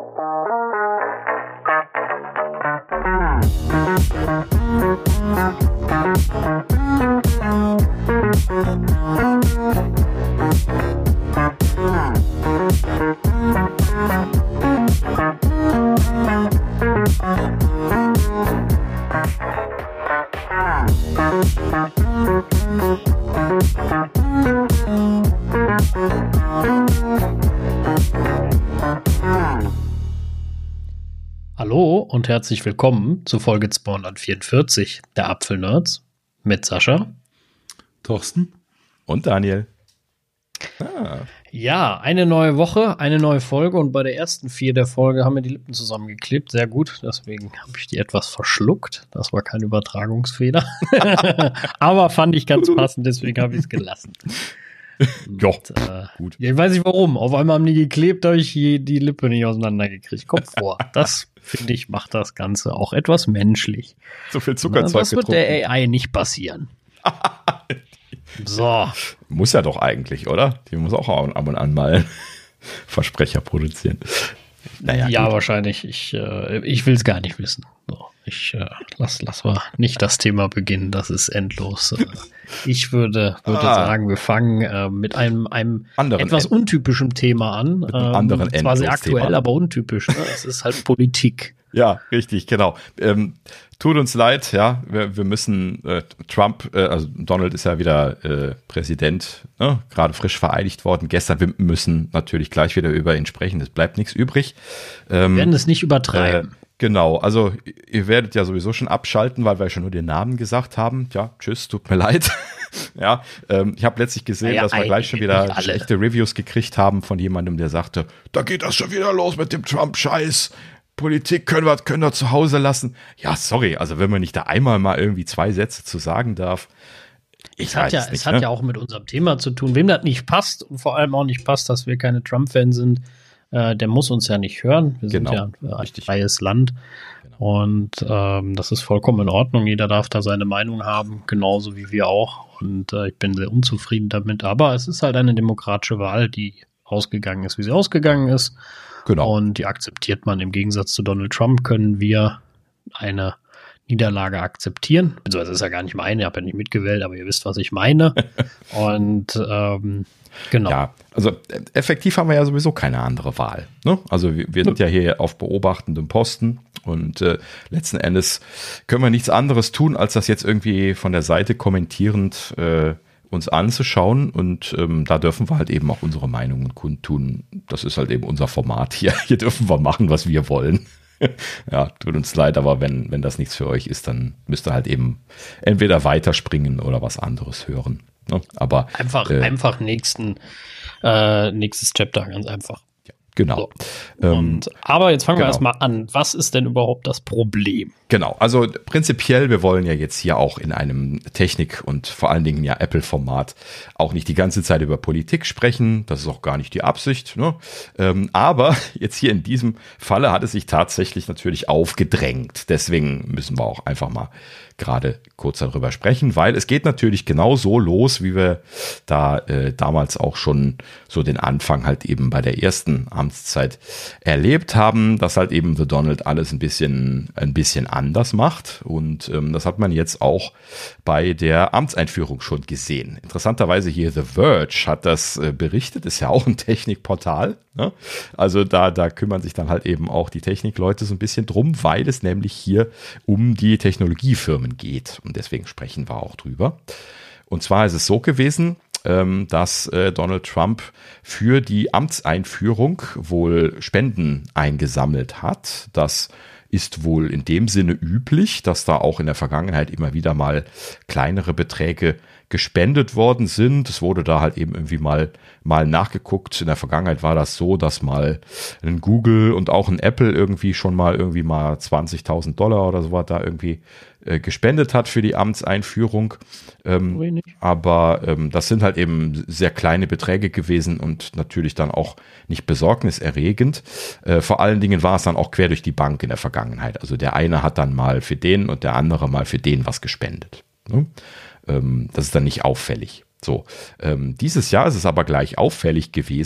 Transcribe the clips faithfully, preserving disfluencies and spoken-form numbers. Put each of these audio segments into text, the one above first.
Hallo und herzlich willkommen zu Folge zweihundertvierundvierzig der Apfelnerds mit Sascha, Thorsten und Daniel. Ah. Ja, eine neue Woche, eine neue Folge und bei der ersten vier der Folge haben wir die Lippen zusammengeklebt. Sehr gut, deswegen habe ich die etwas verschluckt. Das war kein Übertragungsfehler. Aber fand ich ganz passend, deswegen habe ich es gelassen. Ja, und, äh, gut. Ja, ich weiß nicht warum. Auf einmal haben die geklebt, da habe ich die, die Lippe nicht auseinandergekriegt. Kommt vor. Das, finde ich, macht das Ganze auch etwas menschlich. So viel Zuckerzeug Das wird getrunken. der A I nicht passieren. So. Muss ja doch eigentlich, oder? Die muss auch ab und an mal Versprecher produzieren. Naja, ja, gut. wahrscheinlich. Ich, äh, ich will es gar nicht wissen. So, ich äh, lass, lass mal nicht das Thema beginnen. Das ist endlos. Äh, ich würde, würde Ah. sagen, wir fangen äh, mit einem, einem Anderen etwas End- untypischen Thema an. Mit einem anderen Zwar sehr Endlos-Thema. aktuell, aber untypisch. Ne? Es ist halt Politik. Ja, richtig, genau. Ähm, tut uns leid, ja, wir, wir müssen äh, Trump, äh, also Donald ist ja wieder äh, Präsident, ne, gerade frisch vereidigt worden. Gestern, wir müssen natürlich gleich wieder über ihn sprechen. Es bleibt nichts übrig. Ähm, Wir werden es nicht übertreiben. Äh, genau, also ihr werdet ja sowieso schon abschalten, weil wir schon nur den Namen gesagt haben. Ja, tschüss, tut mir leid. ja, ähm, ich habe letztlich gesehen, Naja, dass wir gleich schon wieder nicht alle. schlechte Reviews gekriegt haben von jemandem, der sagte, da geht das schon wieder los mit dem Trump-Scheiß. Politik können wir, können wir zu Hause lassen. Ja, sorry, also wenn man nicht da einmal mal irgendwie zwei Sätze zu sagen darf. Ich Es hat, weiß ja, es es nicht, hat ne? ja auch mit unserem Thema zu tun. Wem das nicht passt und vor allem auch nicht passt, dass wir keine Trump-Fans sind, äh, der muss uns ja nicht hören. Wir Genau, sind ja ein richtig. freies Land. Und ähm, das ist vollkommen in Ordnung. Jeder darf da seine Meinung haben, genauso wie wir auch. Und äh, ich bin sehr unzufrieden damit. Aber es ist halt eine demokratische Wahl, die ausgegangen ist, wie sie ausgegangen ist. Genau. Und die akzeptiert man. Im Gegensatz zu Donald Trump können wir eine Niederlage akzeptieren. Beziehungsweise ist ja gar nicht meine, ich habe ja nicht mitgewählt, aber ihr wisst, was ich meine. Und ähm, genau. Ja, also äh, effektiv haben wir ja sowieso keine andere Wahl. Ne? Also wir, wir sind ja hier auf beobachtendem Posten und äh, letzten Endes können wir nichts anderes tun, als das jetzt irgendwie von der Seite kommentierend äh, uns anzuschauen und ähm, da dürfen wir halt eben auch unsere Meinungen kundtun. Das ist halt eben unser Format hier. Hier dürfen wir machen, was wir wollen. Ja, tut uns leid, aber wenn, wenn das nichts für euch ist, dann müsst ihr halt eben entweder weiterspringen oder was anderes hören. Ne? Aber Einfach, äh, einfach nächsten, äh, nächstes Chapter, ganz einfach. genau. So. Ähm, Und, aber jetzt fangen wir genau. erstmal an. Was ist denn überhaupt das Problem? Genau, also prinzipiell, wir wollen ja jetzt hier auch in einem Technik- und vor allen Dingen ja Apple-Format auch nicht die ganze Zeit über Politik sprechen. Das ist auch gar nicht die Absicht. Ne? Ähm, aber jetzt hier in diesem Falle hat es sich tatsächlich natürlich aufgedrängt. Deswegen müssen wir auch einfach mal gerade kurz darüber sprechen, weil es geht natürlich genau so los, wie wir da äh, damals auch schon so den Anfang halt eben bei der ersten Amtszeit erlebt haben, dass halt eben The Donald alles ein bisschen, ein bisschen anders macht und ähm, das hat man jetzt auch bei der Amtseinführung schon gesehen. Interessanterweise hier The Verge hat das äh, berichtet, ist ja auch ein Technikportal, ne? Also da, da kümmern sich dann halt eben auch die Technikleute so ein bisschen drum, weil es nämlich hier um die Technologiefirmen geht und deswegen sprechen wir auch drüber. Und zwar ist es so gewesen, ähm, dass äh, Donald Trump für die Amtseinführung wohl Spenden eingesammelt hat. Das ist wohl in dem Sinne üblich, dass da auch in der Vergangenheit immer wieder mal kleinere Beträge gespendet worden sind. Es wurde da halt eben irgendwie mal, mal nachgeguckt. In der Vergangenheit war das so, dass mal ein Google und auch ein Apple irgendwie schon mal irgendwie mal zwanzigtausend Dollar oder so was da irgendwie äh, gespendet hat für die Amtseinführung. Ähm, aber ähm, das sind halt eben sehr kleine Beträge gewesen und natürlich dann auch nicht besorgniserregend. Äh, vor allen Dingen war es dann auch quer durch die Bank in der Vergangenheit. Also der eine hat dann mal für den und der andere mal für den was gespendet. Ne? Das ist dann nicht auffällig. So, ähm, dieses Jahr ist es aber gleich auffällig gewesen,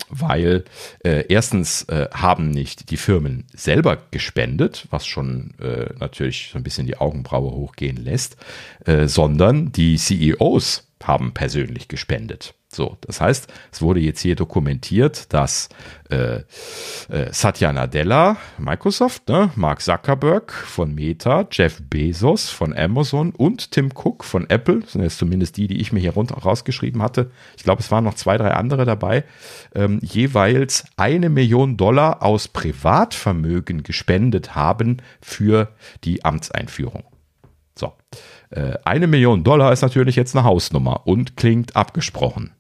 weil äh, erstens äh, haben nicht die Firmen selber gespendet, was schon äh, natürlich so ein bisschen die Augenbraue hochgehen lässt, äh, sondern die C E Os haben persönlich gespendet. So, das heißt, es wurde jetzt hier dokumentiert, dass äh, äh, Satya Nadella, Microsoft, ne, Mark Zuckerberg von Meta, Jeff Bezos von Amazon und Tim Cook von Apple, das sind jetzt zumindest die, die ich mir hier runter rausgeschrieben hatte, ich glaube, es waren noch zwei, drei andere dabei, ähm, jeweils eine Million Dollar aus Privatvermögen gespendet haben für die Amtseinführung. So, äh, eine Million Dollar ist natürlich jetzt eine Hausnummer und klingt abgesprochen.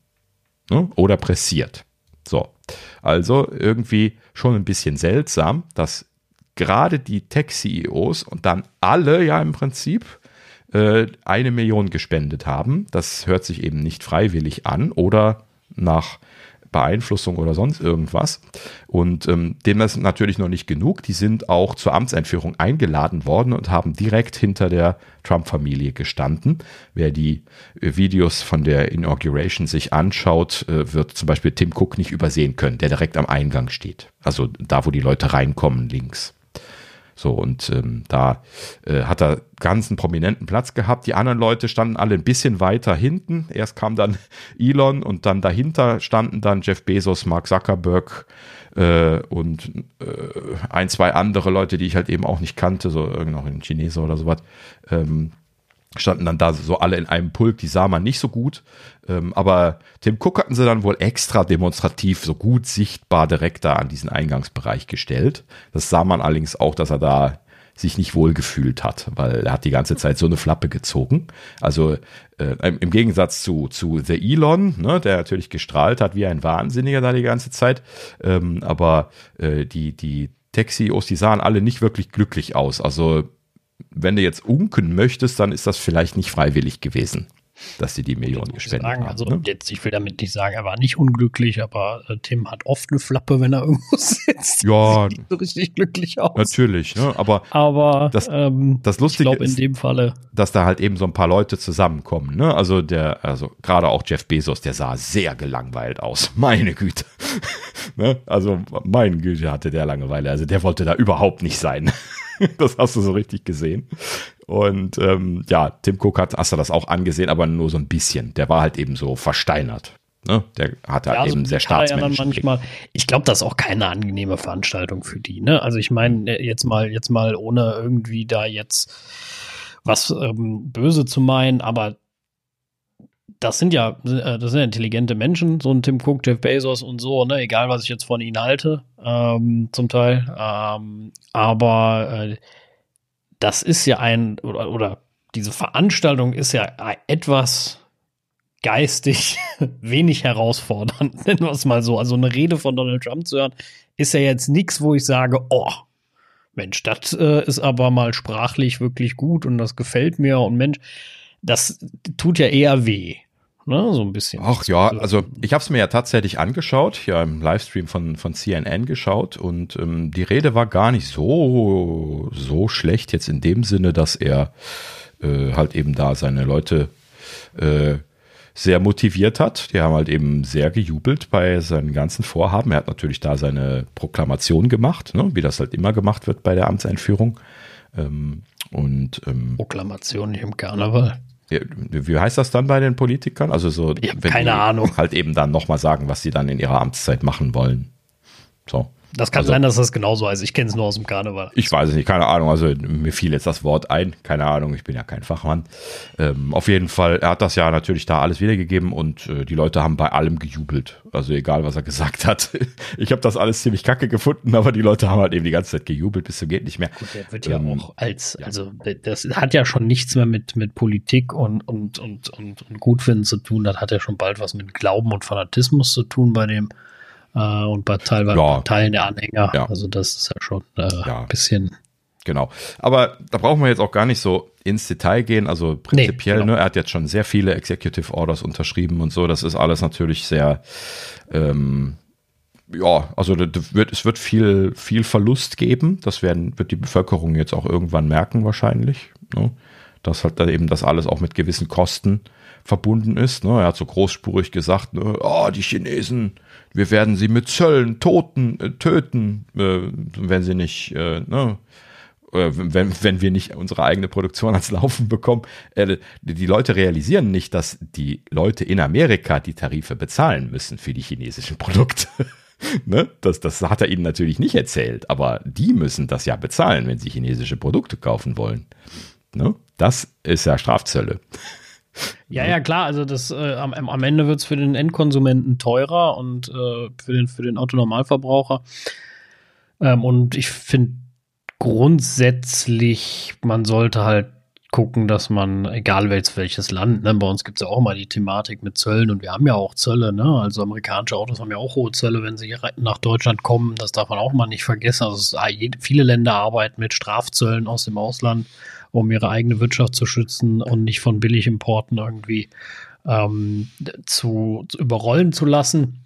Oder pressiert. So, also irgendwie schon ein bisschen seltsam, dass gerade die Tech-C E Os und dann alle ja im Prinzip äh, eine Million gespendet haben. Das hört sich eben nicht freiwillig an oder nach Beeinflussung oder sonst irgendwas. Und ähm, dem ist natürlich noch nicht genug. Die sind auch zur Amtseinführung eingeladen worden und haben direkt hinter der Trump-Familie gestanden. Wer die äh, Videos von der Inauguration sich anschaut, äh, wird zum Beispiel Tim Cook nicht übersehen können, der direkt am Eingang steht. Also da, wo die Leute reinkommen, links. So, und ähm, da äh, hat er ganz einen prominenten Platz gehabt. Die anderen Leute standen alle ein bisschen weiter hinten. Erst kam dann Elon und dann dahinter standen dann Jeff Bezos, Mark Zuckerberg äh, und äh, ein, zwei andere Leute, die ich halt eben auch nicht kannte, so irgendwo ein Chinese oder sowas. Ähm, standen dann da so alle in einem Pulk, die sah man nicht so gut, ähm, aber Tim Cook hatten sie dann wohl extra demonstrativ so gut sichtbar direkt da an diesen Eingangsbereich gestellt. Das sah man allerdings auch, dass er da sich nicht wohl gefühlt hat, weil er hat die ganze Zeit so eine Flappe gezogen. Also äh, im Gegensatz zu, zu The Elon, ne, der natürlich gestrahlt hat wie ein Wahnsinniger da die ganze Zeit, ähm, aber äh, die, die Tech-C E Os, die sahen alle nicht wirklich glücklich aus. Also wenn du jetzt unken möchtest, dann ist das vielleicht nicht freiwillig gewesen, dass sie die Millionen gespendet sagen, haben. also Ne? jetzt, ich will damit nicht sagen, er war nicht unglücklich, aber äh, Tim hat oft eine Flappe, wenn er irgendwo sitzt. Ja, sieht so richtig glücklich aus. Natürlich, ne? aber, aber das, ähm, das Lustige ich glaube in ist, dem Falle, dass da halt eben so ein paar Leute zusammenkommen. Ne? Also der, also gerade auch Jeff Bezos, der sah sehr gelangweilt aus. Meine Güte. ne? Also meine Güte hatte der Langeweile. Also der wollte da überhaupt nicht sein. Das hast du so richtig gesehen. Und ähm, ja, Tim Cook hat, hast du das auch angesehen, aber nur so ein bisschen. Der war halt eben so versteinert. Ne? Der hatte halt ja, eben so sehr staatsmännisch. Ja manchmal, ich glaube, das ist auch keine angenehme Veranstaltung für die. Ne? Also ich meine, jetzt mal, jetzt mal ohne irgendwie da jetzt was ähm, böse zu meinen, aber das sind ja, das sind ja intelligente Menschen, so ein Tim Cook, Jeff Bezos und so, ne, egal was ich jetzt von ihnen halte, ähm, zum Teil. Ähm, aber äh, das ist ja ein, oder, oder diese Veranstaltung ist ja etwas geistig wenig herausfordernd, nennen wir es mal so. Also eine Rede von Donald Trump zu hören, ist ja jetzt nichts, wo ich sage, oh, Mensch, das äh, ist aber mal sprachlich wirklich gut und das gefällt mir und Mensch, das tut ja eher weh. Ne, so ein bisschen. Ach ja, also ich habe es mir ja tatsächlich angeschaut, ja im Livestream von, von C N N geschaut und ähm, die Rede war gar nicht so, so schlecht jetzt in dem Sinne, dass er äh, halt eben da seine Leute äh, sehr motiviert hat. Die haben halt eben sehr gejubelt bei seinen ganzen Vorhaben. Er hat natürlich da seine Proklamation gemacht, ne, wie das halt immer gemacht wird bei der Amtseinführung. Ähm, und ähm, Proklamation nicht im Karneval. Wie heißt das dann bei den Politikern? Also so, ich habe wenn keine die Ahnung. Halt eben dann nochmal sagen, was sie dann in ihrer Amtszeit machen wollen. So. Das kann also, sein, dass das genauso heißt. Ich kenne es nur aus dem Karneval. Ich weiß es nicht, keine Ahnung. Also mir fiel jetzt das Wort ein. Keine Ahnung, ich bin ja kein Fachmann. Ähm, auf jeden Fall, er hat das ja natürlich da alles wiedergegeben und äh, die Leute haben bei allem gejubelt. Also egal, was er gesagt hat. Ich habe das alles ziemlich kacke gefunden, aber die Leute haben halt eben die ganze Zeit gejubelt, bis zum geht nicht mehr. Gut, der wird ähm, ja auch als, ja. also das hat ja schon nichts mehr mit, mit Politik und, und, und, und, und Gutfinden zu tun. Das hat ja schon bald was mit Glauben und Fanatismus zu tun bei dem. Uh, und bei teilweise ja. Teilen der Anhänger. Ja. Also das ist ja schon äh, ja. ein bisschen. Genau. Aber da brauchen wir jetzt auch gar nicht so ins Detail gehen. Also prinzipiell, nee, genau. ne, er hat jetzt schon sehr viele Executive Orders unterschrieben und so. Das ist alles natürlich sehr, ähm, ja, also das wird, es wird viel, viel Verlust geben. Das werden, wird die Bevölkerung jetzt auch irgendwann merken wahrscheinlich. Ne? Dass halt dann eben das alles auch mit gewissen Kosten verbunden ist. Ne? Er hat so großspurig gesagt, ne, oh, die Chinesen, wir werden sie mit Zöllen toten, äh, töten, äh, wenn sie nicht, äh, ne, äh, wenn, wenn wir nicht unsere eigene Produktion ans Laufen bekommen. Äh, die Leute realisieren nicht, dass die Leute in Amerika die Tarife bezahlen müssen für die chinesischen Produkte. Ne? Das, das hat er ihnen natürlich nicht erzählt, aber die müssen das ja bezahlen, wenn sie chinesische Produkte kaufen wollen. Ne? Das ist ja Strafzölle. Ja, ja, klar, also das äh, am, am Ende wird es für den Endkonsumenten teurer und äh, für den, für den Autonormalverbraucher. Ähm, und ich finde grundsätzlich, man sollte halt gucken, dass man, egal welches, welches Land, ne, bei uns gibt es ja auch immer die Thematik mit Zöllen und wir haben ja auch Zölle, ne? Also amerikanische Autos haben ja auch hohe Zölle, wenn sie hier nach Deutschland kommen, das darf man auch mal nicht vergessen. Also es, viele Länder arbeiten mit Strafzöllen aus dem Ausland, um ihre eigene Wirtschaft zu schützen und nicht von Billigimporten irgendwie ähm, zu, zu überrollen zu lassen.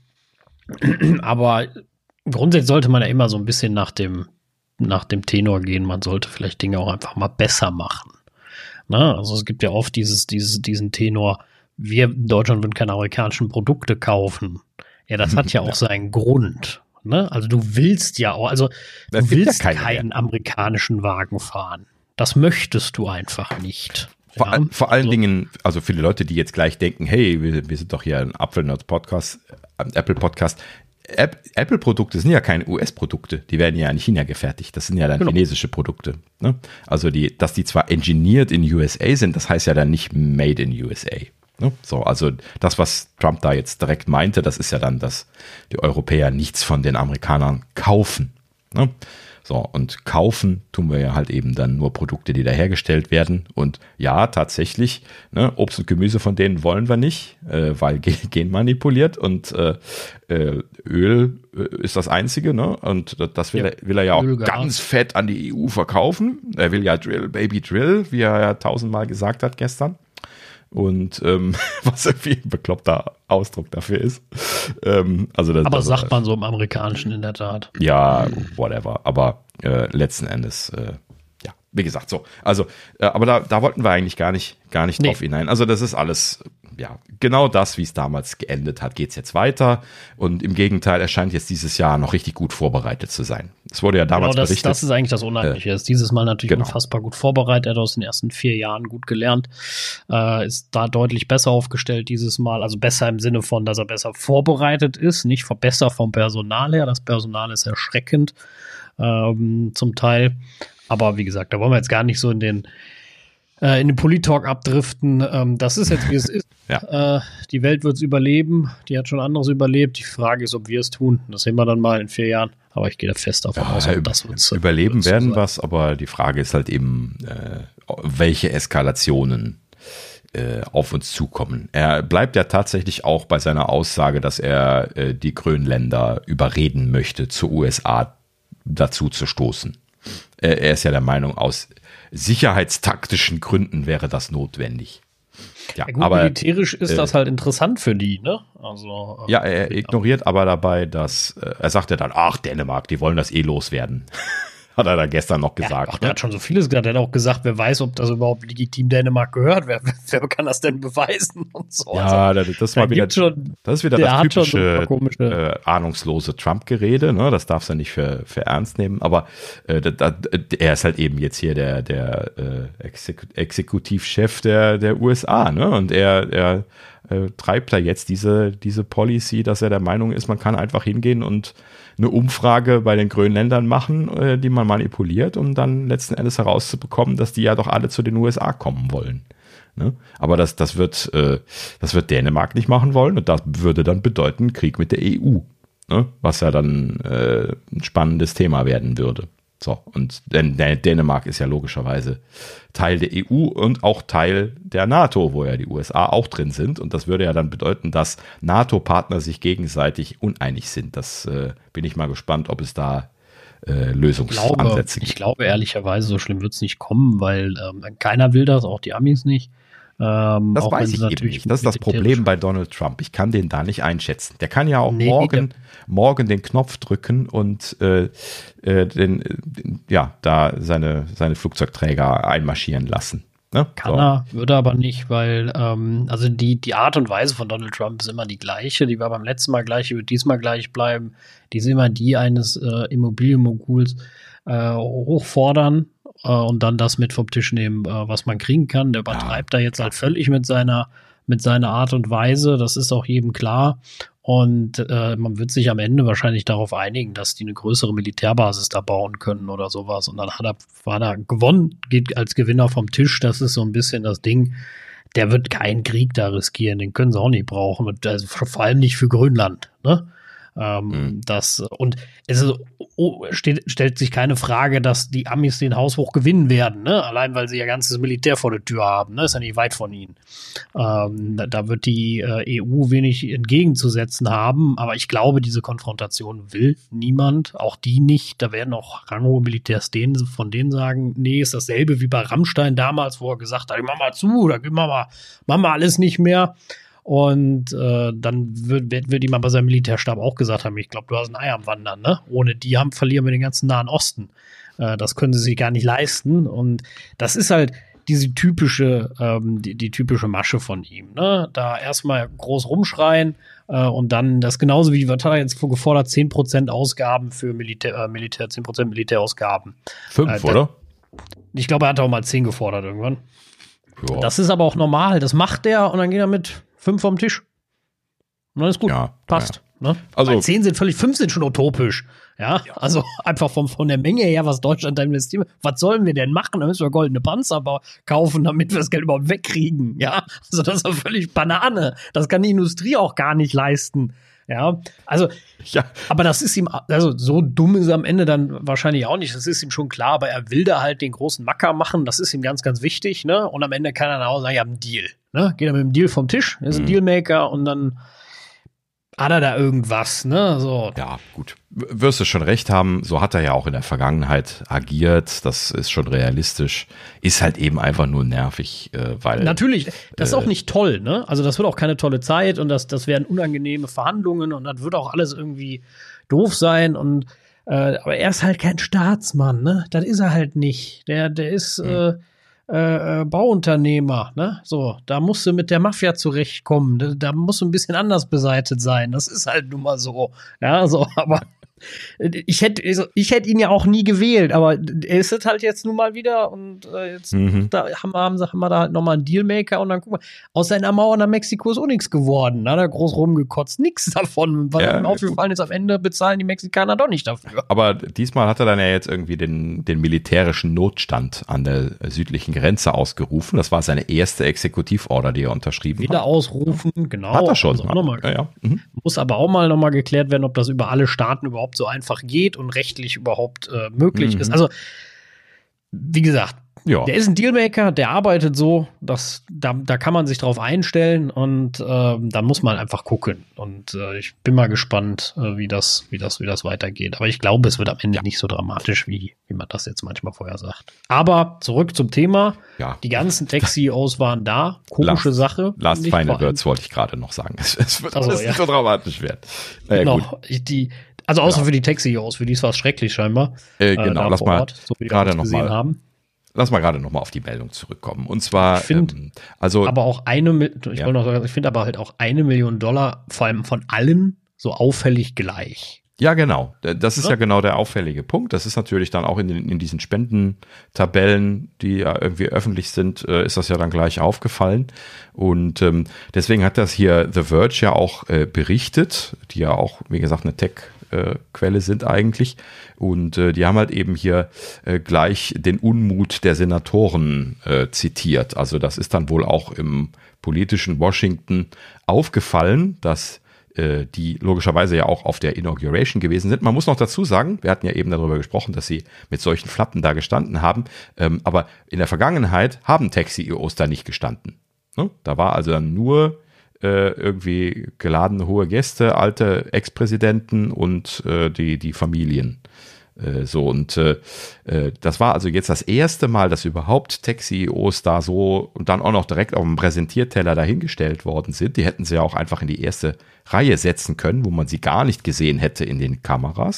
Aber grundsätzlich sollte man ja immer so ein bisschen nach dem, nach dem Tenor gehen. Man sollte vielleicht Dinge auch einfach mal besser machen. Na, also es gibt ja oft dieses, dieses, diesen Tenor, wir in Deutschland würden keine amerikanischen Produkte kaufen. Ja, das hat ja auch ja. seinen Grund. Ne? Also du willst ja auch, also das du willst ja keinen mehr. amerikanischen Wagen fahren. Das möchtest du einfach nicht. Vor, ja? all, vor allen also, Dingen, also viele Leute, die jetzt gleich denken, hey, wir, wir sind doch hier ein Apfelnerds-Podcast, ein Apple-Podcast. Apple-Produkte sind ja keine U S-Produkte, die werden ja in China gefertigt. Das sind ja dann genau. chinesische Produkte. Ne? Also, die, dass die zwar engineered in U S A sind, das heißt ja dann nicht made in U S A. Ne? So, also das, was Trump da jetzt direkt meinte, das ist ja dann, dass die Europäer nichts von den Amerikanern kaufen. Ne? So, und kaufen tun wir ja halt eben dann nur Produkte, die da hergestellt werden. Und ja, tatsächlich, ne, Obst und Gemüse von denen wollen wir nicht, äh, weil genmanipuliert und äh, äh, Öl äh, ist das Einzige. Ne? Und das will, ja, er, will er ja auch Ölgas. ganz fett an die E U verkaufen. Er will ja Drill, Baby Drill, wie er ja tausendmal gesagt hat gestern. Und ähm, was irgendwie ein bekloppter Ausdruck dafür ist. Ähm, also das, Aber das, sagt man so im Amerikanischen in der Tat. Ja, whatever. Aber äh, letzten Endes, äh, ja, wie gesagt, so. Also, äh, aber da, da wollten wir eigentlich gar nicht, gar nicht nee. drauf hinein. Also das ist alles, ja, genau das, wie es damals geendet hat, geht's jetzt weiter. Und im Gegenteil, er scheint jetzt dieses Jahr noch richtig gut vorbereitet zu sein. Es wurde ja damals genau, das, berichtet. Das ist eigentlich das Unheimliche. Er ist dieses Mal natürlich genau. unfassbar gut vorbereitet. Er hat aus den ersten vier Jahren gut gelernt. Äh, ist da deutlich besser aufgestellt dieses Mal. Also besser im Sinne von, dass er besser vorbereitet ist. Nicht besser vom Personal her. Das Personal ist erschreckend ähm, zum Teil. Aber wie gesagt, da wollen wir jetzt gar nicht so in den in den Polit-Talk abdriften. Ähm, das ist jetzt, wie es ist. Ja. Äh, die Welt wird es überleben. Die hat schon anderes überlebt. Die Frage ist, ob wir es tun. Das sehen wir dann mal in vier Jahren. Aber ich gehe da fest davon ja, aus, ob das wird's, überleben wird's werden sein. was. Aber die Frage ist halt eben, äh, welche Eskalationen äh, auf uns zukommen. Er bleibt ja tatsächlich auch bei seiner Aussage, dass er äh, die Grönländer überreden möchte, zur U S A dazu zu stoßen. Äh, er ist ja der Meinung, aus sicherheitstaktischen Gründen wäre das notwendig. Ja, ja gut, aber militärisch ist äh, das halt interessant für die, ne? Also, ja, er ignoriert aber dabei, dass äh, er sagt ja dann, ach, Dänemark, die wollen das eh loswerden. Hat er da gestern noch gesagt. Ja, ach, der ne? hat schon so vieles gesagt. Er hat auch gesagt, wer weiß, ob das überhaupt legitim Dänemark gehört. Wer, wer kann das denn beweisen und so. Ja, also, das, das, ist mal wieder, schon, das ist wieder das typische, so äh, ahnungslose Trump-Gerede. Ne? Das darfst du nicht für, für ernst nehmen. Aber äh, da, da, er ist halt eben jetzt hier der, der äh, Exek- Exekutivchef der, der U S A. Ne? Und er, er äh, treibt da jetzt diese, diese Policy, dass er der Meinung ist, man kann einfach hingehen und eine Umfrage bei den Grönländern machen, äh, die man manipuliert, um dann letzten Endes herauszubekommen, dass die ja doch alle zu den U S A kommen wollen. Ne? Aber das, das wird, äh, das wird Dänemark nicht machen wollen und das würde dann bedeuten Krieg mit der E U, ne? Was ja dann äh, ein spannendes Thema werden würde. So, und denn Dänemark ist ja logischerweise Teil der E U und auch Teil der NATO, wo ja die U S A auch drin sind. Und das würde ja dann bedeuten, dass NATO-Partner sich gegenseitig uneinig sind. Das äh, bin ich mal gespannt, ob es da äh, Lösungsansätze gibt. Ich glaube, ehrlicherweise, so schlimm wird es nicht kommen, weil ähm, keiner will das, auch die Amis nicht. Ähm, das weiß ich eben nicht. Das ist das Problem bei Donald Trump. Ich kann den da nicht einschätzen. Der kann ja auch nee, morgen, morgen den Knopf drücken und äh, äh, den, den, ja, da seine, seine Flugzeugträger einmarschieren lassen. Ne? Kann so. er, würde aber nicht, weil, ähm, also die, die Art und Weise von Donald Trump ist immer die gleiche. Die war beim letzten Mal gleich, die wird diesmal gleich bleiben. Die ist immer die eines äh, Immobilienmoguls äh, hochfordern äh, und dann das mit vom Tisch nehmen, äh, was man kriegen kann. Der übertreibt ja. da jetzt halt völlig mit seiner, mit seiner Art und Weise. Das ist auch jedem klar. Und äh, man wird sich am Ende wahrscheinlich darauf einigen, dass die eine größere Militärbasis da bauen können oder sowas. Und dann hat er, war er gewonnen, geht als Gewinner vom Tisch. Das ist so ein bisschen das Ding. Der wird keinen Krieg da riskieren. Den können sie auch nicht brauchen. Und also vor allem nicht für Grönland, ne? Ähm, mhm. das, und es ist, oh, steht, stellt sich keine Frage, dass die Amis den Hausbruch gewinnen werden, ne? Allein weil sie ja ganzes Militär vor der Tür haben, ne? Ist ja nicht weit von ihnen. Ähm, da, da wird die äh, E U wenig entgegenzusetzen haben, aber ich glaube, diese Konfrontation will niemand, auch die nicht. Da werden auch ranghohe Militärs denen, von denen sagen, nee, ist dasselbe wie bei Rammstein damals, wo er gesagt hat, mach mal zu, da machen wir, machen wir alles nicht mehr. Und äh, dann wird, wird, wird ihm aber sein Militärstab auch gesagt haben, ich glaube, du hast ein Ei am Wandern, ne? Ohne die haben, verlieren wir den ganzen Nahen Osten. Äh, das können sie sich gar nicht leisten. Und das ist halt diese typische, ähm, die, die typische Masche von ihm, ne? Da erstmal groß rumschreien äh, und dann das genauso wie, was hat er jetzt gefordert, zehn Prozent Ausgaben für Militär, äh, Militär, zehn Prozent Militärausgaben. Fünf, äh, da, oder? Ich glaube, er hat auch mal zehn gefordert irgendwann. Ja. Das ist aber auch normal, das macht er und dann geht er mit fünf vom Tisch. Und dann ist gut. Ja, passt. Ja. Ne? Also, zehn sind völlig, fünf sind schon utopisch. Ja, ja. Also einfach von, von der Menge her, was Deutschland da investiert. Was sollen wir denn machen? Da müssen wir goldene Panzer kaufen, damit wir das Geld überhaupt wegkriegen. Ja, also das ist ja völlig Banane. Das kann die Industrie auch gar nicht leisten. Ja, also, ja. Aber das ist ihm, also so dumm ist er am Ende dann wahrscheinlich auch nicht, das ist ihm schon klar, aber er will da halt den großen Macker machen, das ist ihm ganz, ganz wichtig, ne? Und am Ende kann er dann auch sagen, ja, ein Deal, ne? Geht er mit dem Deal vom Tisch, ist ein mhm. Dealmaker und dann hat er da irgendwas, ne? So. Ja, gut. Wirst du schon recht haben, so hat er ja auch in der Vergangenheit agiert, das ist schon realistisch, ist halt eben einfach nur nervig, äh, weil... Natürlich, das ist äh, auch nicht toll, ne? Also das wird auch keine tolle Zeit und das, das werden unangenehme Verhandlungen und das wird auch alles irgendwie doof sein und äh, aber er ist halt kein Staatsmann, ne? Das ist er halt nicht. Der, der ist äh, äh, Bauunternehmer, ne? So, da musst du mit der Mafia zurechtkommen, da, da musst du ein bisschen anders beseitet sein, das ist halt nun mal so, ja, so, aber Ich hätte, ich hätte ihn ja auch nie gewählt, aber er ist es halt jetzt nun mal wieder und äh, jetzt mhm. da haben wir, haben, haben wir da halt nochmal einen Dealmaker und dann guck mal, aus seiner Mauer nach Mexiko ist auch nichts geworden, da hat er groß rumgekotzt, nichts davon, weil ja, ihm aufgefallen ist, am Ende bezahlen die Mexikaner doch nicht dafür. Aber diesmal hat er dann ja jetzt irgendwie den, den militärischen Notstand an der südlichen Grenze ausgerufen, das war seine erste Exekutivorder, die er unterschrieben wieder hat. Wieder ausrufen, genau. Hat er schon. Also noch mal, ja, ja. Mhm. Muss aber auch mal nochmal geklärt werden, ob das über alle Staaten überhaupt so einfach geht und rechtlich überhaupt äh, möglich mhm. ist. Also, wie gesagt, ja. Der ist ein Dealmaker, der arbeitet so, dass, da, da kann man sich drauf einstellen und äh, da muss man einfach gucken. Und äh, ich bin mal gespannt, äh, wie das, wie das, wie das weitergeht. Aber ich glaube, es wird am Ende ja. nicht so dramatisch, wie, wie man das jetzt manchmal vorher sagt. Aber zurück zum Thema. Ja. Die ganzen Tech-C E Os waren da. Komische last, Sache. Last Final Words wollte ich gerade noch sagen. Es, es wird also, alles ja. nicht so dramatisch werden. Naja, noch, gut. Ich, die, also außer ja. für die Tech-C E Os, für die war es schrecklich scheinbar. Äh, genau, äh, lass mal Ort, so gerade noch mal haben. Lass mal gerade noch mal auf die Meldung zurückkommen. Und zwar, ich finde, ähm, also, aber auch eine, ich ja. wollte noch sagen, ich finde aber halt auch eine Million Dollar, vor allem von allen, so auffällig gleich. Ja, genau. Das ist ja, ja genau der auffällige Punkt. Das ist natürlich dann auch in, den, in diesen Spendentabellen, die ja irgendwie öffentlich sind, äh, ist das ja dann gleich aufgefallen. Und ähm, deswegen hat das hier The Verge ja auch äh, berichtet, die ja auch, wie gesagt, eine Tech Quelle sind eigentlich. Und äh, die haben halt eben hier äh, gleich den Unmut der Senatoren äh, zitiert. Also das ist dann wohl auch im politischen Washington aufgefallen, dass äh, die logischerweise ja auch auf der Inauguration gewesen sind. Man muss noch dazu sagen, wir hatten ja eben darüber gesprochen, dass sie mit solchen Flappen da gestanden haben. Ähm, aber in der Vergangenheit haben Tech-C E Os da nicht gestanden. Ne? Da war also dann nur irgendwie geladene hohe Gäste, alte Ex-Präsidenten und äh, die, die Familien. Äh, so und äh, das war also jetzt das erste Mal, dass überhaupt Tech-C E Os da so und dann auch noch direkt auf dem Präsentierteller dahingestellt worden sind. Die hätten sie ja auch einfach in die erste Reihe setzen können, wo man sie gar nicht gesehen hätte in den Kameras.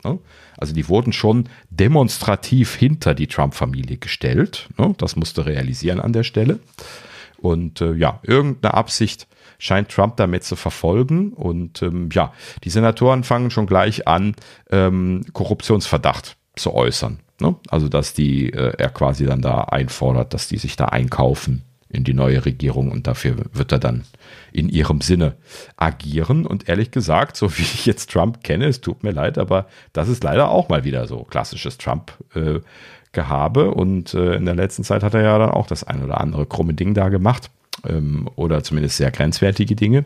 Ne? Also die wurden schon demonstrativ hinter die Trump-Familie gestellt. Ne? Das musste realisieren an der Stelle. Und äh, ja, irgendeine Absicht scheint Trump damit zu verfolgen. Und ähm, ja, die Senatoren fangen schon gleich an, ähm, Korruptionsverdacht zu äußern. Ne? Also dass die äh, er quasi dann da einfordert, dass die sich da einkaufen in die neue Regierung und dafür wird er dann in ihrem Sinne agieren. Und ehrlich gesagt, so wie ich jetzt Trump kenne, es tut mir leid, aber das ist leider auch mal wieder so klassisches Trump-Gehabe. Äh, und äh, in der letzten Zeit hat er ja dann auch das ein oder andere krumme Ding da gemacht ähm, oder zumindest sehr grenzwertige Dinge.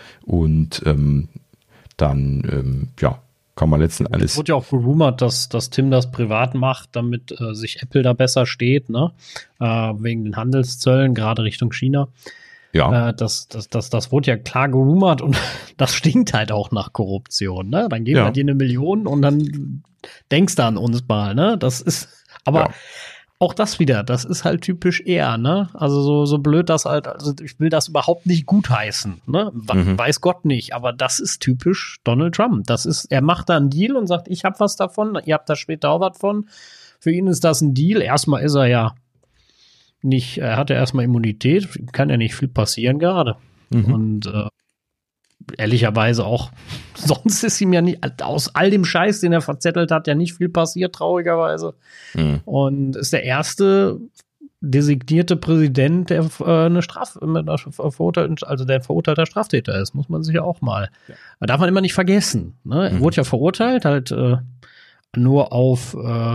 Und ähm, dann, ähm, ja, kann man letzten Endes. Es wurde ja auch gerumort, dass, dass Tim das privat macht, damit äh, sich Apple da besser steht, ne? Äh, wegen den Handelszöllen, gerade Richtung China. Ja. Äh, das, das, das, das wurde ja klar gerumort und das stinkt halt auch nach Korruption, ne? Dann geben ja. wir dir eine Million und dann denkst du an uns mal, ne? Das ist, aber ja. Auch das wieder, das ist halt typisch er, ne? Also so, so blöd das halt, also ich will das überhaupt nicht gutheißen, ne? Mhm. Weiß Gott nicht, aber das ist typisch Donald Trump. Das ist, er macht da einen Deal und sagt, ich hab was davon, ihr habt da später auch was von. Für ihn ist das ein Deal. Erstmal ist er ja nicht, er hat ja erstmal Immunität, kann ja nicht viel passieren gerade. Mhm. Und äh, ehrlicherweise auch, sonst ist ihm ja nicht, aus all dem Scheiß, den er verzettelt hat, ja nicht viel passiert, traurigerweise. Mhm. Und ist der erste designierte Präsident, der äh, eine Straf, verurteilt, also der verurteilter Straftäter ist, muss man sich ja auch mal, ja. darf man immer nicht vergessen. Ne? Er mhm. wurde ja verurteilt, halt äh, nur auf, äh,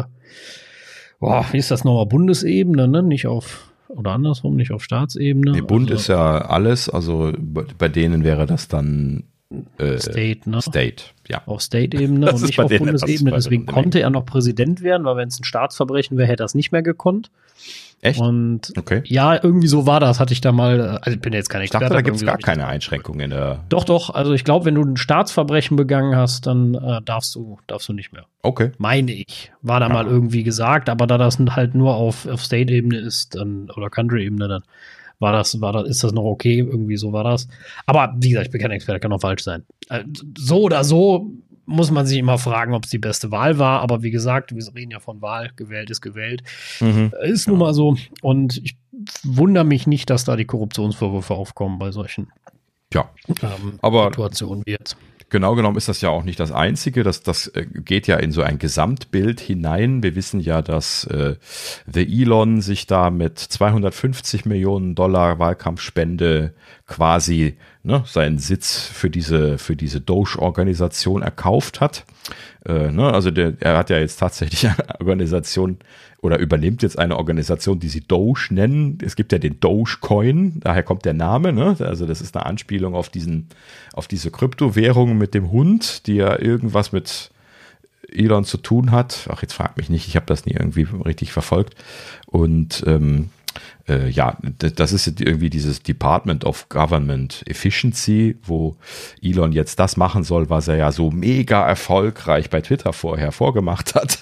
boah, wie ist das nochmal, Bundesebene, ne? Nicht auf oder andersrum, nicht auf Staatsebene. Nee, Bund also, ist ja alles, also bei denen wäre das dann äh, State, ne? State, ja. Auf State-Ebene und nicht auf Bundesebene. Deswegen konnte er noch Präsident werden, weil wenn es ein Staatsverbrechen wäre, hätte er es nicht mehr gekonnt. Echt? Und okay. Ja, irgendwie so war das, hatte ich da mal, also ich bin jetzt kein Experte. Ich dachte, da gibt es gar keine Einschränkungen in der. Doch, doch, also ich glaube, wenn du ein Staatsverbrechen begangen hast, dann äh, darfst du, darfst du nicht mehr. Okay. Meine ich. War da ja. mal irgendwie gesagt, aber da das halt nur auf, auf State-Ebene ist, dann, oder Country-Ebene, dann war das, war das, ist das noch okay, irgendwie so war das. Aber wie gesagt, ich bin kein Experte, kann auch falsch sein. So oder so muss man sich immer fragen, ob es die beste Wahl war. Aber wie gesagt, wir reden ja von Wahl, gewählt ist gewählt. Mhm. Ist nun mal so. Und ich wundere mich nicht, dass da die Korruptionsvorwürfe aufkommen bei solchen ja. ähm, aber Situationen wie jetzt. Genau genommen ist das ja auch nicht das Einzige. Das, das geht ja in so ein Gesamtbild hinein. Wir wissen ja, dass äh, The Elon sich da mit zweihundertfünfzig Millionen Dollar Wahlkampfspende quasi ne, seinen Sitz für diese, für diese Doge-Organisation erkauft hat. Äh, ne, also der, er hat ja jetzt tatsächlich eine Organisation oder übernimmt jetzt eine Organisation, die sie Doge nennen. Es gibt ja den Dogecoin, daher kommt der Name. Ne? Also das ist eine Anspielung auf diesen, auf diese Kryptowährung mit dem Hund, die ja irgendwas mit Elon zu tun hat. Ach, jetzt frag mich nicht, ich habe das nie irgendwie richtig verfolgt. Und ähm, äh, ja, das ist irgendwie dieses Department of Government Efficiency, wo Elon jetzt das machen soll, was er ja so mega erfolgreich bei Twitter vorher vorgemacht hat.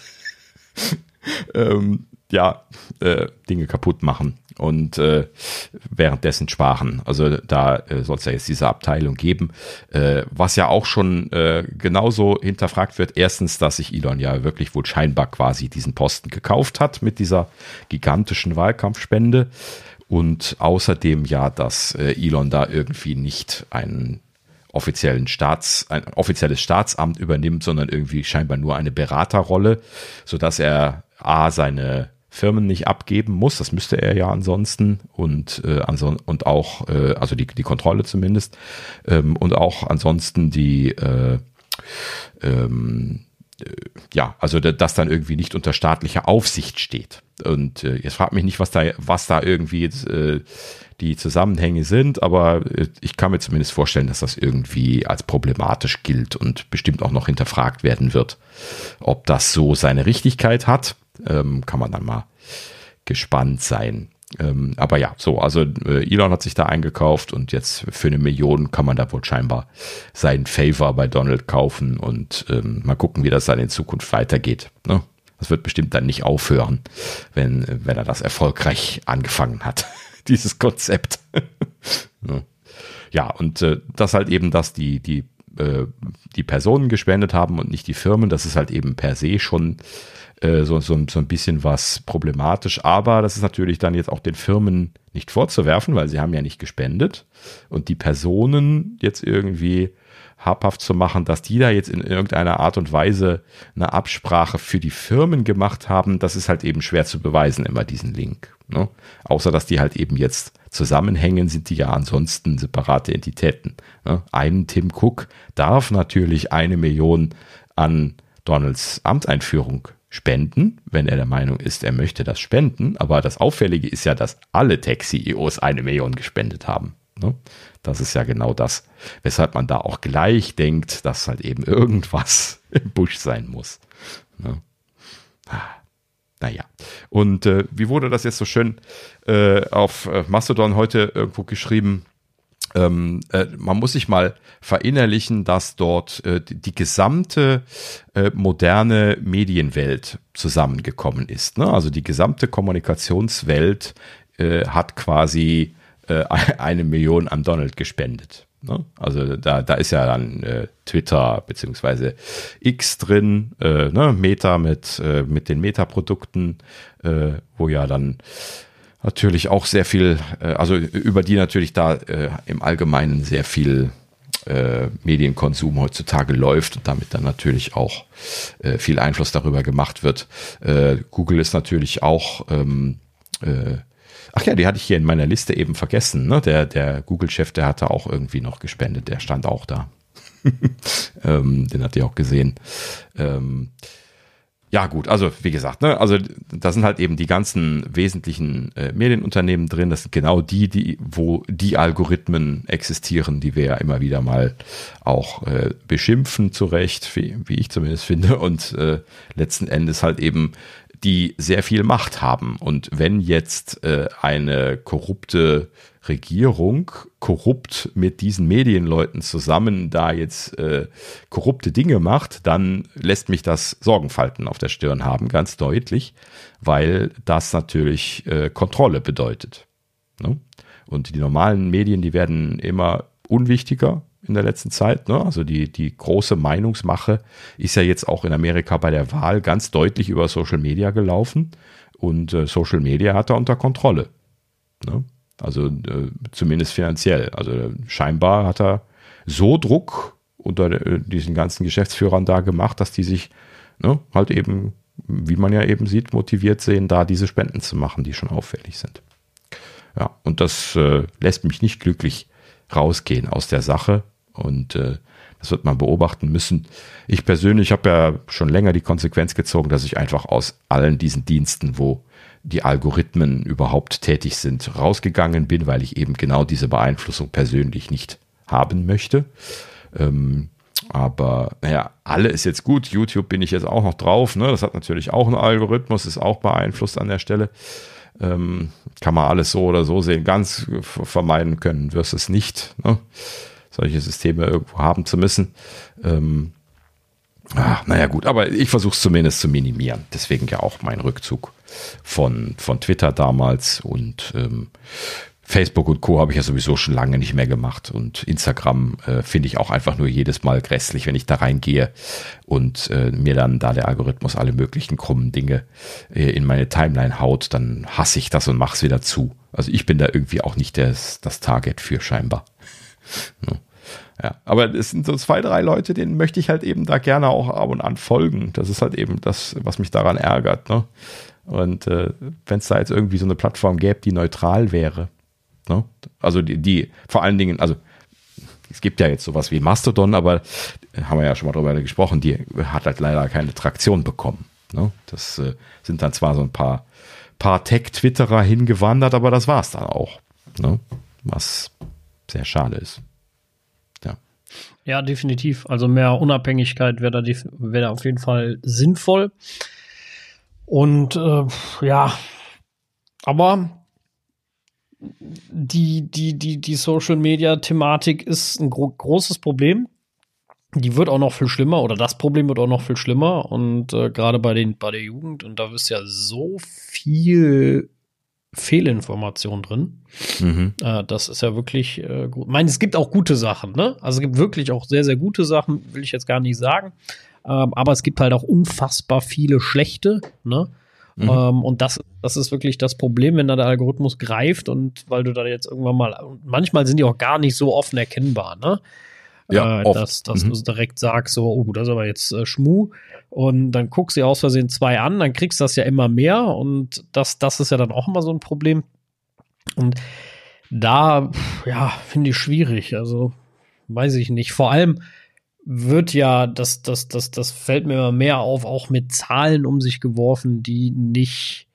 ähm, ja, äh, Dinge kaputt machen und äh, währenddessen sparen. Also da äh, soll es ja jetzt diese Abteilung geben, äh, was ja auch schon äh, genauso hinterfragt wird. Erstens, dass sich Elon ja wirklich wohl scheinbar quasi diesen Posten gekauft hat mit dieser gigantischen Wahlkampfspende und außerdem ja, dass äh, Elon da irgendwie nicht einen offiziellen Staats, ein offizielles Staatsamt übernimmt, sondern irgendwie scheinbar nur eine Beraterrolle, sodass er A, seine Firmen nicht abgeben muss, das müsste er ja ansonsten und äh, anson und auch, äh, also die, die Kontrolle zumindest ähm, und auch ansonsten die äh, ähm, äh, ja, also dass dann irgendwie nicht unter staatlicher Aufsicht steht. Und äh, jetzt fragt mich nicht, was da, was da irgendwie äh, die Zusammenhänge sind, aber äh, ich kann mir zumindest vorstellen, dass das irgendwie als problematisch gilt und bestimmt auch noch hinterfragt werden wird. Ob das so seine Richtigkeit hat, ähm, kann man dann mal gespannt sein. Ähm, aber ja, so, also äh, Elon hat sich da eingekauft und jetzt für eine Million kann man da wohl scheinbar seinen Favor bei Donald kaufen und ähm, mal gucken, wie das dann in Zukunft weitergeht. Ne? Das wird bestimmt dann nicht aufhören, wenn, wenn er das erfolgreich angefangen hat, dieses Konzept. Ja, und äh, das halt eben, dass die, die äh, die Personen gespendet haben und nicht die Firmen. Das ist halt eben per se schon äh, so, so, so ein bisschen was problematisch. Aber das ist natürlich dann jetzt auch den Firmen nicht vorzuwerfen, weil sie haben ja nicht gespendet. Und die Personen jetzt irgendwie habhaft zu machen, dass die da jetzt in irgendeiner Art und Weise eine Absprache für die Firmen gemacht haben, das ist halt eben schwer zu beweisen, immer diesen Link. Ne? Außer, dass die halt eben jetzt zusammenhängen, sind die ja ansonsten separate Entitäten. Ne? Ein Tim Cook darf natürlich eine Million an Donalds Amtseinführung spenden, wenn er der Meinung ist, er möchte das spenden. Aber das Auffällige ist ja, dass alle Tech-C E Os eine Million gespendet haben. Ne? Das ist ja genau das, weshalb man da auch gleich denkt, dass halt eben irgendwas im Busch sein muss. Ne? Naja. Und äh, wie wurde das jetzt so schön äh, auf äh, Mastodon heute irgendwo geschrieben? Ähm, äh, man muss sich mal verinnerlichen, dass dort äh, die, die gesamte äh, moderne Medienwelt zusammengekommen ist. Ne? Also die gesamte Kommunikationswelt äh, hat quasi äh, eine Million an Donald gespendet. Ne? Also da, da ist ja dann äh, Twitter beziehungsweise X drin, äh, ne? Meta mit, äh, mit den Meta-Produkten, äh, wo ja dann natürlich auch sehr viel, äh, also über die natürlich da äh, im Allgemeinen sehr viel äh, Medienkonsum heutzutage läuft und damit dann natürlich auch äh, viel Einfluss darüber gemacht wird. Äh, Google ist natürlich auch ähm, äh, ach ja, die hatte ich hier in meiner Liste eben vergessen. Ne? Der, der Google-Chef, der hatte auch irgendwie noch gespendet. Der stand auch da. ähm, den hatte ich auch gesehen. Ähm, ja gut, also wie gesagt, ne, also da sind halt eben die ganzen wesentlichen äh, Medienunternehmen drin. Das sind genau die, die, wo die Algorithmen existieren, die wir ja immer wieder mal auch äh, beschimpfen, zu Recht, wie, wie ich zumindest finde. Und äh, letzten Endes halt eben die sehr viel Macht haben. Und wenn jetzt äh, eine korrupte Regierung korrupt mit diesen Medienleuten zusammen da jetzt äh, korrupte Dinge macht, dann lässt mich das Sorgenfalten auf der Stirn haben, ganz deutlich, weil das natürlich äh, Kontrolle bedeutet. Ne? Und die normalen Medien, die werden immer unwichtiger in der letzten Zeit. Ne? Also die, die große Meinungsmache ist ja jetzt auch in Amerika bei der Wahl ganz deutlich über Social Media gelaufen und äh, Social Media hat er unter Kontrolle. Ne? Also äh, zumindest finanziell. Also scheinbar hat er so Druck unter äh, diesen ganzen Geschäftsführern da gemacht, dass die sich ne, halt eben, wie man ja eben sieht, motiviert sehen, da diese Spenden zu machen, die schon auffällig sind. Ja, und das äh, lässt mich nicht glücklich rausgehen aus der Sache. Und äh, das wird man beobachten müssen. Ich persönlich habe ja schon länger die Konsequenz gezogen, dass ich einfach aus allen diesen Diensten, wo die Algorithmen überhaupt tätig sind, rausgegangen bin, weil ich eben genau diese Beeinflussung persönlich nicht haben möchte. Ähm, aber naja, alle ist jetzt gut. YouTube bin ich jetzt auch noch drauf. Ne? Das hat natürlich auch einen Algorithmus, ist auch beeinflusst an der Stelle. Ähm, kann man alles so oder so sehen. Ganz vermeiden können wirst es nicht, ne? Solche Systeme irgendwo haben zu müssen. Ähm, ach, naja gut, aber ich versuche es zumindest zu minimieren. Deswegen ja auch mein Rückzug von, von Twitter damals und ähm, Facebook und Co. habe ich ja sowieso schon lange nicht mehr gemacht und Instagram äh, finde ich auch einfach nur jedes Mal grässlich, wenn ich da reingehe und äh, mir dann da der Algorithmus alle möglichen krummen Dinge äh, in meine Timeline haut, dann hasse ich das und mache es wieder zu. Also ich bin da irgendwie auch nicht das, das Target für scheinbar. Ja, aber es sind so zwei, drei Leute, denen möchte ich halt eben da gerne auch ab und an folgen. Das ist halt eben das, was mich daran ärgert. Ne? Und äh, wenn es da jetzt irgendwie so eine Plattform gäbe, die neutral wäre, ne? Also die, die vor allen Dingen, also es gibt ja jetzt sowas wie Mastodon, aber haben wir ja schon mal drüber gesprochen, die hat halt leider keine Traktion bekommen. Ne? Das äh, sind dann zwar so ein paar, paar Tech-Twitterer hingewandert, aber das war es dann auch. Ne? Was sehr schade ist. Ja, ja, definitiv. Also mehr Unabhängigkeit wäre da, wär da auf jeden Fall sinnvoll. Und äh, ja, aber die, die, die, die Social-Media-Thematik ist ein gro- großes Problem. Die wird auch noch viel schlimmer oder das Problem wird auch noch viel schlimmer und äh, gerade bei den bei der Jugend und da ist ja so viel Fehlinformation drin. Mhm. Äh, das ist ja wirklich äh, gut. Ich meine, es gibt auch gute Sachen, ne? Also es gibt wirklich auch sehr, sehr gute Sachen, will ich jetzt gar nicht sagen. Ähm, aber es gibt halt auch unfassbar viele schlechte, ne? Mhm. Ähm, und das, das ist wirklich das Problem, wenn da der Algorithmus greift und weil du da jetzt irgendwann mal, manchmal sind die auch gar nicht so offen erkennbar, ne? Ja, äh, oft. dass, dass Mhm. du direkt sagst, so, oh, das ist aber jetzt äh, Schmuh. Und dann guckst du dir aus Versehen zwei an, dann kriegst du das ja immer mehr. Und das, das ist ja dann auch immer so ein Problem. Und da, ja, finde ich schwierig. Also, weiß ich nicht. Vor allem wird ja, das, das, das, das fällt mir immer mehr auf, auch mit Zahlen um sich geworfen, die nicht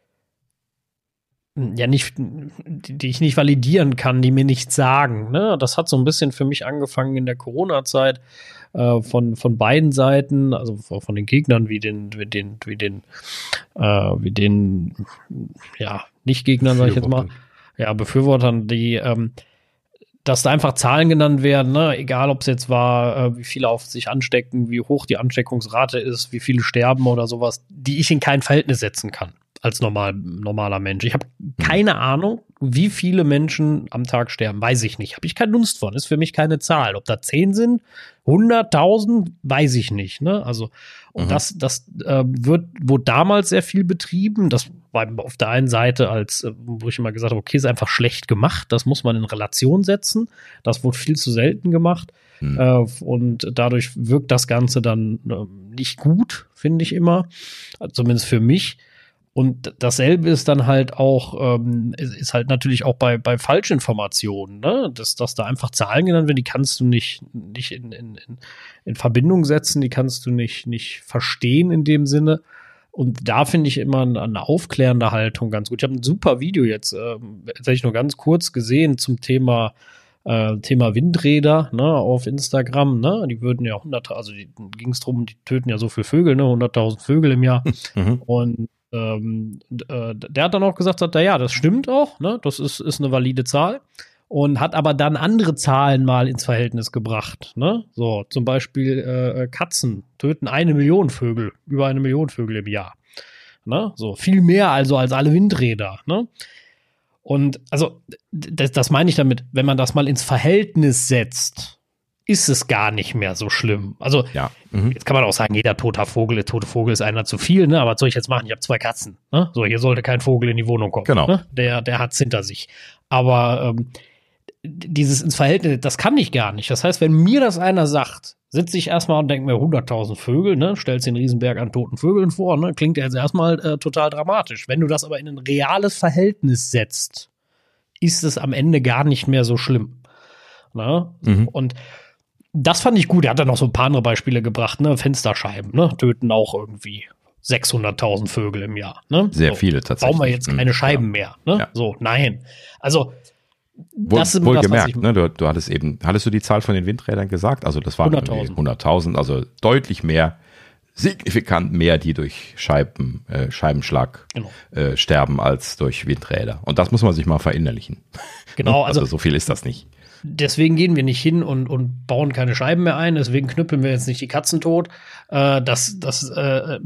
ja nicht, die ich nicht validieren kann, die mir nichts sagen. Ne? Das hat so ein bisschen für mich angefangen in der Corona-Zeit äh, von, von beiden Seiten, also von den Gegnern wie den, wie den, wie den, äh, wie den, ja, Nicht-Gegnern, sag ich jetzt mal, ja, Befürwortern, die, ähm, dass da einfach Zahlen genannt werden, ne? Egal ob es jetzt war, äh, wie viele auf sich anstecken, wie hoch die Ansteckungsrate ist, wie viele sterben oder sowas, die ich in kein Verhältnis setzen kann als normal, normaler Mensch. Ich habe keine Ahnung, wie viele Menschen am Tag sterben. Weiß ich nicht. Habe ich keinen Dunst von. Ist für mich keine Zahl. Ob da zehn sind, hunderttausend, weiß ich nicht. Ne? Also, und mhm. das, das äh, wird, wurde damals sehr viel betrieben. Das war auf der einen Seite als, äh, wo ich immer gesagt habe, okay, ist einfach schlecht gemacht. Das muss man in Relation setzen. Das wurde viel zu selten gemacht. Mhm. Äh, und dadurch wirkt das Ganze dann äh, nicht gut, finde ich immer. Zumindest für mich. Und dasselbe ist dann halt auch, ähm, ist halt natürlich auch bei, bei Falschinformationen, ne? Dass, dass da einfach Zahlen genannt werden, die kannst du nicht, nicht in, in, in Verbindung setzen, die kannst du nicht, nicht verstehen in dem Sinne. Und da finde ich immer eine, eine aufklärende Haltung ganz gut. Ich habe ein super Video jetzt, ähm, jetzt habe ich nur ganz kurz gesehen zum Thema äh, Thema Windräder, ne, auf Instagram, ne? Die würden ja hundert, also die ging es drum, die töten ja so viele Vögel, ne, hunderttausend Vögel im Jahr. Mhm. Und Ähm, äh, der hat dann auch gesagt, sagt, ja, das stimmt auch, ne? Das ist, ist eine valide Zahl. Und hat aber dann andere Zahlen mal ins Verhältnis gebracht, ne? So, zum Beispiel äh, Katzen töten eine Million Vögel, über eine Million Vögel im Jahr. Ne? So, viel mehr also als alle Windräder, ne? Und also, das, das meine ich damit, wenn man das mal ins Verhältnis setzt, ist es gar nicht mehr so schlimm. Also, ja. mhm. Jetzt kann man auch sagen, jeder toter Vogel, der tote Vogel ist einer zu viel, ne? Aber was soll ich jetzt machen? Ich habe zwei Katzen, ne? So, hier sollte kein Vogel in die Wohnung kommen. Genau. Ne? Der, der hat's hinter sich. Aber ähm, dieses ins Verhältnis, das kann ich gar nicht. Das heißt, wenn mir das einer sagt, sitze ich erstmal und denke mir hunderttausend Vögel, ne? Stellst den Riesenberg an toten Vögeln vor, ne? Klingt ja jetzt erstmal äh, total dramatisch. Wenn du das aber in ein reales Verhältnis setzt, ist es am Ende gar nicht mehr so schlimm. Ne? Mhm. Und das fand ich gut. Er hat dann noch so ein paar andere Beispiele gebracht, ne? Fensterscheiben, ne? Töten auch irgendwie sechshunderttausend Vögel im Jahr, ne? Sehr so. viele tatsächlich. Bauen wir jetzt keine Scheiben ja. mehr, ne? Ja. So, nein. Also, das ist wohl das, gemerkt, ne? Du, du hattest eben, hattest du die Zahl von den Windrädern gesagt? Also, das waren hunderttausend, also deutlich mehr, signifikant mehr, die durch Scheiben, äh, Scheibenschlag genau. äh, sterben als durch Windräder. Und das muss man sich mal verinnerlichen. Genau, also, also so viel ist das nicht. Deswegen gehen wir nicht hin und, und bauen keine Scheiben mehr ein. Deswegen knüppeln wir jetzt nicht die Katzen tot. Äh, das das äh,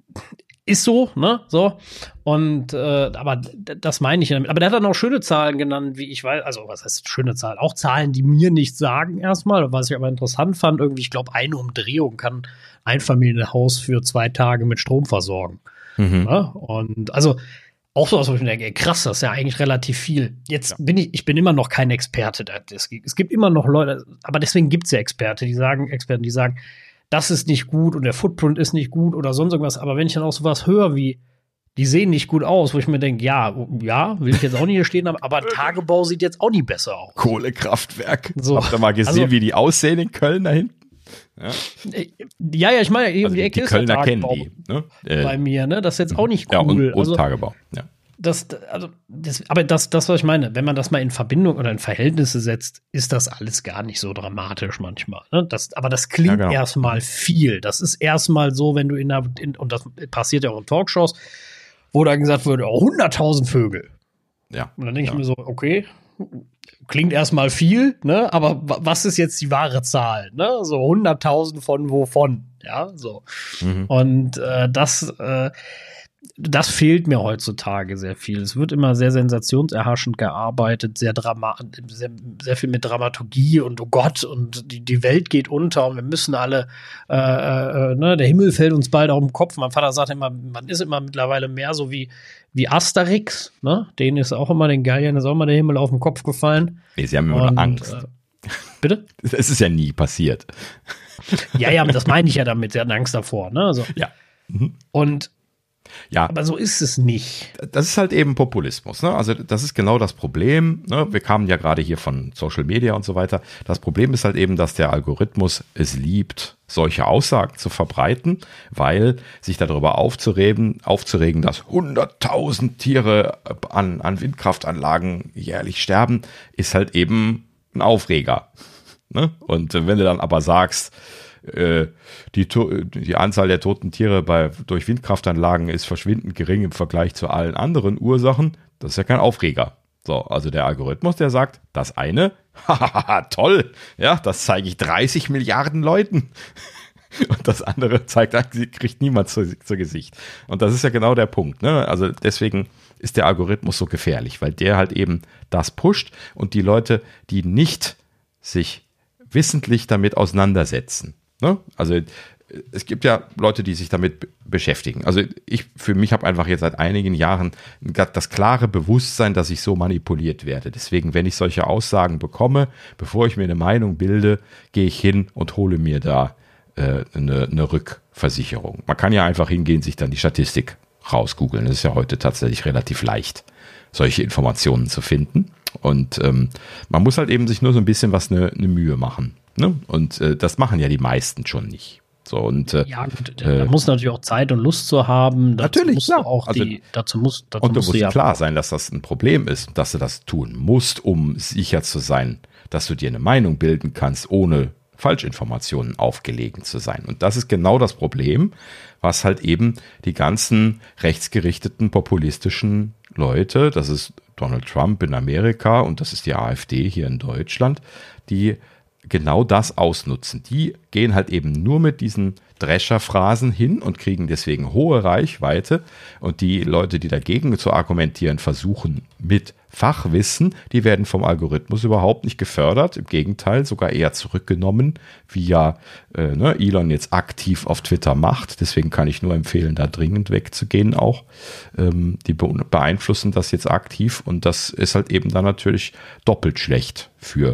ist so, ne? So. Und äh, aber das meine ich damit. Aber der hat dann auch schöne Zahlen genannt, wie ich weiß. Also, was heißt schöne Zahlen? Auch Zahlen, die mir nichts sagen erstmal. Was ich aber interessant fand, irgendwie, ich glaube, eine Umdrehung kann ein Familienhaus für zwei Tage mit Strom versorgen. Mhm. Ja? Und also auch so, was ich mir denke, krass, das ist ja eigentlich relativ viel. Jetzt ja. bin ich, ich bin immer noch kein Experte. Es gibt immer noch Leute, aber deswegen gibt es ja Experte, die sagen, Experten, die sagen, das ist nicht gut und der Footprint ist nicht gut oder sonst irgendwas. Aber wenn ich dann auch sowas höre wie, die sehen nicht gut aus, wo ich mir denke, ja, ja, will ich jetzt auch nicht hier stehen, aber ein Tagebau sieht jetzt auch nicht besser aus. Kohlekraftwerk. So. Habt ihr mal gesehen, also, wie die aussehen in Köln da hinten? Ja, ja, ja, ich meine, eben also die Ecke die ist Kölner der kennen Tagebau die, ne? äh, bei mir, ne? Das ist jetzt auch nicht cool. Ja, und, und also, Tagebau, ja. Das, also, das, aber das, das, was ich meine, wenn man das mal in Verbindung oder in Verhältnisse setzt, ist das alles gar nicht so dramatisch manchmal. Ne? Das, aber das klingt ja, genau. erstmal viel. Das ist erstmal so, wenn du in der, in, und das passiert ja auch in Talkshows, wo dann gesagt wird, oh, hunderttausend Vögel. Ja. Und dann denke ja. ich mir so, okay, klingt erstmal viel, ne? Aber was ist jetzt die wahre Zahl? Ne? So hunderttausend von wovon? Ja, so. Mhm. Und äh, das, äh, das fehlt mir heutzutage sehr viel. Es wird immer sehr sensationserhaschend gearbeitet, sehr, Drama sehr, sehr viel mit Dramaturgie und oh Gott und die, die Welt geht unter und wir müssen alle, äh, äh, ne, der Himmel fällt uns bald auf den Kopf. Mein Vater sagt immer, man ist immer mittlerweile mehr so wie, wie Asterix, ne? Denen ist auch immer, den Galliern ist auch immer der Himmel auf den Kopf gefallen. Nee, sie haben immer und, nur Angst. Äh, bitte? Es ist ja nie passiert. Ja, ja, das meine ich ja damit, sie hatten Angst davor, ne? Also, ja. Mhm. Und Ja, aber so ist es nicht. Das ist halt eben Populismus, ne? Also das ist genau das Problem, ne? Wir kamen ja gerade hier von Social Media und so weiter. Das Problem ist halt eben, dass der Algorithmus es liebt, solche Aussagen zu verbreiten, weil sich darüber aufzuregen, aufzuregen, dass hunderttausend Tiere an, an Windkraftanlagen jährlich sterben, ist halt eben ein Aufreger, ne? Und wenn du dann aber sagst, Die, die Anzahl der toten Tiere bei, durch Windkraftanlagen ist verschwindend gering im Vergleich zu allen anderen Ursachen. Das ist ja kein Aufreger. So, also der Algorithmus, der sagt, das eine, hahaha, toll, ja, das zeige ich dreißig Milliarden Leuten. Und das andere zeigt, kriegt niemand zu, zu Gesicht. Und das ist ja genau der Punkt, ne? Also deswegen ist der Algorithmus so gefährlich, weil der halt eben das pusht und die Leute, die nicht sich wissentlich damit auseinandersetzen. Ne? Also es gibt ja Leute, die sich damit beschäftigen. Also ich für mich habe einfach jetzt seit einigen Jahren das klare Bewusstsein, dass ich so manipuliert werde. Deswegen, wenn ich solche Aussagen bekomme, bevor ich mir eine Meinung bilde, gehe ich hin und hole mir da äh, eine, eine Rückversicherung. Man kann ja einfach hingehen, sich dann die Statistik rausgoogeln. Das ist ja heute tatsächlich relativ leicht, solche Informationen zu finden. Und ähm, man muss halt eben sich nur so ein bisschen was eine, eine Mühe machen. Ne? Und äh, das machen ja die meisten schon nicht. So, und, äh, ja, gut, da äh, muss natürlich auch Zeit und Lust zu haben. Dazu natürlich, musst klar. du auch also, die, dazu muss, dazu und du musst musst du ja klar sein, dass das ein Problem ist, dass du das tun musst, um sicher zu sein, dass du dir eine Meinung bilden kannst, ohne Falschinformationen aufgelegen zu sein. Und das ist genau das Problem, was halt eben die ganzen rechtsgerichteten, populistischen Leute, das ist Donald Trump in Amerika und das ist die AfD hier in Deutschland, die genau das ausnutzen. Die gehen halt eben nur mit diesen Drescherphrasen hin und kriegen deswegen hohe Reichweite. Und die Leute, die dagegen zu argumentieren versuchen mit Fachwissen, die werden vom Algorithmus überhaupt nicht gefördert. Im Gegenteil, sogar eher zurückgenommen, wie ja äh, ne, Elon jetzt aktiv auf Twitter macht. Deswegen kann ich nur empfehlen, da dringend wegzugehen auch. Ähm, die beeinflussen das jetzt aktiv und das ist halt eben dann natürlich doppelt schlecht für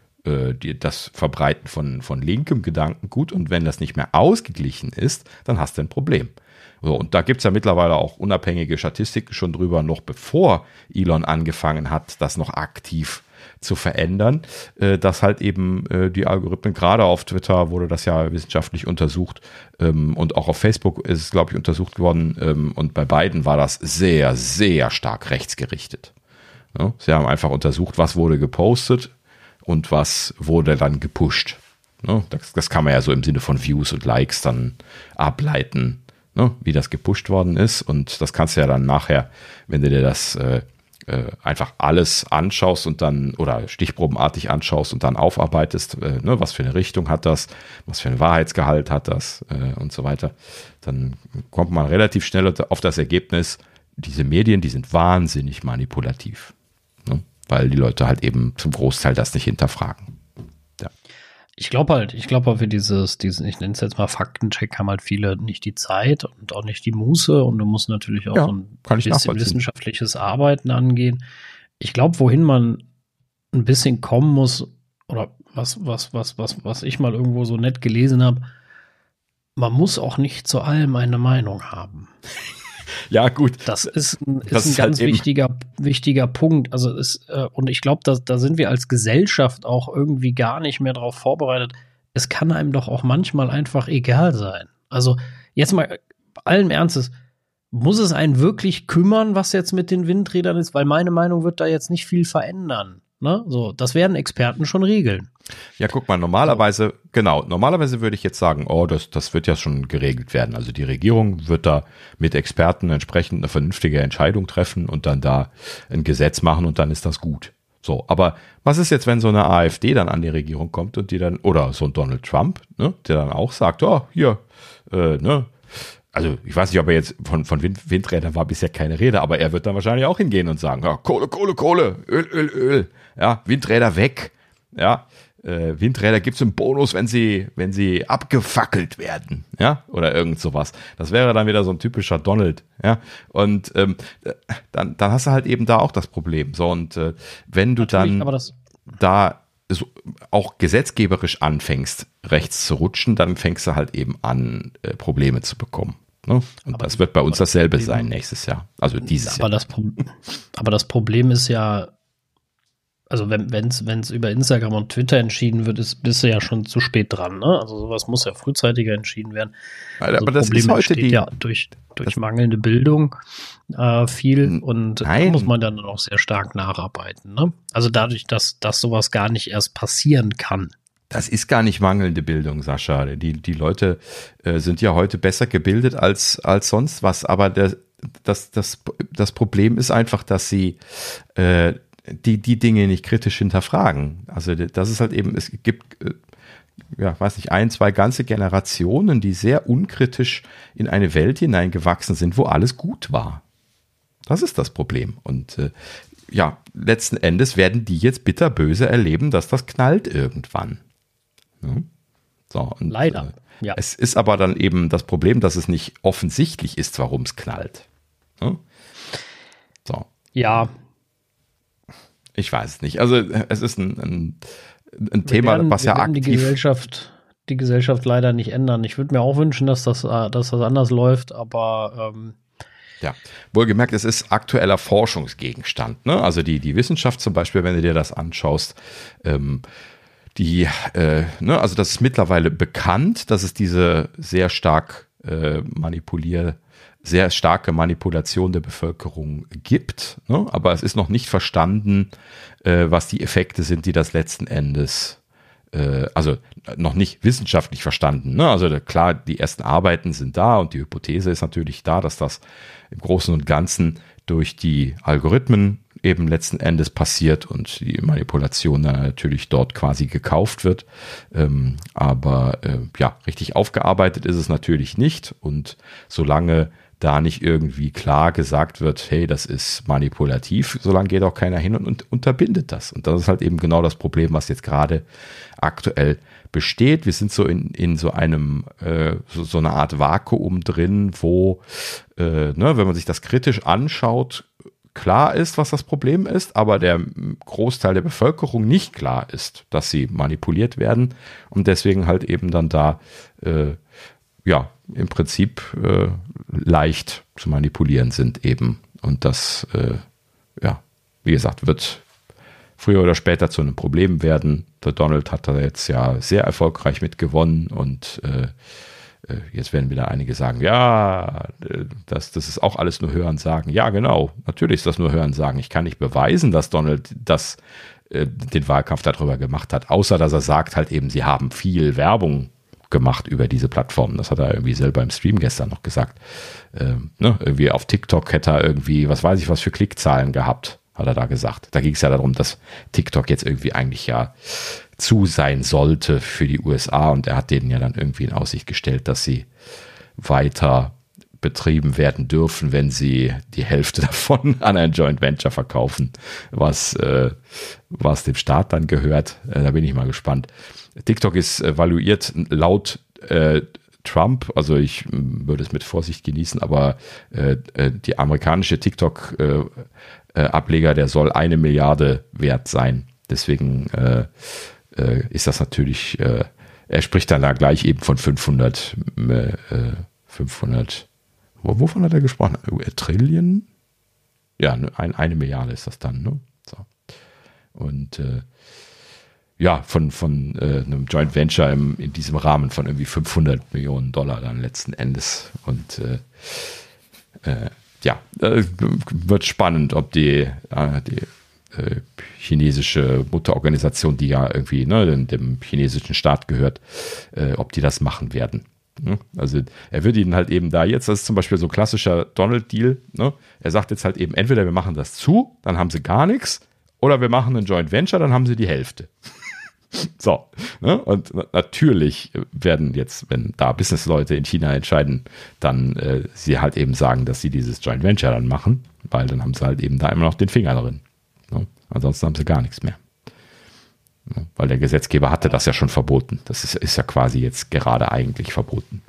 Die, das Verbreiten von, von linkem Gedankengut und wenn das nicht mehr ausgeglichen ist, dann hast du ein Problem. So, und da gibt es ja mittlerweile auch unabhängige Statistiken schon drüber, noch bevor Elon angefangen hat, das noch aktiv zu verändern, äh, dass halt eben äh, die Algorithmen, gerade auf Twitter wurde das ja wissenschaftlich untersucht ähm, und auch auf Facebook ist es, glaube ich, untersucht worden ähm, und bei beiden war das sehr, sehr stark rechtsgerichtet. Ja, sie haben einfach untersucht, was wurde gepostet, und was wurde dann gepusht. Ne? Das, das kann man ja so im Sinne von Views und Likes dann ableiten, ne? Wie das gepusht worden ist. Und das kannst du ja dann nachher, wenn du dir das äh, äh, einfach alles anschaust und dann, oder stichprobenartig anschaust und dann aufarbeitest, äh, ne? Was für eine Richtung hat das, was für einen Wahrheitsgehalt hat das äh, und so weiter, dann kommt man relativ schnell auf das Ergebnis, diese Medien, die sind wahnsinnig manipulativ. Ne? Weil die Leute halt eben zum Großteil das nicht hinterfragen. Ja. Ich glaube halt, ich glaube halt für dieses, diesen, ich nenne es jetzt mal Faktencheck, haben halt viele nicht die Zeit und auch nicht die Muße und du musst natürlich auch ja, so ein bisschen wissenschaftliches Arbeiten angehen. Ich glaube, wohin man ein bisschen kommen muss, oder was, was, was, was, was ich mal irgendwo so nett gelesen habe, man muss auch nicht zu allem eine Meinung haben. Ja, gut. Das ist ein, ist ein ganz halt wichtiger, wichtiger Punkt. Also ist, äh, und ich glaube, da, da sind wir als Gesellschaft auch irgendwie gar nicht mehr darauf vorbereitet. Es kann einem doch auch manchmal einfach egal sein. Also jetzt mal allen Ernstes, muss es einen wirklich kümmern, was jetzt mit den Windrädern ist? Weil meine Meinung wird da jetzt nicht viel verändern. Ne? So, das werden Experten schon regeln. Ja, guck mal, normalerweise, so. genau, normalerweise würde ich jetzt sagen, oh, das, das wird ja schon geregelt werden. Also die Regierung wird da mit Experten entsprechend eine vernünftige Entscheidung treffen und dann da ein Gesetz machen und dann ist das gut. So, aber was ist jetzt, wenn so eine AfD dann an die Regierung kommt und die dann, oder so ein Donald Trump, ne, der dann auch sagt, oh, hier, äh, ne, also ich weiß nicht, ob er jetzt von, von Wind, Windrädern war bisher keine Rede, aber er wird dann wahrscheinlich auch hingehen und sagen, ja, Kohle, Kohle, Kohle, Öl, Öl, Öl, ja, Windräder weg, ja, äh, Windräder gibt's einen Bonus, wenn sie, wenn sie abgefackelt werden, ja, oder irgend sowas. Das wäre dann wieder so ein typischer Donald, ja, und ähm, dann, dann hast du halt eben da auch das Problem, so, und äh, wenn du Natürlich, dann aber das da so auch gesetzgeberisch anfängst, rechts zu rutschen, dann fängst du halt eben an, äh, Probleme zu bekommen. Ne? Und Aber das wird bei uns das dasselbe Problem- sein nächstes Jahr. Also dieses aber Jahr. das, Pro- aber das Problem ist ja, also wenn es wenn es über Instagram und Twitter entschieden wird, ist, bist du ja schon zu spät dran. Ne? Also sowas muss ja frühzeitiger entschieden werden. Aber Also das Problem ist heute entsteht die. ja durch, durch mangelnde Bildung äh, viel und da Nein. muss man dann auch sehr stark nacharbeiten. Ne? Also dadurch, dass, dass sowas gar nicht erst passieren kann. Das ist gar nicht mangelnde Bildung, Sascha. Die, die Leute äh, sind ja heute besser gebildet als, als sonst was. Aber der, das, das, das Problem ist einfach, dass sie äh, die, die Dinge nicht kritisch hinterfragen. Also das ist halt eben, es gibt, äh, ja, weiß nicht, ein, zwei ganze Generationen, die sehr unkritisch in eine Welt hineingewachsen sind, wo alles gut war. Das ist das Problem. Und äh, ja, letzten Endes werden die jetzt bitterböse erleben, dass das knallt irgendwann. Ja. So, und, Leider, äh, ja. Es ist aber dann eben das Problem, dass es nicht offensichtlich ist, warum es knallt. Ja. So. Ja, Ich weiß es nicht. Also es ist ein, ein, ein wir Thema, werden, was wir ja werden aktiv... die Gesellschaft, die Gesellschaft leider nicht ändern. Ich würde mir auch wünschen, dass das, äh, dass das anders läuft, aber ähm, Ja, wohlgemerkt, es ist aktueller Forschungsgegenstand. Ne? Also die, die Wissenschaft zum Beispiel, wenn du dir das anschaust, ähm, die, äh, ne, also das ist mittlerweile bekannt, dass es diese sehr stark äh, manipulier, sehr starke Manipulation der Bevölkerung gibt. Ne? Aber es ist noch nicht verstanden, äh, was die Effekte sind, die das letzten Endes also noch nicht wissenschaftlich verstanden. Ne? Also klar, die ersten Arbeiten sind da und die Hypothese ist natürlich da, dass das im Großen und Ganzen durch die Algorithmen eben letzten Endes passiert und die Manipulation dann natürlich dort quasi gekauft wird. Ähm, aber äh, ja, richtig aufgearbeitet ist es natürlich nicht und solange da nicht irgendwie klar gesagt wird, hey, das ist manipulativ, solange geht auch keiner hin und, und unterbindet das. Und das ist halt eben genau das Problem, was jetzt gerade aktuell besteht. Wir sind so in, in so einem, äh, so, so eine Art Vakuum drin, wo, äh, ne, wenn man sich das kritisch anschaut, klar ist, was das Problem ist, aber der Großteil der Bevölkerung nicht klar ist, dass sie manipuliert werden und deswegen halt eben dann da, äh, ja, im Prinzip äh, leicht zu manipulieren sind eben. Und das, äh, ja, wie gesagt, wird früher oder später zu einem Problem werden. Der Donald hat da jetzt ja sehr erfolgreich mit gewonnen und äh, jetzt werden wieder einige sagen, ja, das, das ist auch alles nur Hörensagen. Ja, genau, natürlich ist das nur Hörensagen. Ich kann nicht beweisen, dass Donald das, äh, den Wahlkampf darüber gemacht hat, außer dass er sagt halt eben, sie haben viel Werbung gemacht über diese Plattformen. Das hat er irgendwie selber im Stream gestern noch gesagt. Ähm, ne? Irgendwie auf TikTok hätte er irgendwie, was weiß ich, was für Klickzahlen gehabt, hat er da gesagt. Da ging es ja darum, dass TikTok jetzt irgendwie eigentlich ja zu sein sollte für die U S A und er hat denen ja dann irgendwie in Aussicht gestellt, dass sie weiter betrieben werden dürfen, wenn sie die Hälfte davon an ein Joint Venture verkaufen, was, äh, was dem Staat dann gehört. Äh, da bin ich mal gespannt. TikTok ist äh, valuiert laut äh, Trump, also ich m, würde es mit Vorsicht genießen, aber äh, äh, die amerikanische TikTok-Ableger, äh, äh, der soll eine Milliarde wert sein. Deswegen äh, äh, ist das natürlich, äh, er spricht dann da gleich eben von fünfhundert, äh, fünfhundert, wovon hat er gesprochen? Trillion? Ja, ein, eine Milliarde ist das dann, ne? So. Und äh, ja, von, von äh, einem Joint Venture im, in diesem Rahmen von irgendwie fünfhundert Millionen Dollar dann letzten Endes. Und äh, äh, ja, äh, wird spannend, ob die, äh, die äh, chinesische Mutterorganisation, die ja irgendwie ne, dem, dem chinesischen Staat gehört, äh, ob die das machen werden. Also er würde ihnen halt eben da jetzt, das ist zum Beispiel so ein klassischer Donald-Deal, ne? Er sagt jetzt halt eben, entweder wir machen das zu, dann haben sie gar nichts, oder wir machen einen Joint Venture, dann haben sie die Hälfte. So, ne? Und natürlich werden jetzt, wenn da Businessleute in China entscheiden, dann äh, sie halt eben sagen, dass sie dieses Joint Venture dann machen, weil dann haben sie halt eben da immer noch den Finger drin. Ne? Ansonsten haben sie gar nichts mehr. Ne? Weil der Gesetzgeber hatte das ja schon verboten. Das ist, ist ja quasi jetzt gerade eigentlich verboten.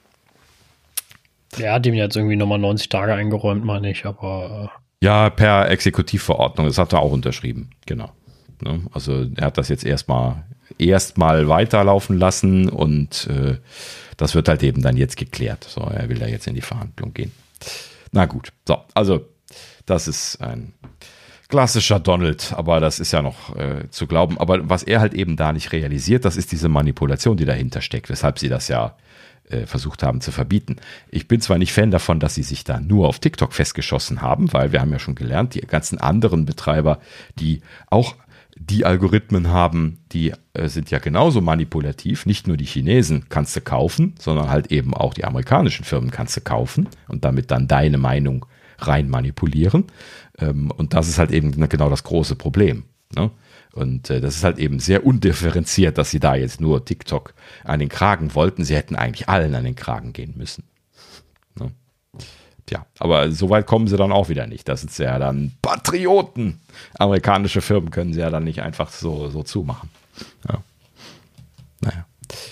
Der hat ihm jetzt irgendwie nochmal neunzig Tage eingeräumt, meine ich, aber. Äh ja, per Exekutivverordnung, das hat er auch unterschrieben, genau. Ne? Also er hat das jetzt erstmal erstmal weiterlaufen lassen und äh, das wird halt eben dann jetzt geklärt. So, er will da jetzt in die Verhandlung gehen. Na gut, so, also das ist ein klassischer Donald, aber das ist ja noch äh, zu glauben. Aber was er halt eben da nicht realisiert, das ist diese Manipulation, die dahinter steckt, weshalb sie das ja äh, versucht haben zu verbieten. Ich bin zwar nicht Fan davon, dass sie sich da nur auf TikTok festgeschossen haben, weil wir haben ja schon gelernt, die ganzen anderen Betreiber, die auch die Algorithmen haben, die äh, sind ja genauso manipulativ. Nicht nur die Chinesen kannst du kaufen, sondern halt eben auch die amerikanischen Firmen kannst du kaufen und damit dann deine Meinung rein manipulieren. Ähm, und das ist halt eben genau das große Problem. Ne? Und äh, das ist halt eben sehr undifferenziert, dass sie da jetzt nur TikTok an den Kragen wollten. Sie hätten eigentlich allen an den Kragen gehen müssen. Ne? Tja, aber so weit kommen sie dann auch wieder nicht. Das sind ja dann Patrioten. Amerikanische Firmen können sie ja dann nicht einfach so, so zumachen. Ja. Naja.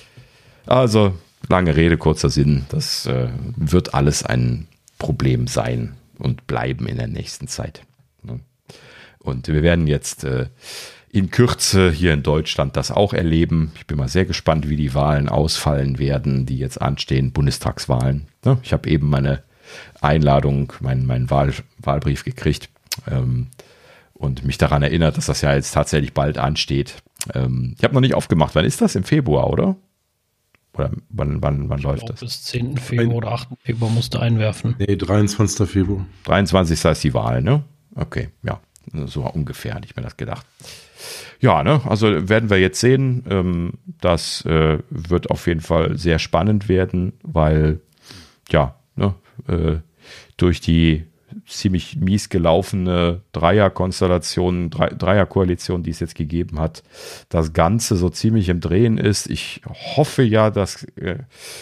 Also, lange Rede, kurzer Sinn. Das äh, wird alles ein Problem sein und bleiben in der nächsten Zeit. Ne? Und wir werden jetzt äh, in Kürze hier in Deutschland das auch erleben. Ich bin mal sehr gespannt, wie die Wahlen ausfallen werden, die jetzt anstehen, Bundestagswahlen. Ne? Ich habe eben meine Einladung, meinen mein Wahl, Wahlbrief gekriegt ähm, und mich daran erinnert, dass das ja jetzt tatsächlich bald ansteht. Ähm, ich habe noch nicht aufgemacht. Wann ist das? Im Februar, oder? Oder wann, wann, wann läuft glaub, das? Bis zehnten Februar oder achten Februar musst du einwerfen. Nee, dreiundzwanzigsten Februar. dreiundzwanzigsten ist die Wahl, ne? Okay, ja. So ungefähr hatte ich mir das gedacht. Ja, ne? Also werden wir jetzt sehen. Ähm, das äh, wird auf jeden Fall sehr spannend werden, weil, ja, ne? Äh, durch die ziemlich mies gelaufene Dreierkonstellation, Dre- Dreierkoalition, die es jetzt gegeben hat, das Ganze so ziemlich im Drehen ist. Ich hoffe ja, dass äh,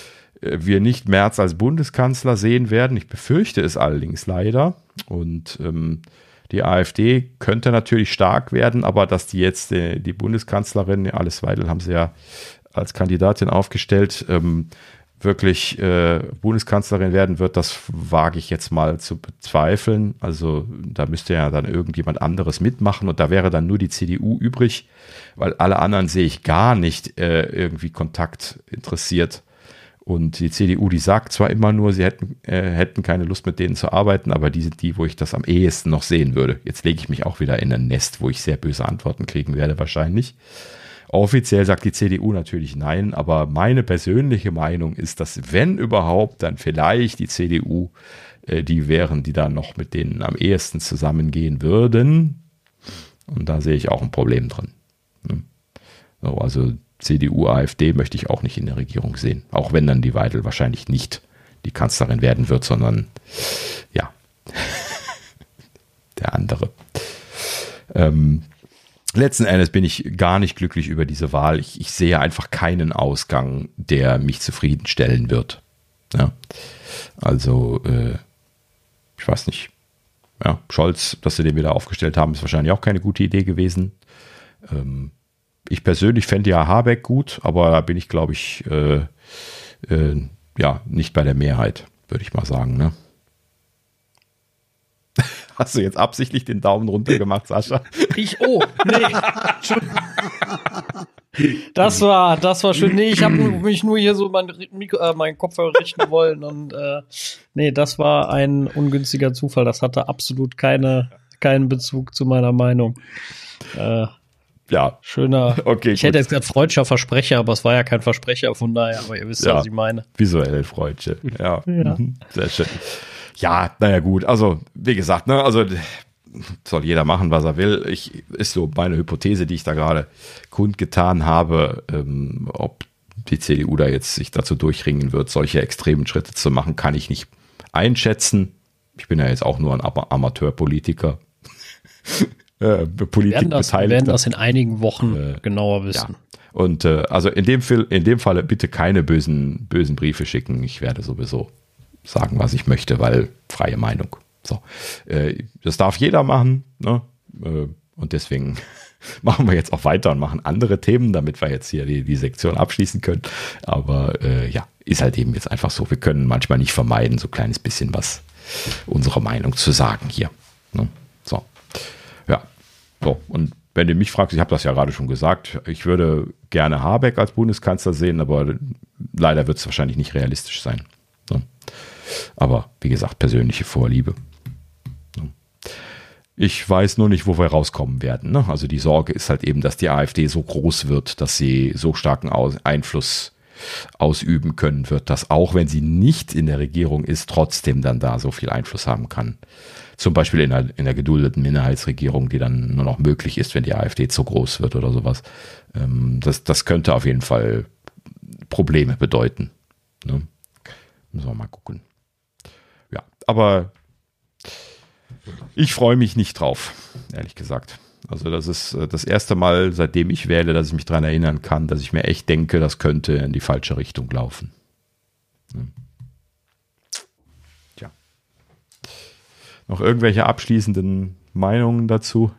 wir nicht Merz als Bundeskanzler sehen werden. Ich befürchte es allerdings leider. Und ähm, die AfD könnte natürlich stark werden, aber dass die jetzt äh, die Bundeskanzlerin, Alice Weidel haben sie ja als Kandidatin aufgestellt, ähm, wirklich äh, Bundeskanzlerin werden wird, das wage ich jetzt mal zu bezweifeln. Also da müsste ja dann irgendjemand anderes mitmachen und da wäre dann nur die C D U übrig, weil alle anderen sehe ich gar nicht äh, irgendwie Kontakt interessiert. Und die C D U, die sagt zwar immer nur, sie hätten, äh, hätten keine Lust mit denen zu arbeiten, aber die sind die, wo ich das am ehesten noch sehen würde. Jetzt lege ich mich auch wieder in ein Nest, wo ich sehr böse Antworten kriegen werde wahrscheinlich. Offiziell sagt die C D U natürlich nein, aber meine persönliche Meinung ist, dass wenn überhaupt, dann vielleicht die C D U äh, die wären, die dann noch mit denen am ehesten zusammengehen würden. Und da sehe ich auch ein Problem drin. Ne? So, also C D U, AfD möchte ich auch nicht in der Regierung sehen. Auch wenn dann die Weidel wahrscheinlich nicht die Kanzlerin werden wird, sondern ja, der andere. Ähm, Letzten Endes bin ich gar nicht glücklich über diese Wahl. Ich, ich sehe einfach keinen Ausgang, der mich zufriedenstellen wird. Ja. Also, äh, ich weiß nicht. Ja, Scholz, dass sie den wieder aufgestellt haben, ist wahrscheinlich auch keine gute Idee gewesen. Ähm, ich persönlich fände ja Habeck gut, aber da bin ich, glaube ich, äh, äh, ja, nicht bei der Mehrheit, würde ich mal sagen, ne? Hast du jetzt absichtlich den Daumen runter gemacht, Sascha? Ich, oh, nee. Das war, das war schön. Nee, ich habe mich nur hier so mein Mikro, äh, meinen Kopfhörer richten wollen und äh, nee, das war ein ungünstiger Zufall. Das hatte absolut keine, keinen Bezug zu meiner Meinung. Äh, ja. Schöner. Okay, ich gut. hätte jetzt gesagt freudscher Versprecher, aber es war ja kein Versprecher, von daher, aber ihr wisst ja, was ich meine. Visuell freudsche. Ja. Ja. Sehr schön. Ja, naja gut, also wie gesagt, ne, also soll jeder machen, was er will. Ich, ist so meine Hypothese, die ich da gerade kundgetan habe, ähm, ob die C D U da jetzt sich dazu durchringen wird, solche extremen Schritte zu machen, kann ich nicht einschätzen. Ich bin ja jetzt auch nur ein Amateurpolitiker. äh, Politik wir werden, das, wir werden das in einigen Wochen äh, genauer wissen. Ja. Und äh, also in dem, Fall, in dem Falle bitte keine bösen, bösen Briefe schicken. Ich werde sowieso sagen, was ich möchte, weil freie Meinung. So, äh, das darf jeder machen, ne? Äh, und deswegen machen wir jetzt auch weiter und machen andere Themen, damit wir jetzt hier die, die Sektion abschließen können. Aber äh, ja, ist halt eben jetzt einfach so. Wir können manchmal nicht vermeiden, so ein kleines bisschen was unsere Meinung zu sagen hier. Ne? So, ja, so und wenn du mich fragst, ich habe das ja gerade schon gesagt, ich würde gerne Habeck als Bundeskanzler sehen, aber leider wird es wahrscheinlich nicht realistisch sein. Ne? Aber wie gesagt, persönliche Vorliebe. Ne? Ich weiß nur nicht, wo wir rauskommen werden. Ne? Also die Sorge ist halt eben, dass die AfD so groß wird, dass sie so starken Aus- Einfluss ausüben können wird, dass auch wenn sie nicht in der Regierung ist, trotzdem dann da so viel Einfluss haben kann. Zum Beispiel in der, in der geduldeten Minderheitsregierung, die dann nur noch möglich ist, wenn die AfD zu groß wird oder sowas. Ähm, das, das könnte auf jeden Fall Probleme bedeuten. Ne? Müssen wir mal gucken. Ja, aber ich freue mich nicht drauf, ehrlich gesagt. Also das ist das erste Mal, seitdem ich wähle, dass ich mich daran erinnern kann, dass ich mir echt denke, das könnte in die falsche Richtung laufen. Hm. Tja. Noch irgendwelche abschließenden Meinungen dazu?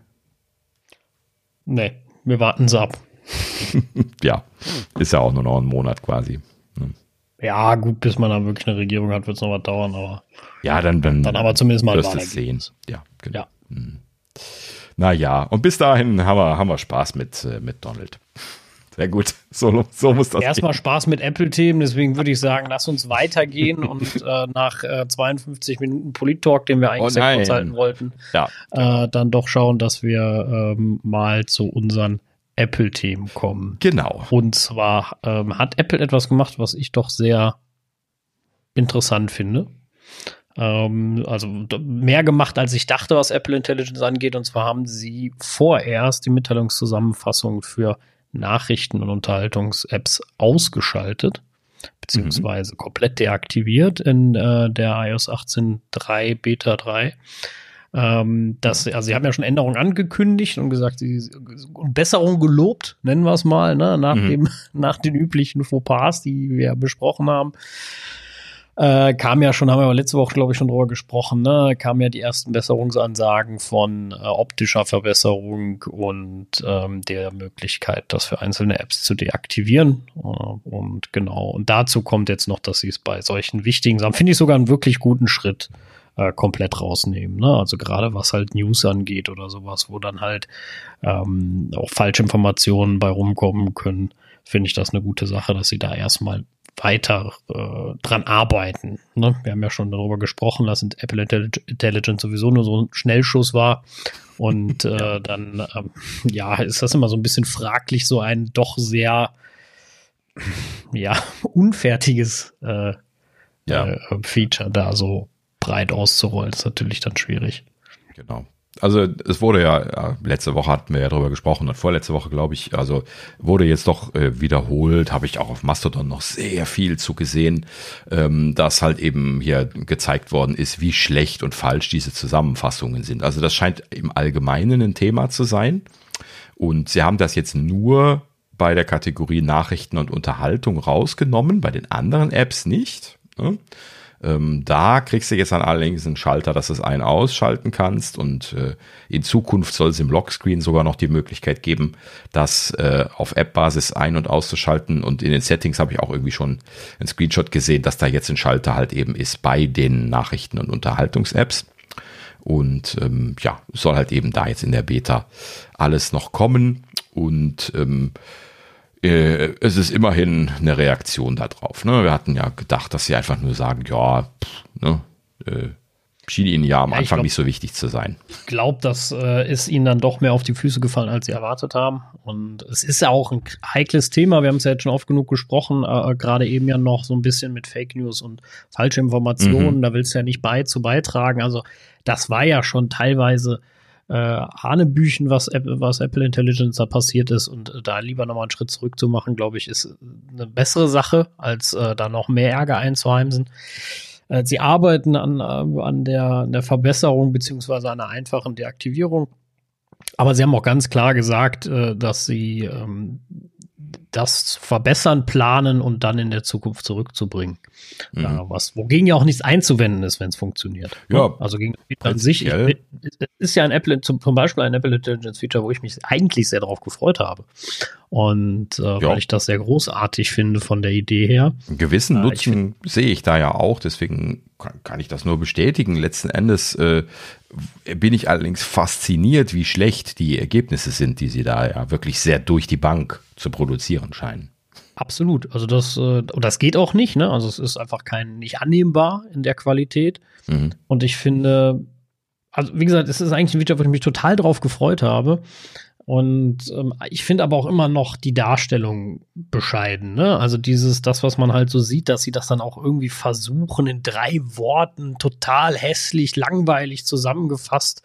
Nee, wir warten es ab. Ja, ist ja auch nur noch ein Monat quasi. Hm. Ja, gut, bis man dann wirklich eine Regierung hat, wird es noch was dauern, aber ja, dann, dann, dann aber zumindest mal wirst du es sehen. Ja, genau. Ja. Hm. Naja, und bis dahin haben wir, haben wir Spaß mit, mit Donald. Sehr gut, so, so muss das Erstmal gehen. Spaß mit Apple-Themen, deswegen würde ich sagen, lass uns weitergehen und äh, nach äh, zweiundfünfzig Minuten Polit-Talk, den wir eigentlich Oh sehr kurz halten wollten, ja. äh, dann doch schauen, dass wir ähm, mal zu unseren Apple-Themen kommen. Genau. Und zwar ähm, hat Apple etwas gemacht, was ich doch sehr interessant finde. Also mehr gemacht, als ich dachte, was Apple Intelligence angeht. Und zwar haben sie vorerst die Mitteilungszusammenfassung für Nachrichten- und Unterhaltungs-Apps ausgeschaltet, beziehungsweise mhm. komplett deaktiviert in äh, der iOS achtzehn Punkt drei Beta drei. Ähm, das, also sie haben ja schon Änderungen angekündigt und gesagt, sie Besserung gelobt, nennen wir es mal, ne, nach mhm. dem, nach den üblichen Fauxpas, die wir besprochen haben. Äh, kam ja schon, haben wir aber letzte Woche, glaube ich, schon drüber gesprochen, ne? Kamen ja die ersten Besserungsansagen von äh, optischer Verbesserung und ähm, der Möglichkeit, das für einzelne Apps zu deaktivieren. Äh, und genau, und dazu kommt jetzt noch, dass sie es bei solchen wichtigen Sachen, finde ich sogar einen wirklich guten Schritt, äh, komplett rausnehmen. Ne? Also gerade was halt News angeht oder sowas, wo dann halt ähm, auch Falschinformationen bei rumkommen können, finde ich das eine gute Sache, dass sie da erstmal weiter äh, dran arbeiten. Ne? Wir haben ja schon darüber gesprochen, dass Apple Intelligence sowieso nur so ein Schnellschuss war. Und äh, ja. dann ähm, ja, ist das immer so ein bisschen fraglich, so ein doch sehr ja, unfertiges äh, ja. äh, Feature da so breit auszurollen. Das ist natürlich dann schwierig. Genau. Also es wurde ja, ja, letzte Woche hatten wir ja drüber gesprochen und vorletzte Woche, glaube ich, also wurde jetzt doch äh, wiederholt, habe ich auch auf Mastodon noch sehr viel zu gesehen, ähm, dass halt eben hier gezeigt worden ist, wie schlecht und falsch diese Zusammenfassungen sind. Also das scheint im Allgemeinen ein Thema zu sein und sie haben das jetzt nur bei der Kategorie Nachrichten und Unterhaltung rausgenommen, bei den anderen Apps nicht, ne? Ähm, da kriegst du jetzt dann allerdings einen Schalter, dass du es ein- ausschalten kannst und äh, in Zukunft soll es im Lockscreen sogar noch die Möglichkeit geben, das äh, auf App-Basis ein- und auszuschalten und in den Settings habe ich auch irgendwie schon einen Screenshot gesehen, dass da jetzt ein Schalter halt eben ist bei den Nachrichten- und Unterhaltungs-Apps und ähm, ja, soll halt eben da jetzt in der Beta alles noch kommen und ähm, es ist immerhin eine Reaktion darauf. Ne? Wir hatten ja gedacht, dass sie einfach nur sagen, ja, pff, ne, äh, schien ihnen ja am ja, Anfang glaub, nicht so wichtig zu sein. Ich glaube, das äh, ist ihnen dann doch mehr auf die Füße gefallen, als sie erwartet haben. Und es ist ja auch ein heikles Thema. Wir haben es ja jetzt schon oft genug gesprochen, äh, gerade eben ja noch so ein bisschen mit Fake News und falsche Informationen. Mhm. Da willst du ja nicht bei zu beitragen. Also das war ja schon teilweise Äh, Hanebüchen, was, was Apple Intelligence da passiert ist und äh, da lieber nochmal einen Schritt zurück zu machen, glaube ich, ist eine bessere Sache, als äh, da noch mehr Ärger einzuheimsen. Äh, sie arbeiten an, äh, an, der, an der Verbesserung beziehungsweise einer einfachen Deaktivierung, aber sie haben auch ganz klar gesagt, äh, dass sie ähm, das zu verbessern, planen und dann in der Zukunft zurückzubringen. Mhm. Ja, was, wogegen ja auch nichts einzuwenden ist, wenn es funktioniert. Ja, also gegen an sich, ich, ist ja ein Apple, zum, zum Beispiel ein Apple Intelligence Feature, wo ich mich eigentlich sehr darauf gefreut habe. Und äh, ja. weil ich das sehr großartig finde von der Idee her. Einen gewissen äh, Nutzen ich sehe ich da ja auch, deswegen kann, kann ich das nur bestätigen. Letzten Endes äh, bin ich allerdings fasziniert, wie schlecht die Ergebnisse sind, die sie da ja wirklich sehr durch die Bank zu produzieren scheinen. Absolut. Also das, äh, das geht auch nicht, ne? Also es ist einfach kein, nicht annehmbar in der Qualität. Mhm. Und ich finde, also wie gesagt, es ist eigentlich ein Feature, wo ich mich total drauf gefreut habe. Und ähm, ich finde aber auch immer noch die Darstellung bescheiden, ne? Also dieses, das, was man halt so sieht, dass sie das dann auch irgendwie versuchen, in drei Worten total hässlich, langweilig zusammengefasst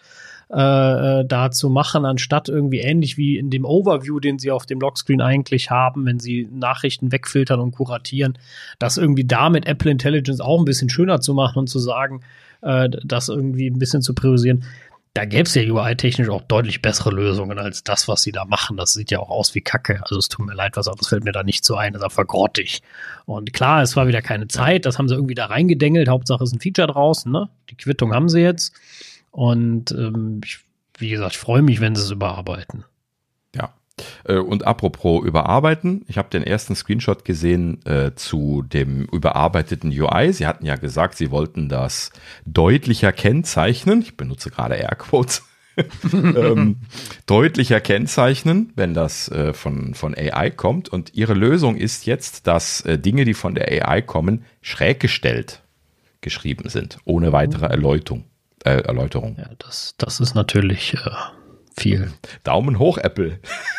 äh, da zu machen, anstatt irgendwie ähnlich wie in dem Overview, den sie auf dem Lockscreen eigentlich haben, wenn sie Nachrichten wegfiltern und kuratieren, das irgendwie damit Apple Intelligence auch ein bisschen schöner zu machen und zu sagen, äh, das irgendwie ein bisschen zu priorisieren. Da gäbe es ja U I-technisch auch deutlich bessere Lösungen als das, was sie da machen. Das sieht ja auch aus wie Kacke. Also es tut mir leid, was anderes fällt mir da nicht so ein. Das ist einfach grottig. Und klar, es war wieder keine Zeit. Das haben sie irgendwie da reingedengelt. Hauptsache ist ein Feature draußen, ne? Die Quittung haben sie jetzt. Und ähm, ich, wie gesagt, ich freue mich, wenn sie es überarbeiten. Ja. Und apropos überarbeiten, ich habe den ersten Screenshot gesehen äh, zu dem überarbeiteten U I. Sie hatten ja gesagt, sie wollten das deutlicher kennzeichnen. Ich benutze gerade Airquotes. ähm, deutlicher kennzeichnen, wenn das äh, von, von A I kommt. Und ihre Lösung ist jetzt, dass äh, Dinge, die von der A I kommen, schräg gestellt geschrieben sind, ohne weitere Erläuterung. Äh, Erläuterung. Ja, das, das ist natürlich äh, viel. Daumen hoch, Apple.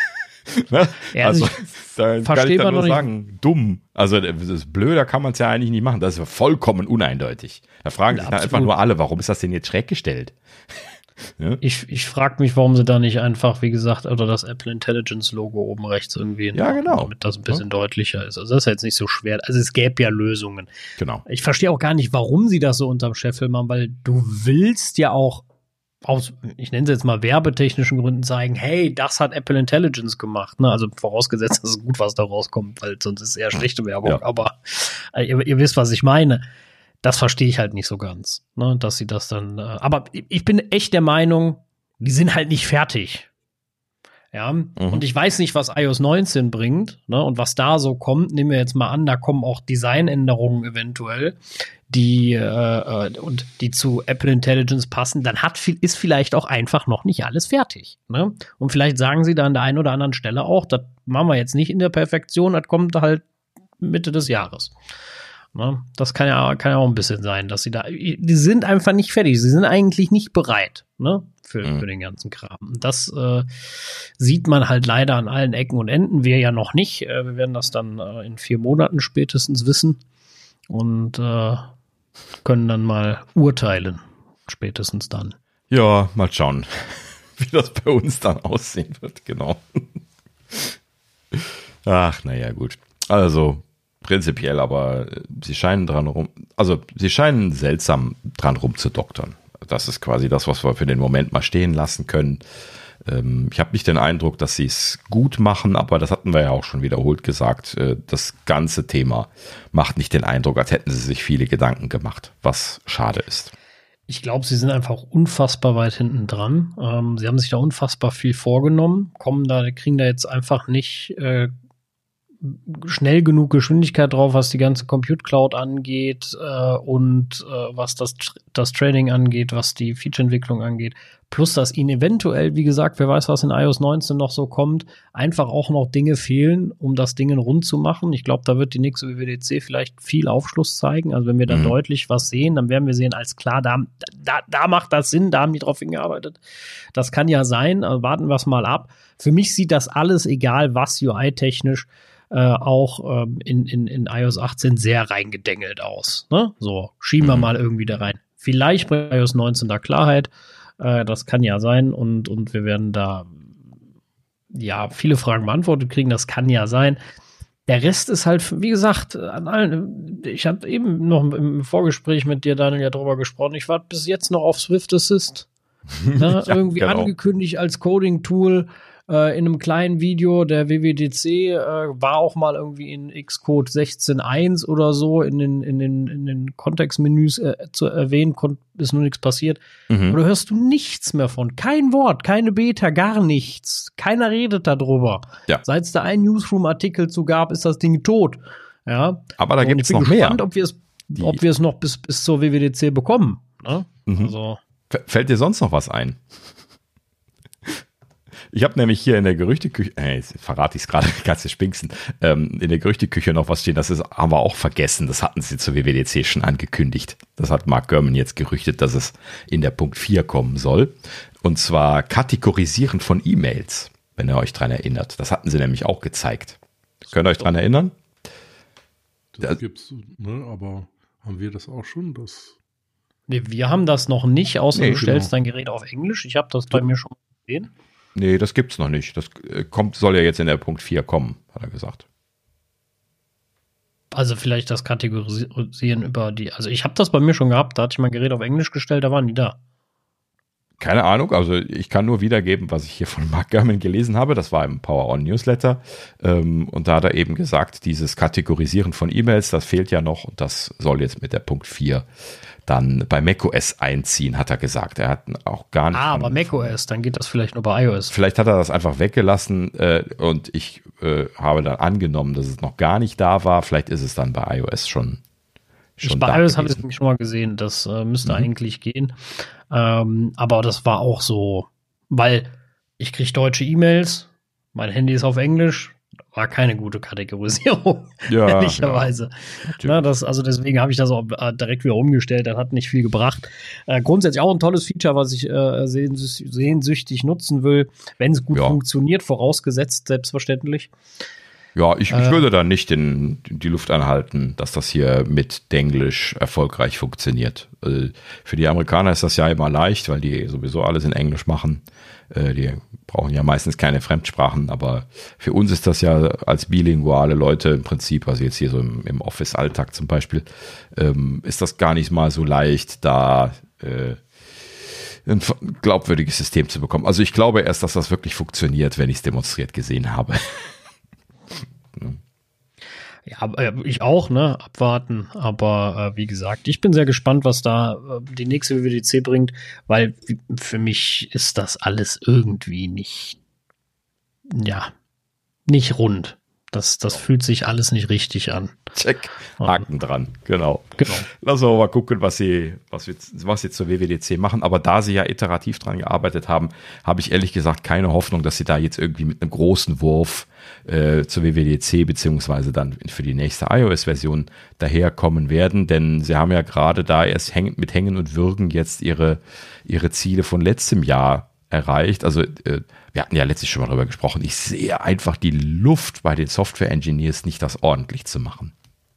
Ne? Ja, also, da kann ich dann nur sagen, dumm. Also, das ist blöder kann man es ja eigentlich nicht machen. Das ist vollkommen uneindeutig. Da fragen sich dann einfach nur alle, warum ist das denn jetzt schräg gestellt? Ja? Ich, ich frage mich, warum sie da nicht einfach, wie gesagt, oder das Apple Intelligence Logo oben rechts irgendwie, ja, genau, damit das ein bisschen ja. deutlicher ist. Also, das ist jetzt nicht so schwer. Also, es gäbe ja Lösungen. Genau. Ich verstehe auch gar nicht, warum sie das so unterm Scheffel machen, weil du willst ja auch aus, ich nenne es jetzt mal werbetechnischen Gründen zeigen, hey, das hat Apple Intelligence gemacht. Ne? Also vorausgesetzt, das ist gut, was da rauskommt, weil sonst ist es eher schlechte Werbung. Ja. Aber äh, ihr, ihr wisst, was ich meine. Das verstehe ich halt nicht so ganz, ne? Dass sie das dann. Äh, aber ich bin echt der Meinung, die sind halt nicht fertig. Ja, mhm. Und ich weiß nicht, was i O S neunzehn bringt, ne? Und was da so kommt. Nehmen wir jetzt mal an, da kommen auch Designänderungen eventuell, die äh, und die zu Apple Intelligence passen. Dann hat viel, ist vielleicht auch einfach noch nicht alles fertig, ne? Und vielleicht sagen sie da an der einen oder anderen Stelle auch, das machen wir jetzt nicht in der Perfektion, das kommt halt Mitte des Jahres. Ne? Das kann ja, kann ja auch ein bisschen sein, dass sie da, die sind einfach nicht fertig, sie sind eigentlich nicht bereit, ne? Für, mhm. für den ganzen Kram. Das äh, sieht man halt leider an allen Ecken und Enden. Wir ja noch nicht. Äh, wir werden das dann äh, in vier Monaten spätestens wissen und äh, können dann mal urteilen. Spätestens dann. Ja, mal schauen, wie das bei uns dann aussehen wird. Genau. Ach, naja, gut. Also prinzipiell, aber sie scheinen dran rum, also sie scheinen seltsam dran rumzudoktern. Das ist quasi das, was wir für den Moment mal stehen lassen können. Ähm, ich habe nicht den Eindruck, dass sie es gut machen, aber das hatten wir ja auch schon wiederholt gesagt. Äh, das ganze Thema macht nicht den Eindruck, als hätten sie sich viele Gedanken gemacht, was schade ist. Ich glaube, sie sind einfach unfassbar weit hinten dran. Ähm, sie haben sich da unfassbar viel vorgenommen, kommen da, kriegen da jetzt einfach nicht äh, schnell genug Geschwindigkeit drauf, was die ganze Compute Cloud angeht äh, und äh, was das, das Training angeht, was die Feature-Entwicklung angeht. Plus, dass ihnen eventuell, wie gesagt, wer weiß, was in i O S neunzehn noch so kommt, einfach auch noch Dinge fehlen, um das Ding rund zu machen. Ich glaube, da wird die nächste W W D C vielleicht viel Aufschluss zeigen. Also wenn wir da mhm. deutlich was sehen, dann werden wir sehen, als klar, da, da, da macht das Sinn, da haben die drauf hingearbeitet. Das kann ja sein, also warten wir es mal ab. Für mich sieht das alles, egal was U I-technisch, Äh, auch ähm, in, in, in i O S achtzehn sehr reingedengelt aus. Ne? So, schieben wir mhm. mal irgendwie da rein. Vielleicht bringt i O S neunzehn da Klarheit. Äh, das kann ja sein und, und wir werden da ja viele Fragen beantwortet kriegen. Das kann ja sein. Der Rest ist halt, wie gesagt, an allen. Ich habe eben noch im Vorgespräch mit dir, Daniel, ja drüber gesprochen. Ich warte bis jetzt noch auf Swift Assist. Ne? Ja, irgendwie genau. Angekündigt als Coding-Tool. äh, in einem kleinen Video, der W W D C äh, war auch mal irgendwie in Xcode sechzehn Punkt eins oder so in den, in den, in den Kontextmenüs äh, zu erwähnen, kon- ist nur nichts passiert. Mhm. Aber da hörst du nichts mehr von. Kein Wort, keine Beta, gar nichts. Keiner redet darüber. Ja. Seit es da einen Newsroom-Artikel zu gab, ist das Ding tot. Ja. Aber da Und gibt ich es bin noch gespannt, mehr. ob wir es Die- ob wir es noch bis, bis zur W W D C bekommen. Ne? Mhm. Also. F- Fällt dir sonst noch was ein? Ich habe nämlich hier in der Gerüchteküche, äh, jetzt verrate ich es gerade, kannst du spinksen, ähm, in der Gerüchteküche noch was stehen, das ist, haben wir auch vergessen, das hatten sie zur W W D C schon angekündigt. Das hat Mark Gurman jetzt gerüchtet, dass es in der Punkt vier kommen soll. Und zwar Kategorisieren von E-Mails, wenn ihr euch dran erinnert. Das hatten sie nämlich auch gezeigt. Könnt ihr euch dran erinnern? Das Ja. gibt's, ne, aber haben wir das auch schon? Das Nee, wir haben das noch nicht, außer Nee, du stellst genau. dein Gerät auf Englisch. Ich habe das bei mir schon gesehen. Nee, das gibt's noch nicht. Das äh, kommt, soll ja jetzt in der Punkt vier kommen, hat er gesagt. Also vielleicht das Kategorisieren über die. Also ich habe das bei mir schon gehabt. Da hatte ich mein Gerät auf Englisch gestellt, da waren die da. Keine Ahnung, also ich kann nur wiedergeben, was ich hier von Mark Gurman gelesen habe. Das war im Power On Newsletter. Ähm, und da hat er eben gesagt, dieses Kategorisieren von E-Mails, das fehlt ja noch. Und das soll jetzt mit der Punkt vier dann bei macOS einziehen, hat er gesagt. Er hat auch gar nicht. Ah, von- aber macOS, dann geht das vielleicht nur bei iOS. Vielleicht hat er das einfach weggelassen äh, und ich äh, habe dann angenommen, dass es noch gar nicht da war. Vielleicht ist es dann bei iOS schon, schon Ich, bei da iOS habe ich es gewesen. nämlich schon mal gesehen. Das äh, müsste Mhm. eigentlich gehen. Ähm, aber das war auch so, weil ich kriege deutsche E-Mails, mein Handy ist auf Englisch. War keine gute Kategorisierung, Ja, ehrlicherweise. natürlich. Na, das, also deswegen habe ich das auch äh, direkt wieder umgestellt. Das hat nicht viel gebracht. Äh, grundsätzlich auch ein tolles Feature, was ich äh, sehnsü- sehnsüchtig nutzen will, wenn es gut Ja. funktioniert, vorausgesetzt selbstverständlich. Ja, ich, ich Äh, würde da nicht in die Luft anhalten, dass das hier mit Denglisch erfolgreich funktioniert. Äh, Für die Amerikaner ist das ja immer leicht, weil die sowieso alles in Englisch machen. Äh, Die brauchen ja meistens keine Fremdsprachen, aber für uns ist das ja als bilinguale Leute im Prinzip, also jetzt hier so im, im Office-Alltag zum Beispiel, ähm, ist das gar nicht mal so leicht, da äh, ein glaubwürdiges System zu bekommen. Also ich glaube erst, dass das wirklich funktioniert, wenn ich es demonstriert gesehen habe. Ja, aber, äh, ich auch, ne? Abwarten. Aber äh, wie gesagt, ich bin sehr gespannt, was da äh, die nächste W W D C bringt, weil wie- für mich ist das alles irgendwie nicht, ja, nicht rund. Das, das fühlt sich alles nicht richtig an. Check. Haken dran, genau. Genau. Lass uns mal gucken, was sie, was, wir, was sie zur W W D C machen. Aber da sie ja iterativ dran gearbeitet haben, habe ich ehrlich gesagt keine Hoffnung, dass sie da jetzt irgendwie mit einem großen Wurf äh, zur W W D C beziehungsweise dann für die nächste iOS-Version daherkommen werden. Denn sie haben ja gerade da erst häng, mit Hängen und Würgen jetzt ihre, ihre Ziele von letztem Jahr erreicht. Also äh, wir hatten ja letztlich schon mal darüber gesprochen. Ich sehe einfach die Luft bei den Software-Engineers nicht, das ordentlich zu machen.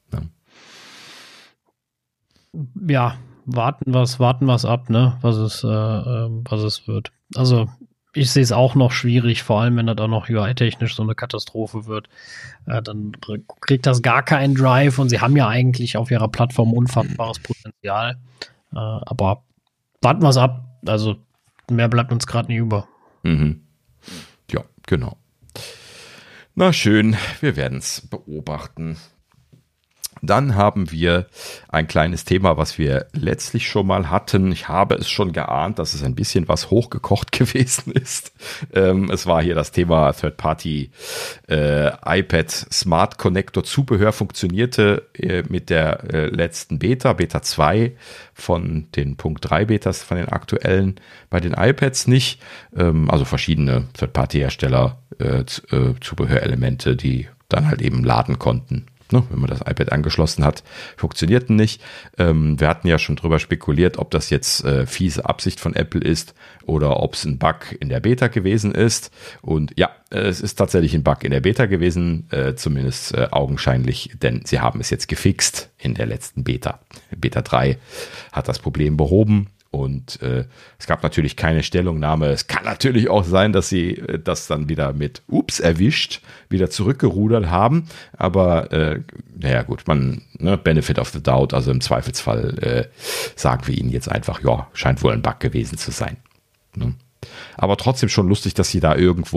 Ja, warten was, warten was ab, ne? Was es, äh, äh, was es wird. Also ich sehe es auch noch schwierig, vor allem wenn das auch noch U I-technisch so eine Katastrophe wird. Äh, dann kriegt das gar keinen Drive und sie haben ja eigentlich auf ihrer Plattform unfassbares Potenzial. Äh, aber warten wir es ab. Also mehr bleibt uns gerade nicht über. Mhm. Ja, genau. Na schön, wir werden es beobachten. Dann haben wir ein kleines Thema, was wir letztlich schon mal hatten. Ich habe es schon geahnt, dass es ein bisschen was hochgekocht gewesen ist. Ähm, es war hier das Thema Third-Party äh, iPad Smart Connector Zubehör funktionierte äh, mit der äh, letzten Beta, Beta zwei von den Punkt drei Betas, von den aktuellen bei den iPads nicht. Ähm, also verschiedene Third-Party-Hersteller äh, Z- äh, Zubehörelemente, die dann halt eben laden konnten. Ne, wenn man das iPad angeschlossen hat, funktionierten nicht. Ähm, wir hatten ja schon drüber spekuliert, ob das jetzt äh, fiese Absicht von Apple ist oder ob es ein Bug in der Beta gewesen ist. Und ja, äh, es ist tatsächlich ein Bug in der Beta gewesen, äh, zumindest äh, augenscheinlich, denn sie haben es jetzt gefixt in der letzten Beta. Beta drei hat das Problem behoben. Und äh, es gab natürlich keine Stellungnahme. Es kann natürlich auch sein, dass sie äh, das dann wieder mit Ups erwischt, wieder zurückgerudert haben. Aber äh, naja gut, man, ne, Benefit of the Doubt, also im Zweifelsfall äh, sagen wir ihnen jetzt einfach, ja, scheint wohl ein Bug gewesen zu sein. Ne? Aber trotzdem schon lustig, dass sie da irgendwo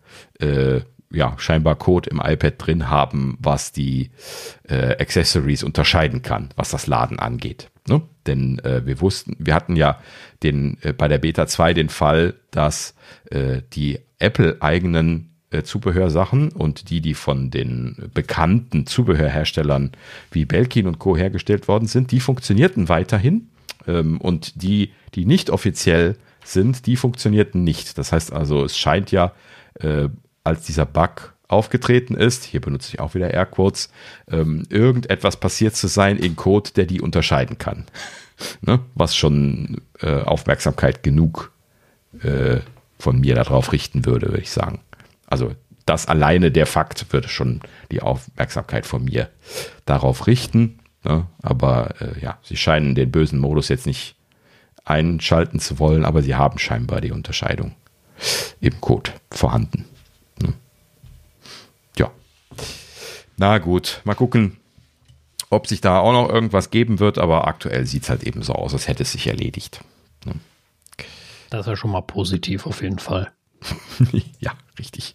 äh, ja, scheinbar Code im iPad drin haben, was die äh, Accessories unterscheiden kann, was das Laden angeht. Ne? Denn äh, wir wussten, wir hatten ja den äh, bei der Beta zwei den Fall, dass äh, die Apple-eigenen äh, Zubehörsachen und die, die von den bekannten Zubehörherstellern wie Belkin und Co. hergestellt worden sind, die funktionierten weiterhin. Ähm, und die, die nicht offiziell sind, die funktionierten nicht. Das heißt also, es scheint ja, äh, als dieser Bug aufgetreten ist, hier benutze ich auch wieder Airquotes, ähm, irgendetwas passiert zu sein in Code, der die unterscheiden kann. Ne? Was schon äh, Aufmerksamkeit genug äh, von mir darauf richten würde, würde ich sagen. Also das alleine, der Fakt, würde schon die Aufmerksamkeit von mir darauf richten. Ne? Aber äh, ja, sie scheinen den bösen Modus jetzt nicht einschalten zu wollen, aber sie haben scheinbar die Unterscheidung im Code vorhanden. Ne? Ja. Na gut, mal gucken, ob sich da auch noch irgendwas geben wird, aber aktuell sieht es halt eben so aus, als hätte es sich erledigt. Ne? Das ist ja schon mal positiv auf jeden Fall. Ja, richtig.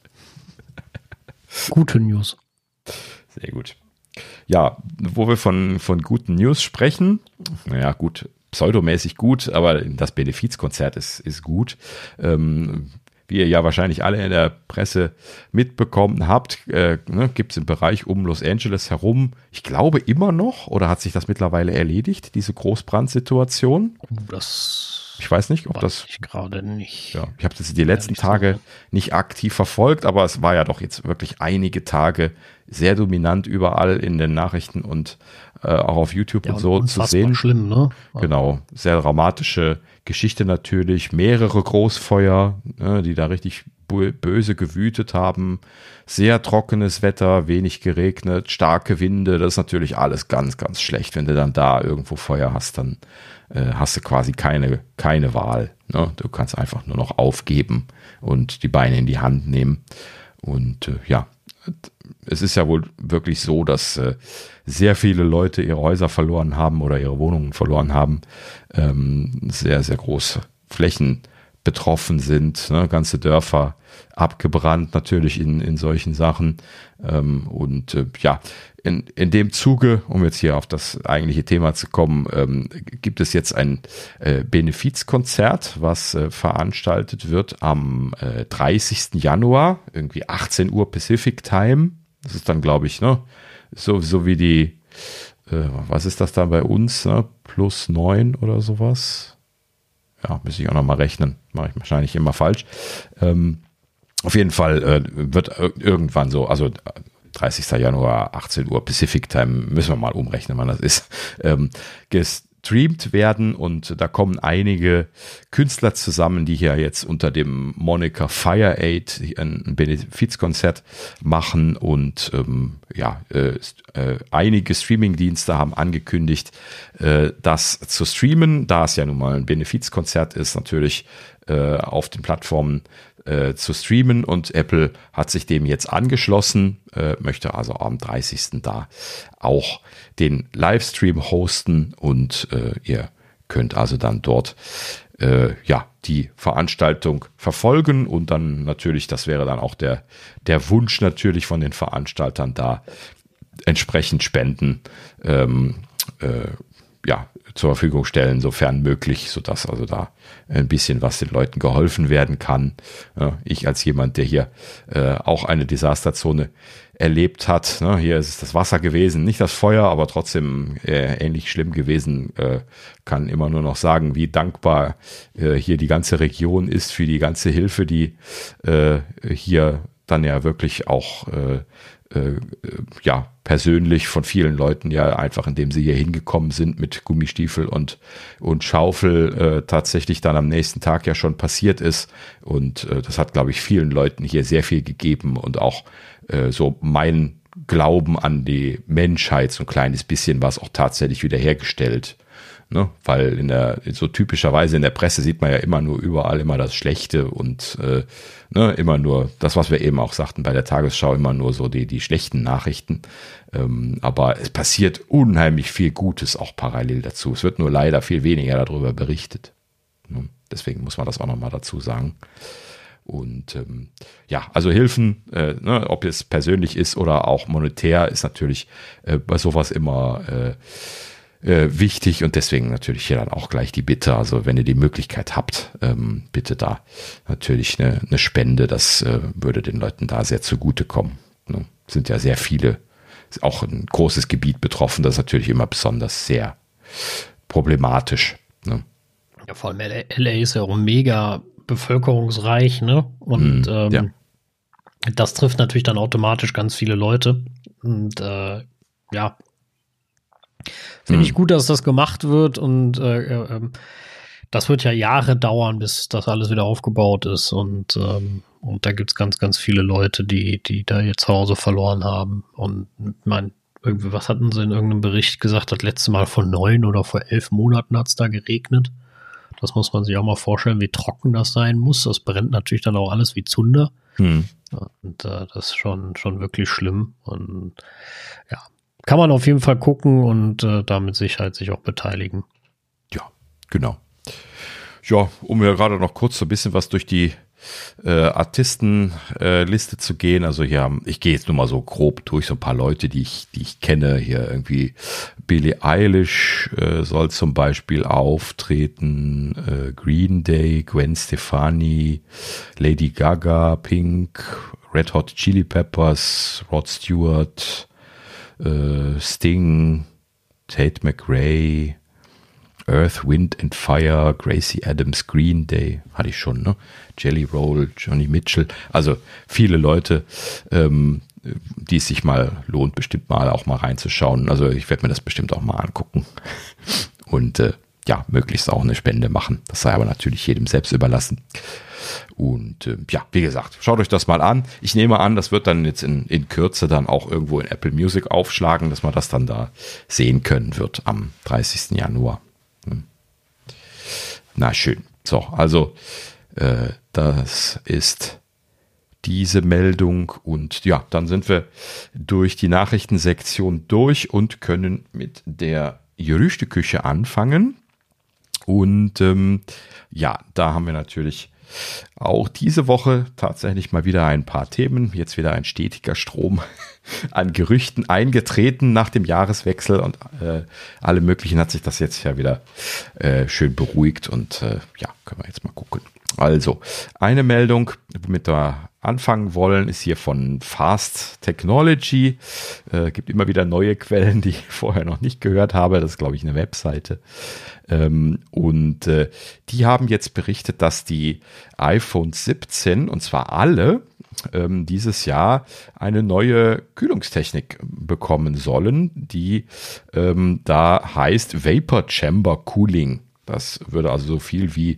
Gute News. Sehr gut. Ja, wo wir von, von guten News sprechen, naja gut, pseudomäßig gut, aber das Benefizkonzert ist, ist gut. Ähm, wie ihr ja wahrscheinlich alle in der Presse mitbekommen habt, äh, ne, gibt es im Bereich um Los Angeles herum, ich glaube immer noch, oder hat sich das mittlerweile erledigt, diese Großbrandsituation? Das Ich weiß nicht, ob das ich gerade nicht. Ja, ich habe das die letzten Tage nicht aktiv verfolgt, aber es war ja doch jetzt wirklich einige Tage sehr dominant überall in den Nachrichten und äh, auch auf YouTube Ja, und so zu sehen. Schlimm, ne? Genau, sehr dramatische Geschichte natürlich, mehrere Großfeuer, ne, die da richtig böse gewütet haben, sehr trockenes Wetter, wenig geregnet, starke Winde, das ist natürlich alles ganz, ganz schlecht. Wenn du dann da irgendwo Feuer hast, dann äh, hast du quasi keine, keine Wahl. Ne? Du kannst einfach nur noch aufgeben und die Beine in die Hand nehmen. Und äh, ja, es ist ja wohl wirklich so, dass äh, sehr viele Leute ihre Häuser verloren haben oder ihre Wohnungen verloren haben. Ähm, sehr, sehr große Flächen betroffen sind, ne? Ganze Dörfer abgebrannt natürlich in, in solchen Sachen. Ähm, und äh, ja, in, in dem Zuge, um jetzt hier auf das eigentliche Thema zu kommen, ähm, gibt es jetzt ein äh, Benefizkonzert, was äh, veranstaltet wird am äh, dreißigsten Januar, irgendwie achtzehn Uhr Pacific Time. Das ist dann, glaube ich, ne, so, so wie die, äh, was ist das dann bei uns, ne? Plus neun oder sowas. Ja, müsste ich auch noch mal rechnen. Mache ich wahrscheinlich immer falsch. Ähm, auf jeden Fall äh, wird irgendwann so, also dreißigsten Januar, achtzehn Uhr Pacific Time, müssen wir mal umrechnen, wann das ist, ähm, gestreamt werden und da kommen einige Künstler zusammen, die hier jetzt unter dem Moniker Fire Aid ein Benefizkonzert machen und ähm, ja, äh, äh, einige Streamingdienste haben angekündigt, äh, das zu streamen, da es ja nun mal ein Benefizkonzert ist, natürlich äh, auf den Plattformen äh, zu streamen und Apple hat sich dem jetzt angeschlossen, äh, möchte also am dreißigsten da auch den Livestream hosten und äh, ihr könnt also dann dort äh, ja die Veranstaltung verfolgen und dann natürlich, das wäre dann auch der, der Wunsch natürlich von den Veranstaltern da entsprechend Spenden ähm, äh, ja, zur Verfügung stellen, sofern möglich, sodass also da ein bisschen was den Leuten geholfen werden kann. Ja, ich als jemand, der hier äh, auch eine Desasterzone erlebt hat, ne, hier ist es das Wasser gewesen, nicht das Feuer, aber trotzdem äh, ähnlich schlimm gewesen, äh, kann immer nur noch sagen, wie dankbar äh, hier die ganze Region ist für die ganze Hilfe, die äh, hier dann ja wirklich auch äh, äh, ja persönlich von vielen Leuten ja einfach, indem sie hier hingekommen sind mit Gummistiefel und und Schaufel äh, tatsächlich dann am nächsten Tag ja schon passiert ist und äh, das hat, glaube ich, vielen Leuten hier sehr viel gegeben und auch äh, so mein Glauben an die Menschheit so ein kleines bisschen was auch tatsächlich wiederhergestellt. Ne? Weil in der, so typischerweise in der Presse sieht man ja immer nur überall immer das Schlechte und äh, ne, immer nur das, was wir eben auch sagten bei der Tagesschau, immer nur so die, die schlechten Nachrichten. Ähm, aber es passiert unheimlich viel Gutes auch parallel dazu. Es wird nur leider viel weniger darüber berichtet. Ne? Deswegen muss man das auch nochmal dazu sagen. Und ähm, ja, also Hilfen, äh, ne, ob es persönlich ist oder auch monetär, ist natürlich äh, bei sowas immer äh, äh, wichtig und deswegen natürlich hier dann auch gleich die Bitte, also wenn ihr die Möglichkeit habt, ähm, bitte da natürlich eine, eine Spende, das äh, würde den Leuten da sehr zugutekommen. Ne? Sind ja sehr viele, ist auch ein großes Gebiet betroffen, das ist natürlich immer besonders sehr problematisch. Ne? Ja, vor allem L A ist ja auch mega bevölkerungsreich, ne? Und mm, ähm, ja. das trifft natürlich dann automatisch ganz viele Leute. Und äh, ja, finde mm. ich gut, dass das gemacht wird und äh, äh, das wird ja Jahre dauern, bis das alles wieder aufgebaut ist. Und, ähm, und da gibt es ganz, ganz viele Leute, die, die da ihr Zuhause verloren haben. Und ich meine, irgendwie, was hatten sie in irgendeinem Bericht gesagt? Das letzte Mal vor neun oder vor elf Monaten hat es da geregnet. Das muss man sich auch mal vorstellen, wie trocken das sein muss. Das brennt natürlich dann auch alles wie Zunder. Hm. Und äh, das ist schon, schon wirklich schlimm. Und ja, kann man auf jeden Fall gucken und äh, da mit Sicherheit sich auch beteiligen. Ja, genau. Ja, um ja gerade noch kurz so ein bisschen was durch die äh, Artistenliste äh, zu gehen. Also hier, ich gehe jetzt nur mal so grob durch so ein paar Leute, die ich, die ich kenne. Hier irgendwie Billie Eilish äh, soll zum Beispiel auftreten, äh, Green Day, Gwen Stefani, Lady Gaga, Pink, Red Hot Chili Peppers, Rod Stewart, äh, Sting, Tate McRae, Earth, Wind and Fire, Gracie Adams, Green Day, hatte ich schon, ne? Jelly Roll, Johnny Mitchell, also viele Leute, ähm, die es sich mal lohnt, bestimmt mal auch mal reinzuschauen. Also ich werde mir das bestimmt auch mal angucken und äh, ja, möglichst auch eine Spende machen. Das sei aber natürlich jedem selbst überlassen. Und äh, ja, wie gesagt, schaut euch das mal an. Ich nehme an, das wird dann jetzt in, in Kürze dann auch irgendwo in Apple Music aufschlagen, dass man das dann da sehen können wird am dreißigsten Januar. Hm. Na schön. So, also äh, das ist diese Meldung und ja, dann sind wir durch die Nachrichtensektion durch und können mit der Gerüchteküche anfangen. Und ähm, ja, da haben wir natürlich auch diese Woche tatsächlich mal wieder ein paar Themen. Jetzt wieder ein stetiger Strom an Gerüchten eingetreten nach dem Jahreswechsel und äh, alle möglichen hat sich das jetzt ja wieder äh, schön beruhigt und äh, ja, können wir jetzt mal gucken. Also, eine Meldung, womit wir anfangen wollen, ist hier von Fast Technology. Äh, gibt immer wieder neue Quellen, die ich vorher noch nicht gehört habe. Das ist, glaube ich, eine Webseite. Ähm, und äh, die haben jetzt berichtet, dass die iPhone siebzehn, und zwar alle, ähm, dieses Jahr eine neue Kühlungstechnik bekommen sollen, die ähm, da heißt Vapor Chamber Cooling. Das würde also so viel wie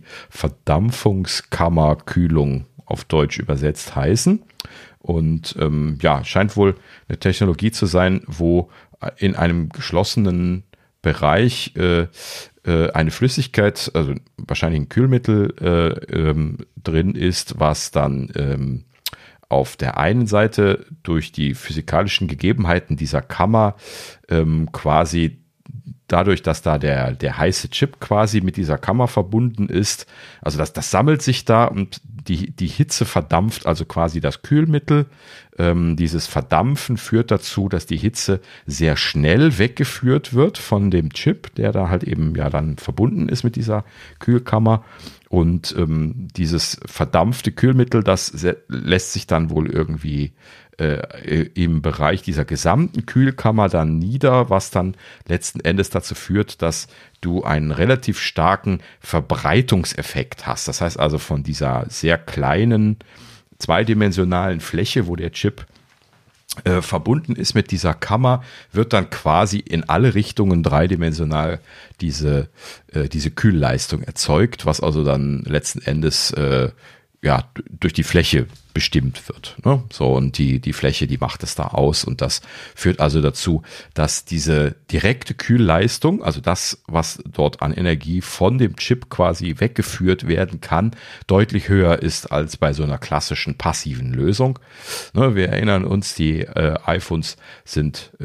Verdampfungskammerkühlung auf Deutsch übersetzt heißen. Und ähm, ja, scheint wohl eine Technologie zu sein, wo in einem geschlossenen Bereich äh, äh, eine Flüssigkeit, also wahrscheinlich ein Kühlmittel äh, ähm, drin ist, was dann ähm, auf der einen Seite durch die physikalischen Gegebenheiten dieser Kammer ähm, quasi dadurch, dass da der, der heiße Chip quasi mit dieser Kammer verbunden ist, also das, das sammelt sich da und die, die Hitze verdampft also quasi das Kühlmittel. Ähm, dieses Verdampfen führt dazu, dass die Hitze sehr schnell weggeführt wird von dem Chip, der da halt eben ja dann verbunden ist mit dieser Kühlkammer. Und ähm, dieses verdampfte Kühlmittel, das se- lässt sich dann wohl irgendwie äh, im Bereich dieser gesamten Kühlkammer dann nieder, was dann letzten Endes dazu führt, dass du einen relativ starken Verbreitungseffekt hast. Das heißt also von dieser sehr kleinen zweidimensionalen Fläche, wo der Chip äh, verbunden ist mit dieser Kammer, wird dann quasi in alle Richtungen dreidimensional diese, äh, diese Kühlleistung erzeugt, was also dann letzten Endes äh, ja, durch die Fläche bestimmt wird. Ne? So, und die, die Fläche, die macht es da aus. Und das führt also dazu, dass diese direkte Kühlleistung, also das, was dort an Energie von dem Chip quasi weggeführt werden kann, deutlich höher ist als bei so einer klassischen passiven Lösung. Ne, wir erinnern uns, die äh, iPhones sind äh,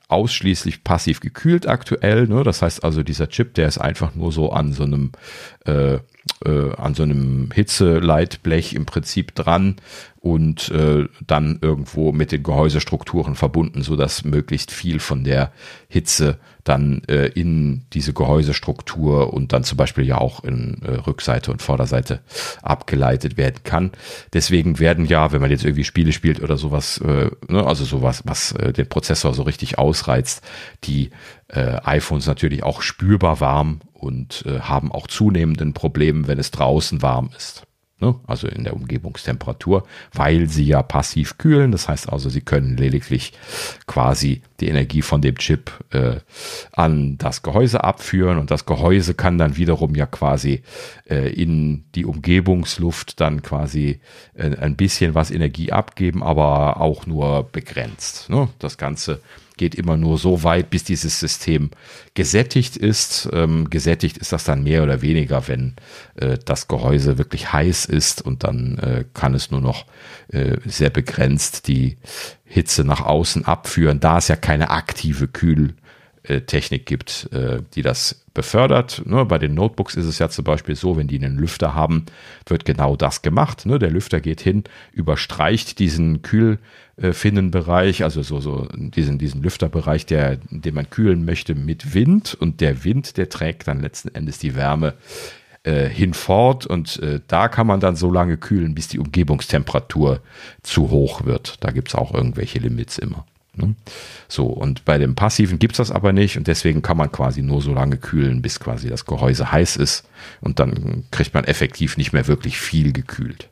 ausschließlich passiv gekühlt aktuell. Ne? Das heißt also, dieser Chip, der ist einfach nur so an so einem äh, äh, an so einem Hitzeleitblech im Prinzip dran und äh, dann irgendwo mit den Gehäusestrukturen verbunden, so dass möglichst viel von der Hitze dann äh, in diese Gehäusestruktur und dann zum Beispiel ja auch in äh, Rückseite und Vorderseite abgeleitet werden kann. Deswegen werden ja, wenn man jetzt irgendwie Spiele spielt oder sowas, äh, ne, also sowas, was äh, den Prozessor so richtig ausreizt, die äh, iPhones natürlich auch spürbar warm und äh, haben auch zunehmend ein Problem, wenn es draußen warm ist. Ne? Also in der Umgebungstemperatur, weil sie ja passiv kühlen. Das heißt also, sie können lediglich quasi die Energie von dem Chip äh, an das Gehäuse abführen und das Gehäuse kann dann wiederum ja quasi äh, in die Umgebungsluft dann quasi äh, ein bisschen was Energie abgeben, aber auch nur begrenzt. Ne? Das Ganze geht immer nur so weit, bis dieses System gesättigt ist. Ähm, gesättigt ist das dann mehr oder weniger, wenn äh, das Gehäuse wirklich heiß ist und dann äh, kann es nur noch äh, sehr begrenzt die Hitze nach außen abführen, da es ja keine aktive Kühltechnik gibt, äh, die das befördert. Ne, bei den Notebooks ist es ja zum Beispiel so, wenn die einen Lüfter haben, wird genau das gemacht. Ne, der Lüfter geht hin, überstreicht diesen Kühlfinnenbereich, also so, so diesen, diesen Lüfterbereich, der, den man kühlen möchte, mit Wind. Und der Wind, der trägt dann letzten Endes die Wärme äh, hinfort. Und äh, da kann man dann so lange kühlen, bis die Umgebungstemperatur zu hoch wird. Da gibt es auch irgendwelche Limits immer. So, und bei dem Passiven gibt es das aber nicht und deswegen kann man quasi nur so lange kühlen, bis quasi das Gehäuse heiß ist und dann kriegt man effektiv nicht mehr wirklich viel gekühlt.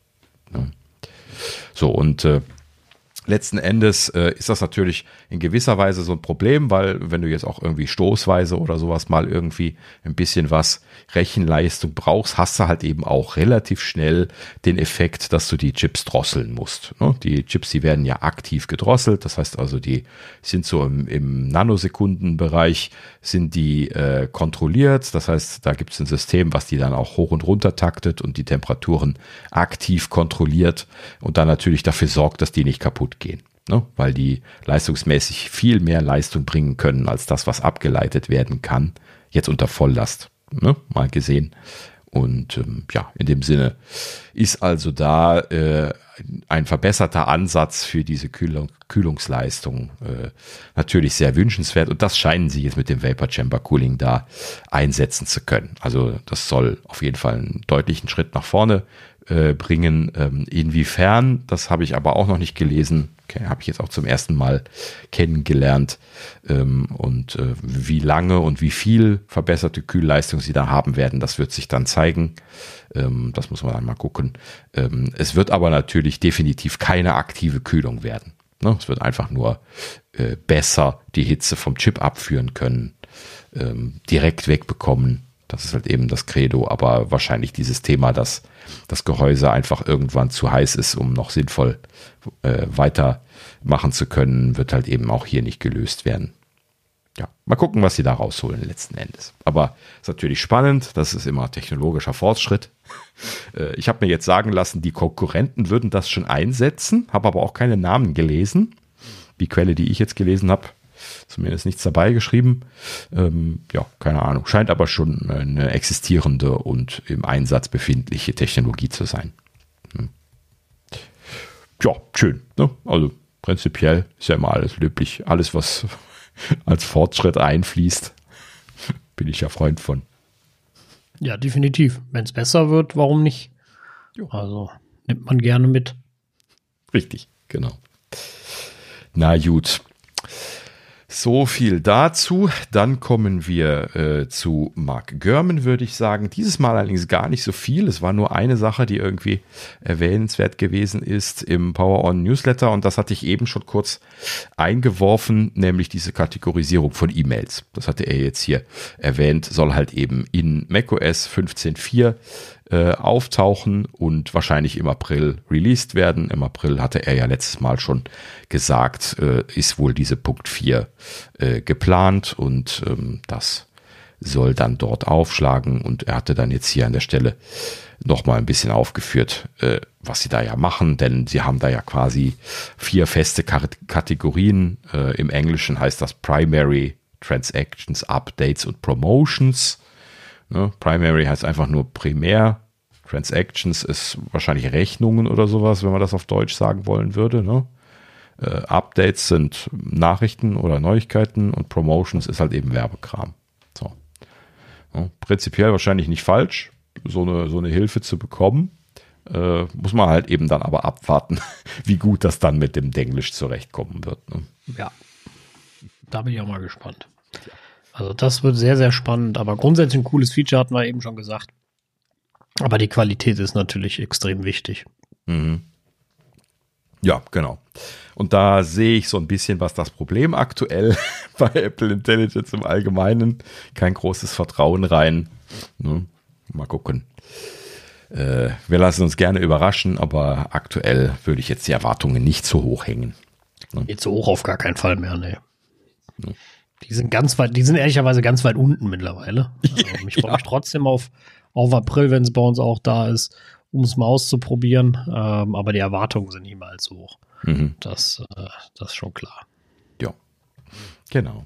So, und äh, letzten Endes äh, ist das natürlich in gewisser Weise so ein Problem, weil wenn du jetzt auch irgendwie stoßweise oder sowas mal irgendwie ein bisschen was Rechenleistung brauchst, hast du halt eben auch relativ schnell den Effekt, dass du die Chips drosseln musst. Ne? Die Chips, die werden ja aktiv gedrosselt, das heißt also, die sind so im, im Nanosekundenbereich, sind die äh, kontrolliert, das heißt, da gibt es ein System, was die dann auch hoch und runter taktet und die Temperaturen aktiv kontrolliert und dann natürlich dafür sorgt, dass die nicht kaputt gehen, ne? Weil die leistungsmäßig viel mehr Leistung bringen können als das, was abgeleitet werden kann, jetzt unter Volllast, ne? Mal gesehen. Und ähm, ja, in dem Sinne ist also da äh, ein verbesserter Ansatz für diese Kühlung, Kühlungsleistung äh, natürlich sehr wünschenswert und das scheinen sie jetzt mit dem Vapor Chamber Cooling da einsetzen zu können. Also das soll auf jeden Fall einen deutlichen Schritt nach vorne äh, bringen. Ähm, inwiefern, das habe ich aber auch noch nicht gelesen, okay, habe ich jetzt auch zum ersten Mal kennengelernt ähm, und äh, wie lange und wie viel verbesserte Kühlleistung sie da haben werden, das wird sich dann zeigen. Ähm, das muss man dann mal gucken. Ähm, es wird aber natürlich definitiv keine aktive Kühlung werden. Ne? Es wird einfach nur äh, besser die Hitze vom Chip abführen können, ähm, direkt wegbekommen. Das ist halt eben das Credo, aber wahrscheinlich dieses Thema, dass das Gehäuse einfach irgendwann zu heiß ist, um noch sinnvoll äh, weitermachen zu können, wird halt eben auch hier nicht gelöst werden. Ja, mal gucken, was sie da rausholen letzten Endes. Aber ist natürlich spannend, das ist immer technologischer Fortschritt. Äh, ich habe mir jetzt sagen lassen, die Konkurrenten würden das schon einsetzen, habe aber auch keine Namen gelesen. Die Quelle, die ich jetzt gelesen habe, zumindest nichts dabei geschrieben. Ähm, ja, keine Ahnung. Scheint aber schon eine existierende und im Einsatz befindliche Technologie zu sein. Hm. Ja, schön. Ne? Also prinzipiell ist ja immer alles löblich. Alles, was als Fortschritt einfließt, bin ich ja Freund von. Ja, definitiv. Wenn es besser wird, warum nicht? Jo. Also nimmt man gerne mit. Richtig, genau. Na gut. So viel dazu. Dann kommen wir äh, zu Mark Gurman, würde ich sagen. Dieses Mal allerdings gar nicht so viel. Es war nur eine Sache, die irgendwie erwähnenswert gewesen ist im Power On Newsletter. Und das hatte ich eben schon kurz eingeworfen, nämlich diese Kategorisierung von E-Mails. Das hatte er jetzt hier erwähnt, soll halt eben in macOS fünfzehn Punkt vier äh, auftauchen und wahrscheinlich im April released werden. Im April hatte er ja letztes Mal schon gesagt, äh, ist wohl diese Punkt vier äh, geplant und ähm, das soll dann dort aufschlagen und er hatte dann jetzt hier an der Stelle nochmal ein bisschen aufgeführt, äh, was sie da ja machen, denn sie haben da ja quasi vier feste Kategorien. Äh, im Englischen heißt das Primary, Transactions, Updates und Promotions. Ne? Primary heißt einfach nur primär. Transactions ist wahrscheinlich Rechnungen oder sowas, wenn man das auf Deutsch sagen wollen würde. Ne? Äh, Updates sind Nachrichten oder Neuigkeiten und Promotions ist halt eben Werbekram. So. Ja, prinzipiell wahrscheinlich nicht falsch, so eine, so eine Hilfe zu bekommen. Äh, muss man halt eben dann aber abwarten, wie gut das dann mit dem Denglisch zurechtkommen wird. Ne? Ja, da bin ich auch mal gespannt. Also das wird sehr, sehr spannend, aber grundsätzlich ein cooles Feature, hatten wir eben schon gesagt. Aber die Qualität ist natürlich extrem wichtig. Mhm. Ja, genau. Und da sehe ich so ein bisschen, was das Problem aktuell bei Apple Intelligence im Allgemeinen. Kein großes Vertrauen rein. Ne? Mal gucken. Äh, wir lassen uns gerne überraschen, aber aktuell würde ich jetzt die Erwartungen nicht so hoch hängen. Ne? Geht so hoch auf gar keinen Fall mehr, ne. Ne? Die sind ganz weit, die sind ehrlicherweise ganz weit unten mittlerweile. Also ich freue mich trotzdem auf, auf April, wenn es bei uns auch da ist, um es mal auszuprobieren. Ähm, aber die Erwartungen sind nicht mal allzu hoch. Mhm. Das, äh, das ist schon klar. Ja, genau.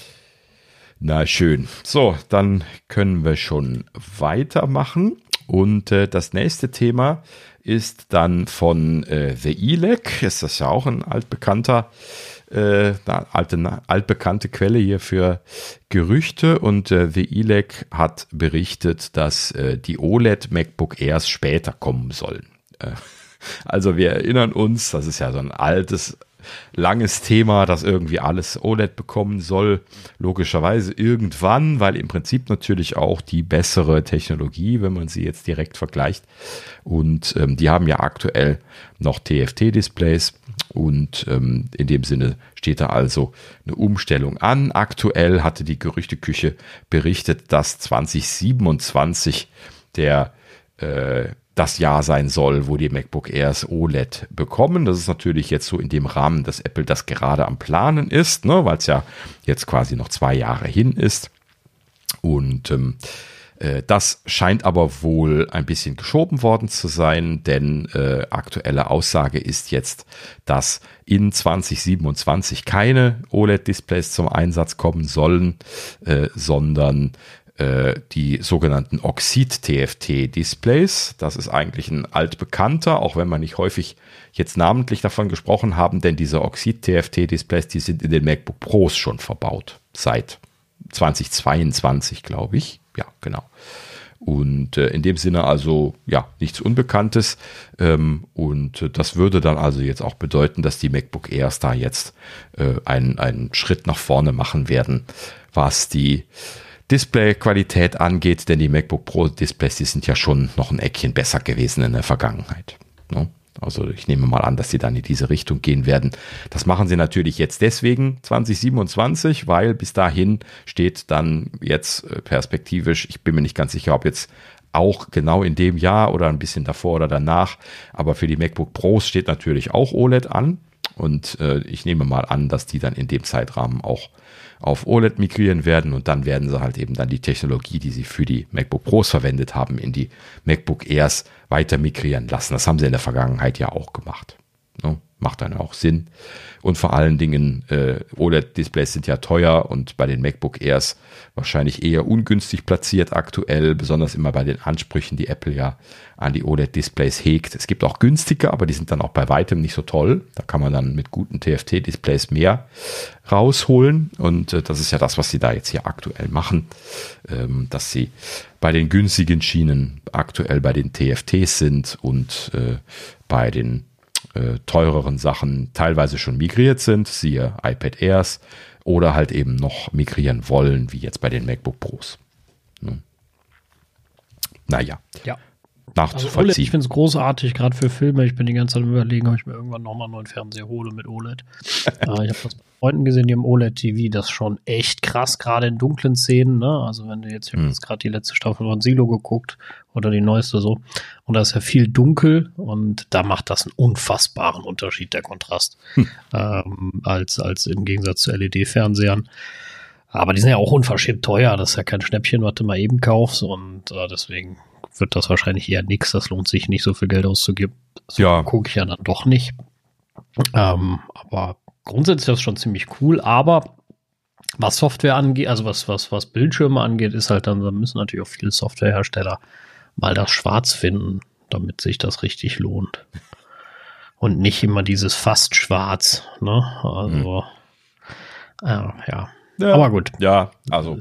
Na schön. So, dann können wir schon weitermachen. Und äh, das nächste Thema ist dann von äh, The E L E C. Ist das ja auch ein altbekannter, äh, eine alte, eine altbekannte Quelle hier für Gerüchte. Und äh, The E L E C hat berichtet, dass äh, die O L E D MacBook Airs später kommen sollen. Äh, also wir erinnern uns, das ist ja so ein altes, langes Thema, dass irgendwie alles O L E D bekommen soll, logischerweise irgendwann, weil im Prinzip natürlich auch die bessere Technologie, wenn man sie jetzt direkt vergleicht, und ähm, die haben ja aktuell noch T F T-Displays und ähm, in dem Sinne steht da also eine Umstellung an. Aktuell hatte die Gerüchteküche berichtet, dass zwanzig siebenundzwanzig der äh, das Jahr sein soll, wo die MacBook Airs O L E D bekommen. Das ist natürlich jetzt so in dem Rahmen, dass Apple das gerade am Planen ist, ne, weil es ja jetzt quasi noch zwei Jahre hin ist. Und ähm, äh, das scheint aber wohl ein bisschen geschoben worden zu sein, denn äh, aktuelle Aussage ist jetzt, dass in zwanzig siebenundzwanzig keine O L E D-Displays zum Einsatz kommen sollen, äh, sondern die sogenannten Oxid-T F T-Displays. Das ist eigentlich ein altbekannter, auch wenn wir nicht häufig jetzt namentlich davon gesprochen haben, denn diese Oxid-T F T-Displays, die sind in den MacBook Pros schon verbaut. Seit zwanzig zweiundzwanzig, glaube ich. Ja, genau. Und äh, in dem Sinne also, ja, nichts Unbekanntes. Ähm, und äh, das würde dann also jetzt auch bedeuten, dass die MacBook Airs da jetzt äh, einen, einen Schritt nach vorne machen werden, was die Display-Qualität angeht, denn die MacBook Pro Displays, die sind ja schon noch ein Eckchen besser gewesen in der Vergangenheit. Ne? Also ich nehme mal an, dass sie dann in diese Richtung gehen werden. Das machen sie natürlich jetzt deswegen zwanzig siebenundzwanzig, weil bis dahin steht dann jetzt perspektivisch, ich bin mir nicht ganz sicher, ob jetzt auch genau in dem Jahr oder ein bisschen davor oder danach, aber für die MacBook Pros steht natürlich auch O L E D an. Und äh, ich nehme mal an, dass die dann in dem Zeitrahmen auch auf O L E D migrieren werden und dann werden sie halt eben dann die Technologie, die sie für die MacBook Pros verwendet haben, in die MacBook Airs weiter migrieren lassen. Das haben sie in der Vergangenheit ja auch gemacht. Ne? Macht dann auch Sinn. Und vor allen Dingen, äh, O L E D-Displays sind ja teuer und bei den MacBook Airs wahrscheinlich eher ungünstig platziert aktuell, besonders immer bei den Ansprüchen, die Apple ja an die O L E D-Displays hegt. Es gibt auch günstige, aber die sind dann auch bei weitem nicht so toll. Da kann man dann mit guten T F T-Displays mehr rausholen und äh, das ist ja das, was sie da jetzt hier aktuell machen, ähm, dass sie bei den günstigen Schienen aktuell bei den T F Ts sind und äh, bei den äh, teureren Sachen teilweise schon migriert sind, siehe iPad Airs, oder halt eben noch migrieren wollen, wie jetzt bei den MacBook Pros. Ne? Naja. Ja. Nachzuvollziehen. Also O L E D, ich finde es großartig, gerade für Filme. Ich bin die ganze Zeit am Überlegen, ob ich mir irgendwann nochmal einen neuen Fernseher hole mit O L E D. äh, ich habe das bei Freunden gesehen, die haben O L E D-T V, das ist schon echt krass, gerade in dunklen Szenen. Ne? Also wenn du jetzt, ich habe jetzt gerade die letzte Staffel von Silo geguckt oder die neueste so, und da ist ja viel dunkel und da macht das einen unfassbaren Unterschied, der Kontrast, hm. ähm, als, als im Gegensatz zu L E D-Fernsehern. Aber die sind ja auch unverschämt teuer. Das ist ja kein Schnäppchen, was du mal eben kaufst. Und äh, deswegen wird das wahrscheinlich eher nix. Das lohnt sich nicht, so viel Geld auszugeben. So Ja. gucke ich ja dann doch nicht. Ähm, aber grundsätzlich ist das schon ziemlich cool. Aber was Software angeht, also was, was, was Bildschirme angeht, ist halt dann, da müssen natürlich auch viele Softwarehersteller mal das Schwarz finden, damit sich das richtig lohnt. Und nicht immer dieses fast Schwarz, ne? Also, hm. äh, ja. Ja. Aber gut. Ja, also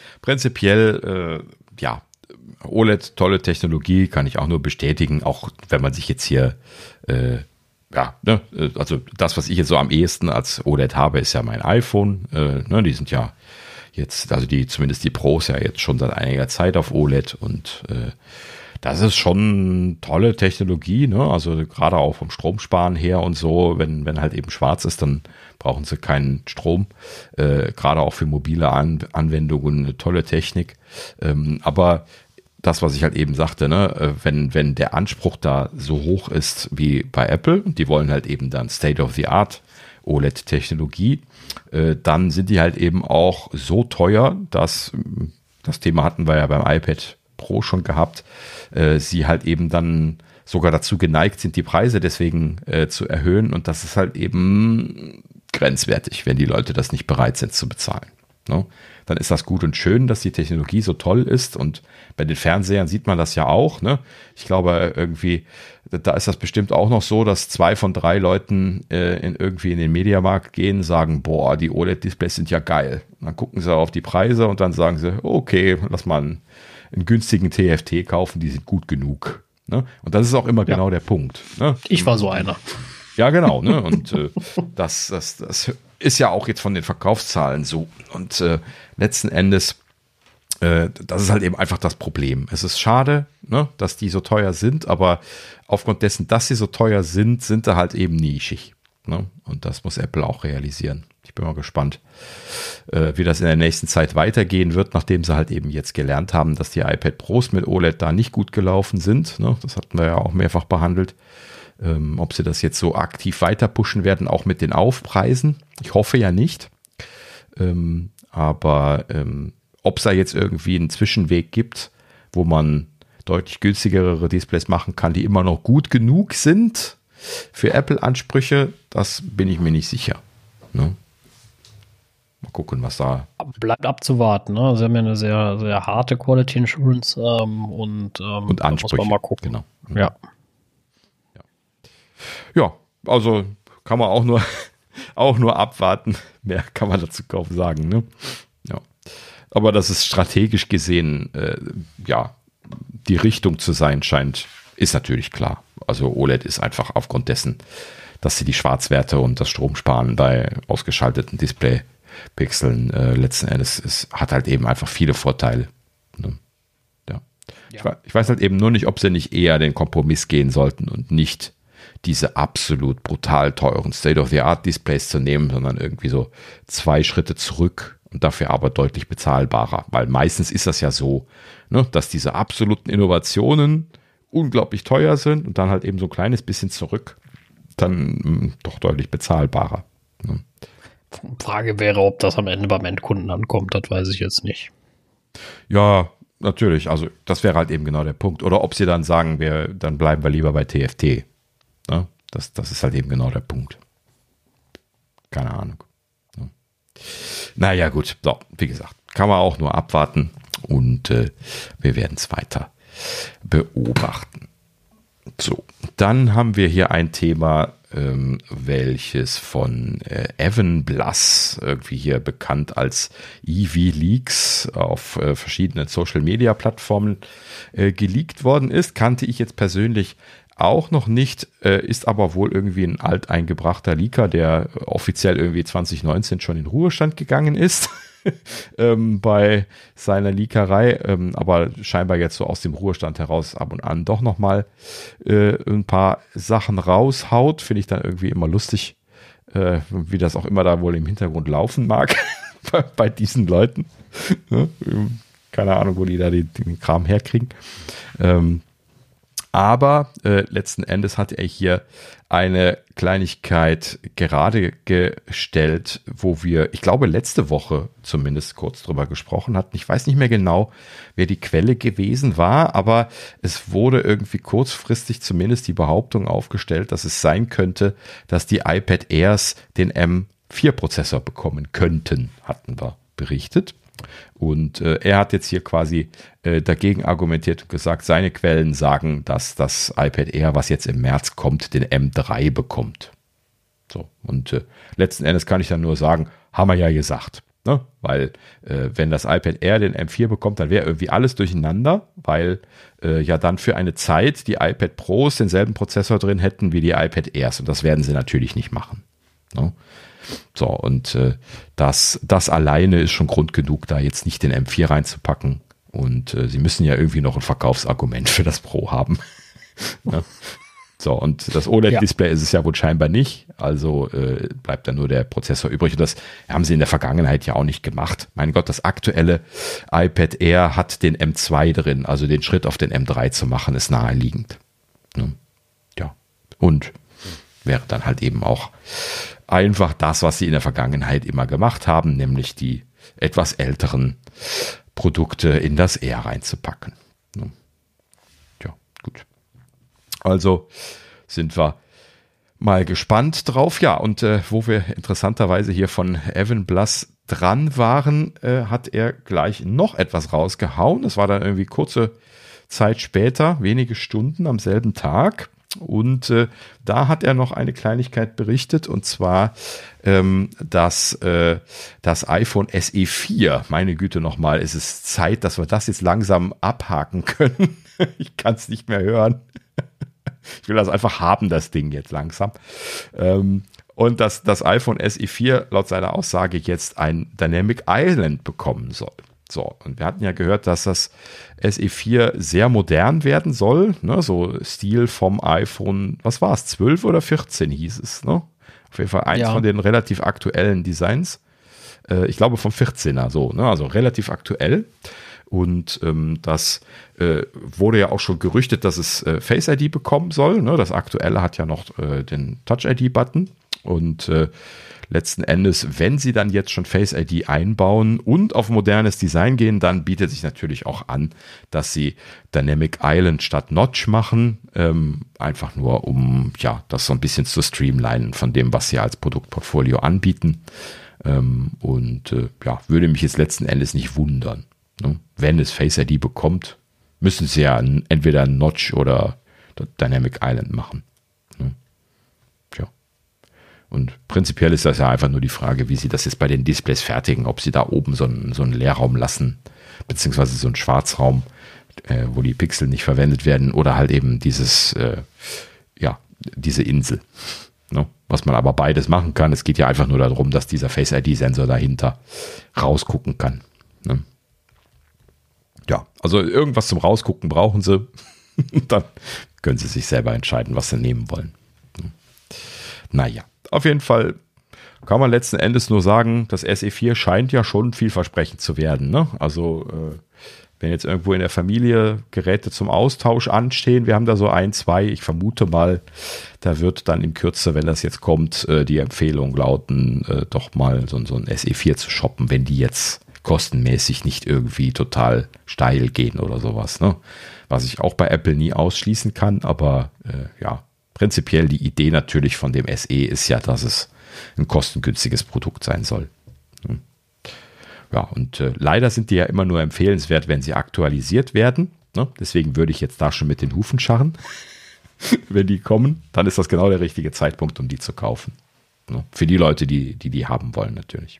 prinzipiell, äh, ja, O L E D, tolle Technologie, kann ich auch nur bestätigen, auch wenn man sich jetzt hier, äh, ja, ne, also das, was ich jetzt so am ehesten als O L E D habe, ist ja mein iPhone, äh, ne, die sind ja jetzt, also die, zumindest die Pros ja jetzt schon seit einiger Zeit auf O L E D und äh, das ist schon tolle Technologie, ne? Also gerade auch vom Stromsparen her und so, wenn, wenn halt eben schwarz ist, dann brauchen sie keinen Strom. Äh, gerade auch für mobile An- Anwendungen eine tolle Technik. Ähm, aber das, was ich halt eben sagte, ne, wenn, wenn der Anspruch da so hoch ist wie bei Apple, und die wollen halt eben dann State-of-the-Art O L E D-Technologie, äh, dann sind die halt eben auch so teuer, dass, das Thema hatten wir ja beim iPad Pro schon gehabt, äh, sie halt eben dann sogar dazu geneigt sind, die Preise deswegen äh, zu erhöhen, und das ist halt eben grenzwertig, wenn die Leute das nicht bereit sind zu bezahlen. Ne? Dann ist das gut und schön, dass die Technologie so toll ist, und bei den Fernsehern sieht man das ja auch. Ne? Ich glaube irgendwie, da ist das bestimmt auch noch so, dass zwei von drei Leuten äh, in irgendwie in den Mediamarkt gehen, sagen, boah, die O L E D-Displays sind ja geil. Und dann gucken sie auf die Preise und dann sagen sie, okay, lass mal einen, einen günstigen T F T kaufen, die sind gut genug. Ne? Und das ist auch immer ja. genau der Punkt. Ne? Ich war so einer. Ja, genau. Ne? Und äh, das, das, das ist ja auch jetzt von den Verkaufszahlen so. Und äh, letzten Endes, äh, das ist halt eben einfach das Problem. Es ist schade, ne, dass die so teuer sind, aber aufgrund dessen, dass sie so teuer sind, sind sie halt eben nischig. Ne? Und das muss Apple auch realisieren. Ich bin mal gespannt, äh, wie das in der nächsten Zeit weitergehen wird, nachdem sie halt eben jetzt gelernt haben, dass die iPad Pros mit O L E D da nicht gut gelaufen sind. Ne? Das hatten wir ja auch mehrfach behandelt. Ähm, ob sie das jetzt so aktiv weiter pushen werden, auch mit den Aufpreisen. Ich hoffe ja nicht. Ähm, aber ähm, ob es da jetzt irgendwie einen Zwischenweg gibt, wo man deutlich günstigere Displays machen kann, die immer noch gut genug sind für Apple-Ansprüche, das bin ich mir nicht sicher. Ne? Mal gucken, was da... Bleibt abzuwarten. Ne? Sie haben ja eine sehr, sehr harte Quality Insurance ähm, und, ähm, und Ansprüche. Da muss man mal gucken. Genau. Ja. Ja, also kann man auch nur, auch nur abwarten. Mehr kann man dazu kaum sagen. Ne? Ja. Aber dass es strategisch gesehen, äh, ja, die Richtung zu sein scheint, ist natürlich klar. Also O L E D ist einfach aufgrund dessen, dass sie die Schwarzwerte und das Stromsparen bei ausgeschalteten Displaypixeln äh, letzten Endes ist, hat halt eben einfach viele Vorteile. Ne? Ja. Ja. Ich, ich weiß halt eben nur nicht, ob sie nicht eher den Kompromiss gehen sollten und nicht diese absolut brutal teuren State-of-the-Art-Displays zu nehmen, sondern irgendwie so zwei Schritte zurück und dafür aber deutlich bezahlbarer. Weil meistens ist das ja so, ne, dass diese absoluten Innovationen unglaublich teuer sind und dann halt eben so ein kleines bisschen zurück, dann mh, doch deutlich bezahlbarer. Ne. Frage wäre, ob das am Ende beim Endkunden ankommt, das weiß ich jetzt nicht. Ja, natürlich. Also das wäre halt eben genau der Punkt. Oder ob sie dann sagen, wir, dann bleiben wir lieber bei T F T. Ja, das, das ist halt eben genau der Punkt. Keine Ahnung. Ja. Naja, gut. So, wie gesagt, kann man auch nur abwarten und äh, wir werden es weiter beobachten. So, dann haben wir hier ein Thema, ähm, welches von äh, Evan Blass, irgendwie hier bekannt als Ivy Leaks, auf äh, verschiedenen Social-Media-Plattformen äh, geleakt worden ist. Kannte ich jetzt persönlich auch noch nicht, äh, ist aber wohl irgendwie ein alteingebrachter Leaker, der offiziell irgendwie zwanzig neunzehn schon in Ruhestand gegangen ist ähm, bei seiner Leakerei, ähm, aber scheinbar jetzt so aus dem Ruhestand heraus ab und an doch nochmal äh, ein paar Sachen raushaut. Finde ich dann irgendwie immer lustig, äh, wie das auch immer da wohl im Hintergrund laufen mag bei, bei diesen Leuten. Keine Ahnung, wo die da den, den Kram herkriegen. Ähm, Aber äh, letzten Endes hat er hier eine Kleinigkeit gerade gestellt, wo wir, ich glaube, letzte Woche zumindest kurz drüber gesprochen hatten. Ich weiß nicht mehr genau, wer die Quelle gewesen war, aber es wurde irgendwie kurzfristig zumindest die Behauptung aufgestellt, dass es sein könnte, dass die iPad Airs den M vier Prozessor bekommen könnten, hatten wir berichtet. Und äh, er hat jetzt hier quasi äh, dagegen argumentiert und gesagt, seine Quellen sagen, dass das iPad Air, was jetzt im März kommt, den M drei bekommt. So, und äh, letzten Endes kann ich dann nur sagen, haben wir ja gesagt. Ne? Weil äh, wenn das iPad Air den M vier bekommt, dann wäre irgendwie alles durcheinander, weil äh, ja dann für eine Zeit die iPad Pros denselben Prozessor drin hätten wie die iPad Airs. Und das werden sie natürlich nicht machen. Ne? So, und äh, das, das alleine ist schon Grund genug, da jetzt nicht den M vier reinzupacken. Und äh, sie müssen ja irgendwie noch ein Verkaufsargument für das Pro haben. Ne? So, und das O L E D-Display ja. ist es ja wohl scheinbar nicht. Also äh, bleibt dann nur der Prozessor übrig. Und das haben sie in der Vergangenheit ja auch nicht gemacht. Mein Gott, das aktuelle iPad Air hat den M zwei drin. Also den Schritt auf den M drei zu machen, ist naheliegend. Ne? Ja, und wäre dann halt eben auch einfach das, was sie in der Vergangenheit immer gemacht haben, nämlich die etwas älteren Produkte in das Air reinzupacken. Ja, gut. Also sind wir mal gespannt drauf. Ja, und äh, wo wir interessanterweise hier von Evan Blass dran waren, äh, hat er gleich noch etwas rausgehauen. Das war dann irgendwie kurze Zeit später, wenige Stunden am selben Tag. Und äh, da hat er noch eine Kleinigkeit berichtet, und zwar, ähm, dass äh, das iPhone S E vier, meine Güte nochmal, es ist Zeit, dass wir das jetzt langsam abhaken können. Ich kann es nicht mehr hören. Ich will das einfach haben, das Ding jetzt langsam. Ähm, und dass das iPhone S E vier laut seiner Aussage jetzt ein Dynamic Island bekommen soll. So, und wir hatten ja gehört, dass das S E vier sehr modern werden soll, ne, so Stil vom iPhone, was war es, zwölf oder vierzehn hieß es, ne? Auf jeden Fall eins ja. von den relativ aktuellen Designs. Äh, ich glaube vom vierzehner, so, ne, also relativ aktuell. Und ähm, das äh, wurde ja auch schon gerüchtet, dass es äh, Face I D bekommen soll, ne? Das aktuelle hat ja noch äh, den Touch I D-Button. Und äh, letzten Endes, wenn sie dann jetzt schon Face I D einbauen und auf modernes Design gehen, dann bietet sich natürlich auch an, dass sie Dynamic Island statt Notch machen. Ähm, einfach nur, um ja das so ein bisschen zu streamlinen von dem, was sie als Produktportfolio anbieten. Ähm, und äh, ja, würde mich jetzt letzten Endes nicht wundern. Ne? Wenn es Face I D bekommt, müssen sie ja entweder Notch oder Dynamic Island machen. Ne? Tja. Und prinzipiell ist das ja einfach nur die Frage, wie sie das jetzt bei den Displays fertigen, ob sie da oben so einen, so einen Leerraum lassen, beziehungsweise so einen Schwarzraum, äh, wo die Pixel nicht verwendet werden, oder halt eben dieses, äh, ja, diese Insel. Ne? Was man aber beides machen kann. Es geht ja einfach nur darum, dass dieser Face I D-Sensor dahinter rausgucken kann. Ne? Ja, also irgendwas zum Rausgucken brauchen sie. Dann können sie sich selber entscheiden, was sie nehmen wollen. Naja, auf jeden Fall kann man letzten Endes nur sagen, das S E vier scheint ja schon vielversprechend zu werden. Ne? Also äh, wenn jetzt irgendwo in der Familie Geräte zum Austausch anstehen, wir haben da so ein, zwei, ich vermute mal, da wird dann in Kürze, wenn das jetzt kommt, äh, die Empfehlung lauten, äh, doch mal so, so ein S E vier zu shoppen, wenn die jetzt kostenmäßig nicht irgendwie total steil gehen oder sowas. Ne? Was ich auch bei Apple nie ausschließen kann, aber äh, ja, prinzipiell die Idee natürlich von dem S E ist ja, dass es ein kostengünstiges Produkt sein soll. Hm. Ja, und äh, leider sind die ja immer nur empfehlenswert, wenn sie aktualisiert werden. Ne? Deswegen würde ich jetzt da schon mit den Hufen scharren. Wenn die kommen, dann ist das genau der richtige Zeitpunkt, um die zu kaufen. Ne? Für die Leute, die, die die haben wollen natürlich.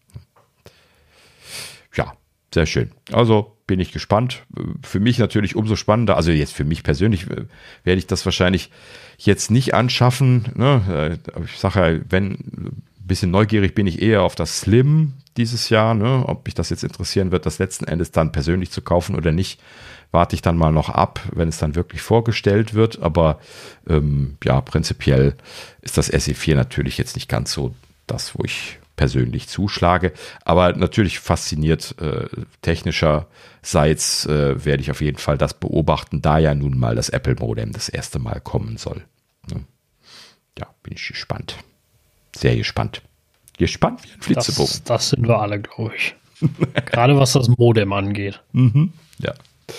Ja, sehr schön. Also bin ich gespannt. Für mich natürlich umso spannender. Also jetzt für mich persönlich werde ich das wahrscheinlich jetzt nicht anschaffen. Ne? Ich sage ja, wenn ein bisschen neugierig bin ich eher auf das Slim dieses Jahr. Ne? Ob mich das jetzt interessieren wird, das letzten Endes dann persönlich zu kaufen oder nicht, warte ich dann mal noch ab, wenn es dann wirklich vorgestellt wird. Aber ähm, ja, prinzipiell ist das S E vier natürlich jetzt nicht ganz so das, wo ich persönlich zuschlage. Aber natürlich fasziniert äh, technischerseits äh, werde ich auf jeden Fall das beobachten, da ja nun mal das Apple-Modem das erste Mal kommen soll. Ja, bin ich gespannt. Sehr gespannt. Gespannt wie ein Flitzebogen. Das, das sind wir alle, glaube ich. Gerade was das Modem angeht. Mhm. Ja.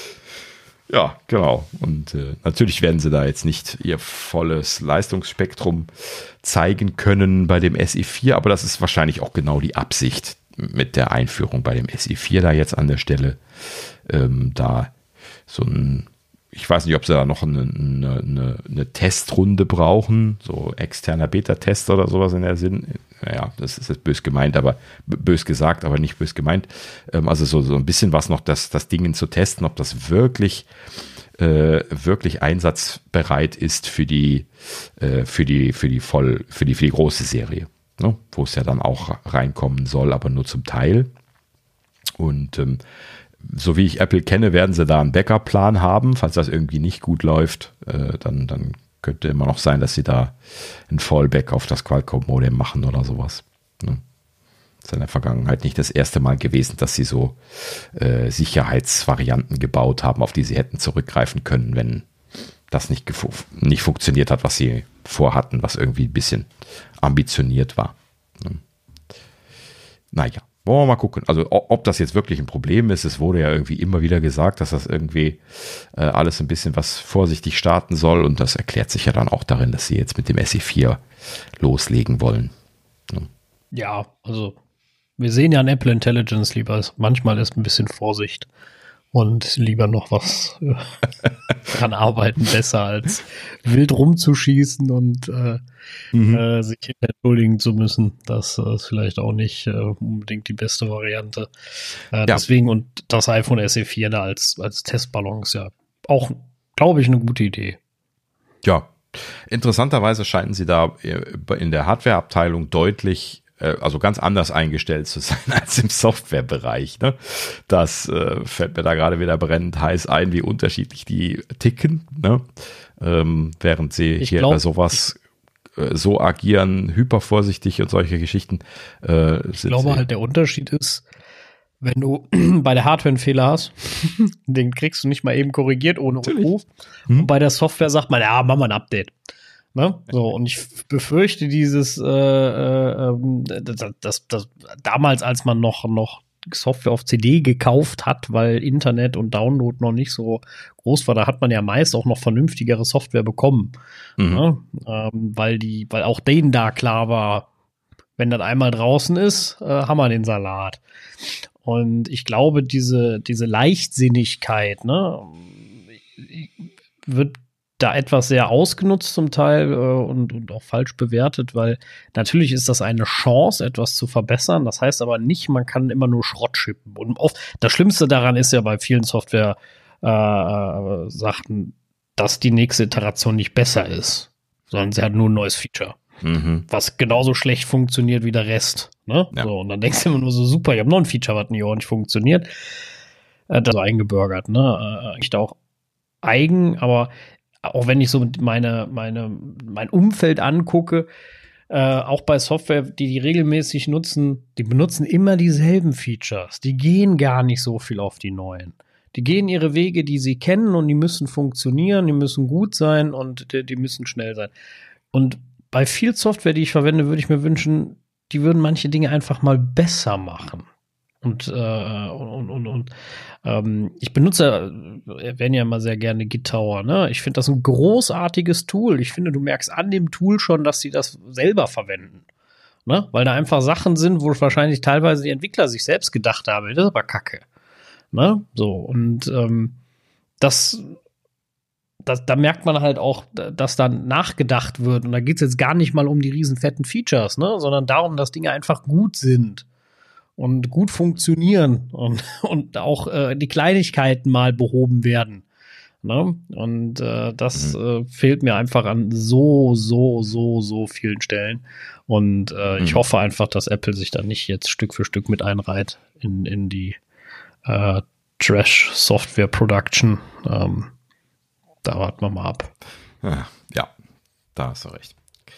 Ja, genau. Und äh, natürlich werden sie da jetzt nicht ihr volles Leistungsspektrum zeigen können bei dem S E vier, aber das ist wahrscheinlich auch genau die Absicht mit der Einführung bei dem S E vier da jetzt an der Stelle. Ähm, da so ein, ich weiß nicht, ob sie da noch eine, eine, eine, eine Testrunde brauchen, so externer Beta-Test oder sowas in der Sinn. Naja, das ist jetzt bös gemeint, aber bös gesagt, aber nicht bös gemeint. Ähm, also so, so ein bisschen was noch, das, das Ding zu testen, ob das wirklich, äh, wirklich einsatzbereit ist für die, äh, für die, für die voll, für die, für die große Serie, ne? Wo es ja dann auch reinkommen soll, aber nur zum Teil. Und ähm, so wie ich Apple kenne, werden sie da einen Backup-Plan haben, falls das irgendwie nicht gut läuft, äh, dann, dann könnte immer noch sein, dass sie da ein Fallback auf das Qualcomm-Modem machen oder sowas. Ne? Das ist in der Vergangenheit nicht das erste Mal gewesen, dass sie so äh, Sicherheitsvarianten gebaut haben, auf die sie hätten zurückgreifen können, wenn das nicht, gefu- nicht funktioniert hat, was sie vorhatten, was irgendwie ein bisschen ambitioniert war. Ne? Naja. Wollen wir mal gucken. Also ob das jetzt wirklich ein Problem ist, es wurde ja irgendwie immer wieder gesagt, dass das irgendwie äh, alles ein bisschen was vorsichtig starten soll und das erklärt sich ja dann auch darin, dass sie jetzt mit dem S E vier loslegen wollen. Ja, ja, also wir sehen ja an Apple Intelligence lieber, manchmal ist ein bisschen Vorsicht und lieber noch was äh, dran arbeiten, besser als wild rumzuschießen und äh, mhm. äh, sich entschuldigen zu müssen. Das äh, ist vielleicht auch nicht äh, unbedingt die beste Variante. Äh, ja. Deswegen und das iPhone S E vier da als, als Testballon ist ja auch, glaube ich, eine gute Idee. Ja, interessanterweise scheinen sie da in der Hardware-Abteilung deutlich also ganz anders eingestellt zu sein als im Softwarebereich. Ne? Das äh, fällt mir da gerade wieder brennend heiß ein, wie unterschiedlich die ticken. Ne? Ähm, während sie ich hier glaub, bei sowas äh, so agieren, hypervorsichtig und solche Geschichten. Äh, ich glaube sie. halt, der Unterschied ist, wenn du bei der Hardware einen Fehler hast, den kriegst du nicht mal eben korrigiert ohne Rückruf. Hm. Und bei der Software sagt man, ja, mach mal ein Update. Ne? So, und ich befürchte dieses, äh, äh, das, das, das, damals, als man noch, noch Software auf C D gekauft hat, weil Internet und Download noch nicht so groß war, da hat man ja meist auch noch vernünftigere Software bekommen. Mhm. Ne? Ähm, weil die, weil auch denen da klar war, wenn das einmal draußen ist, äh, haben wir den Salat. Und ich glaube, diese, diese Leichtsinnigkeit, ne, wird da etwas sehr ausgenutzt zum Teil äh, und, und auch falsch bewertet, weil natürlich ist das eine Chance, etwas zu verbessern. Das heißt aber nicht, man kann immer nur Schrott schippen. Und oft, das Schlimmste daran ist ja bei vielen Software-Sachen, äh, dass die nächste Iteration nicht besser ist, sondern sie hat nur ein neues Feature, mhm. was genauso schlecht funktioniert wie der Rest. Ne? Ja. So, und dann denkst du immer nur so, super, ich habe noch ein Feature, was nicht ordentlich funktioniert. Äh, das ist so eingebürgert, ne? Äh, nicht auch eigen, aber auch wenn ich so meine, meine, mein Umfeld angucke, äh, auch bei Software, die die regelmäßig nutzen, die benutzen immer dieselben Features. Die gehen gar nicht so viel auf die neuen. Die gehen ihre Wege, die sie kennen und die müssen funktionieren, die müssen gut sein und die, die müssen schnell sein. Und bei viel Software, die ich verwende, würde ich mir wünschen, die würden manche Dinge einfach mal besser machen. Und, äh, und, und, und ähm, ich benutze, erwähne ja immer sehr gerne Gitower, ne? Ich finde das ein großartiges Tool. Ich finde, du merkst an dem Tool schon, dass sie das selber verwenden. Ne? Weil da einfach Sachen sind, wo wahrscheinlich teilweise die Entwickler sich selbst gedacht haben, das ist aber Kacke. Ne? So, und ähm, das, das, da merkt man halt auch, dass dann nachgedacht wird. Und da geht es jetzt gar nicht mal um die riesen fetten Features, ne? Sondern darum, dass Dinge einfach gut sind. Und gut funktionieren und, und auch äh, die Kleinigkeiten mal behoben werden. Ne? Und äh, das mhm. äh, fehlt mir einfach an so, so, so, so vielen Stellen. Und äh, mhm. ich hoffe einfach, dass Apple sich da nicht jetzt Stück für Stück mit einreiht in, in die äh, Trash-Software-Production. Ähm, da warten wir mal ab. Ja, ja, da hast du recht.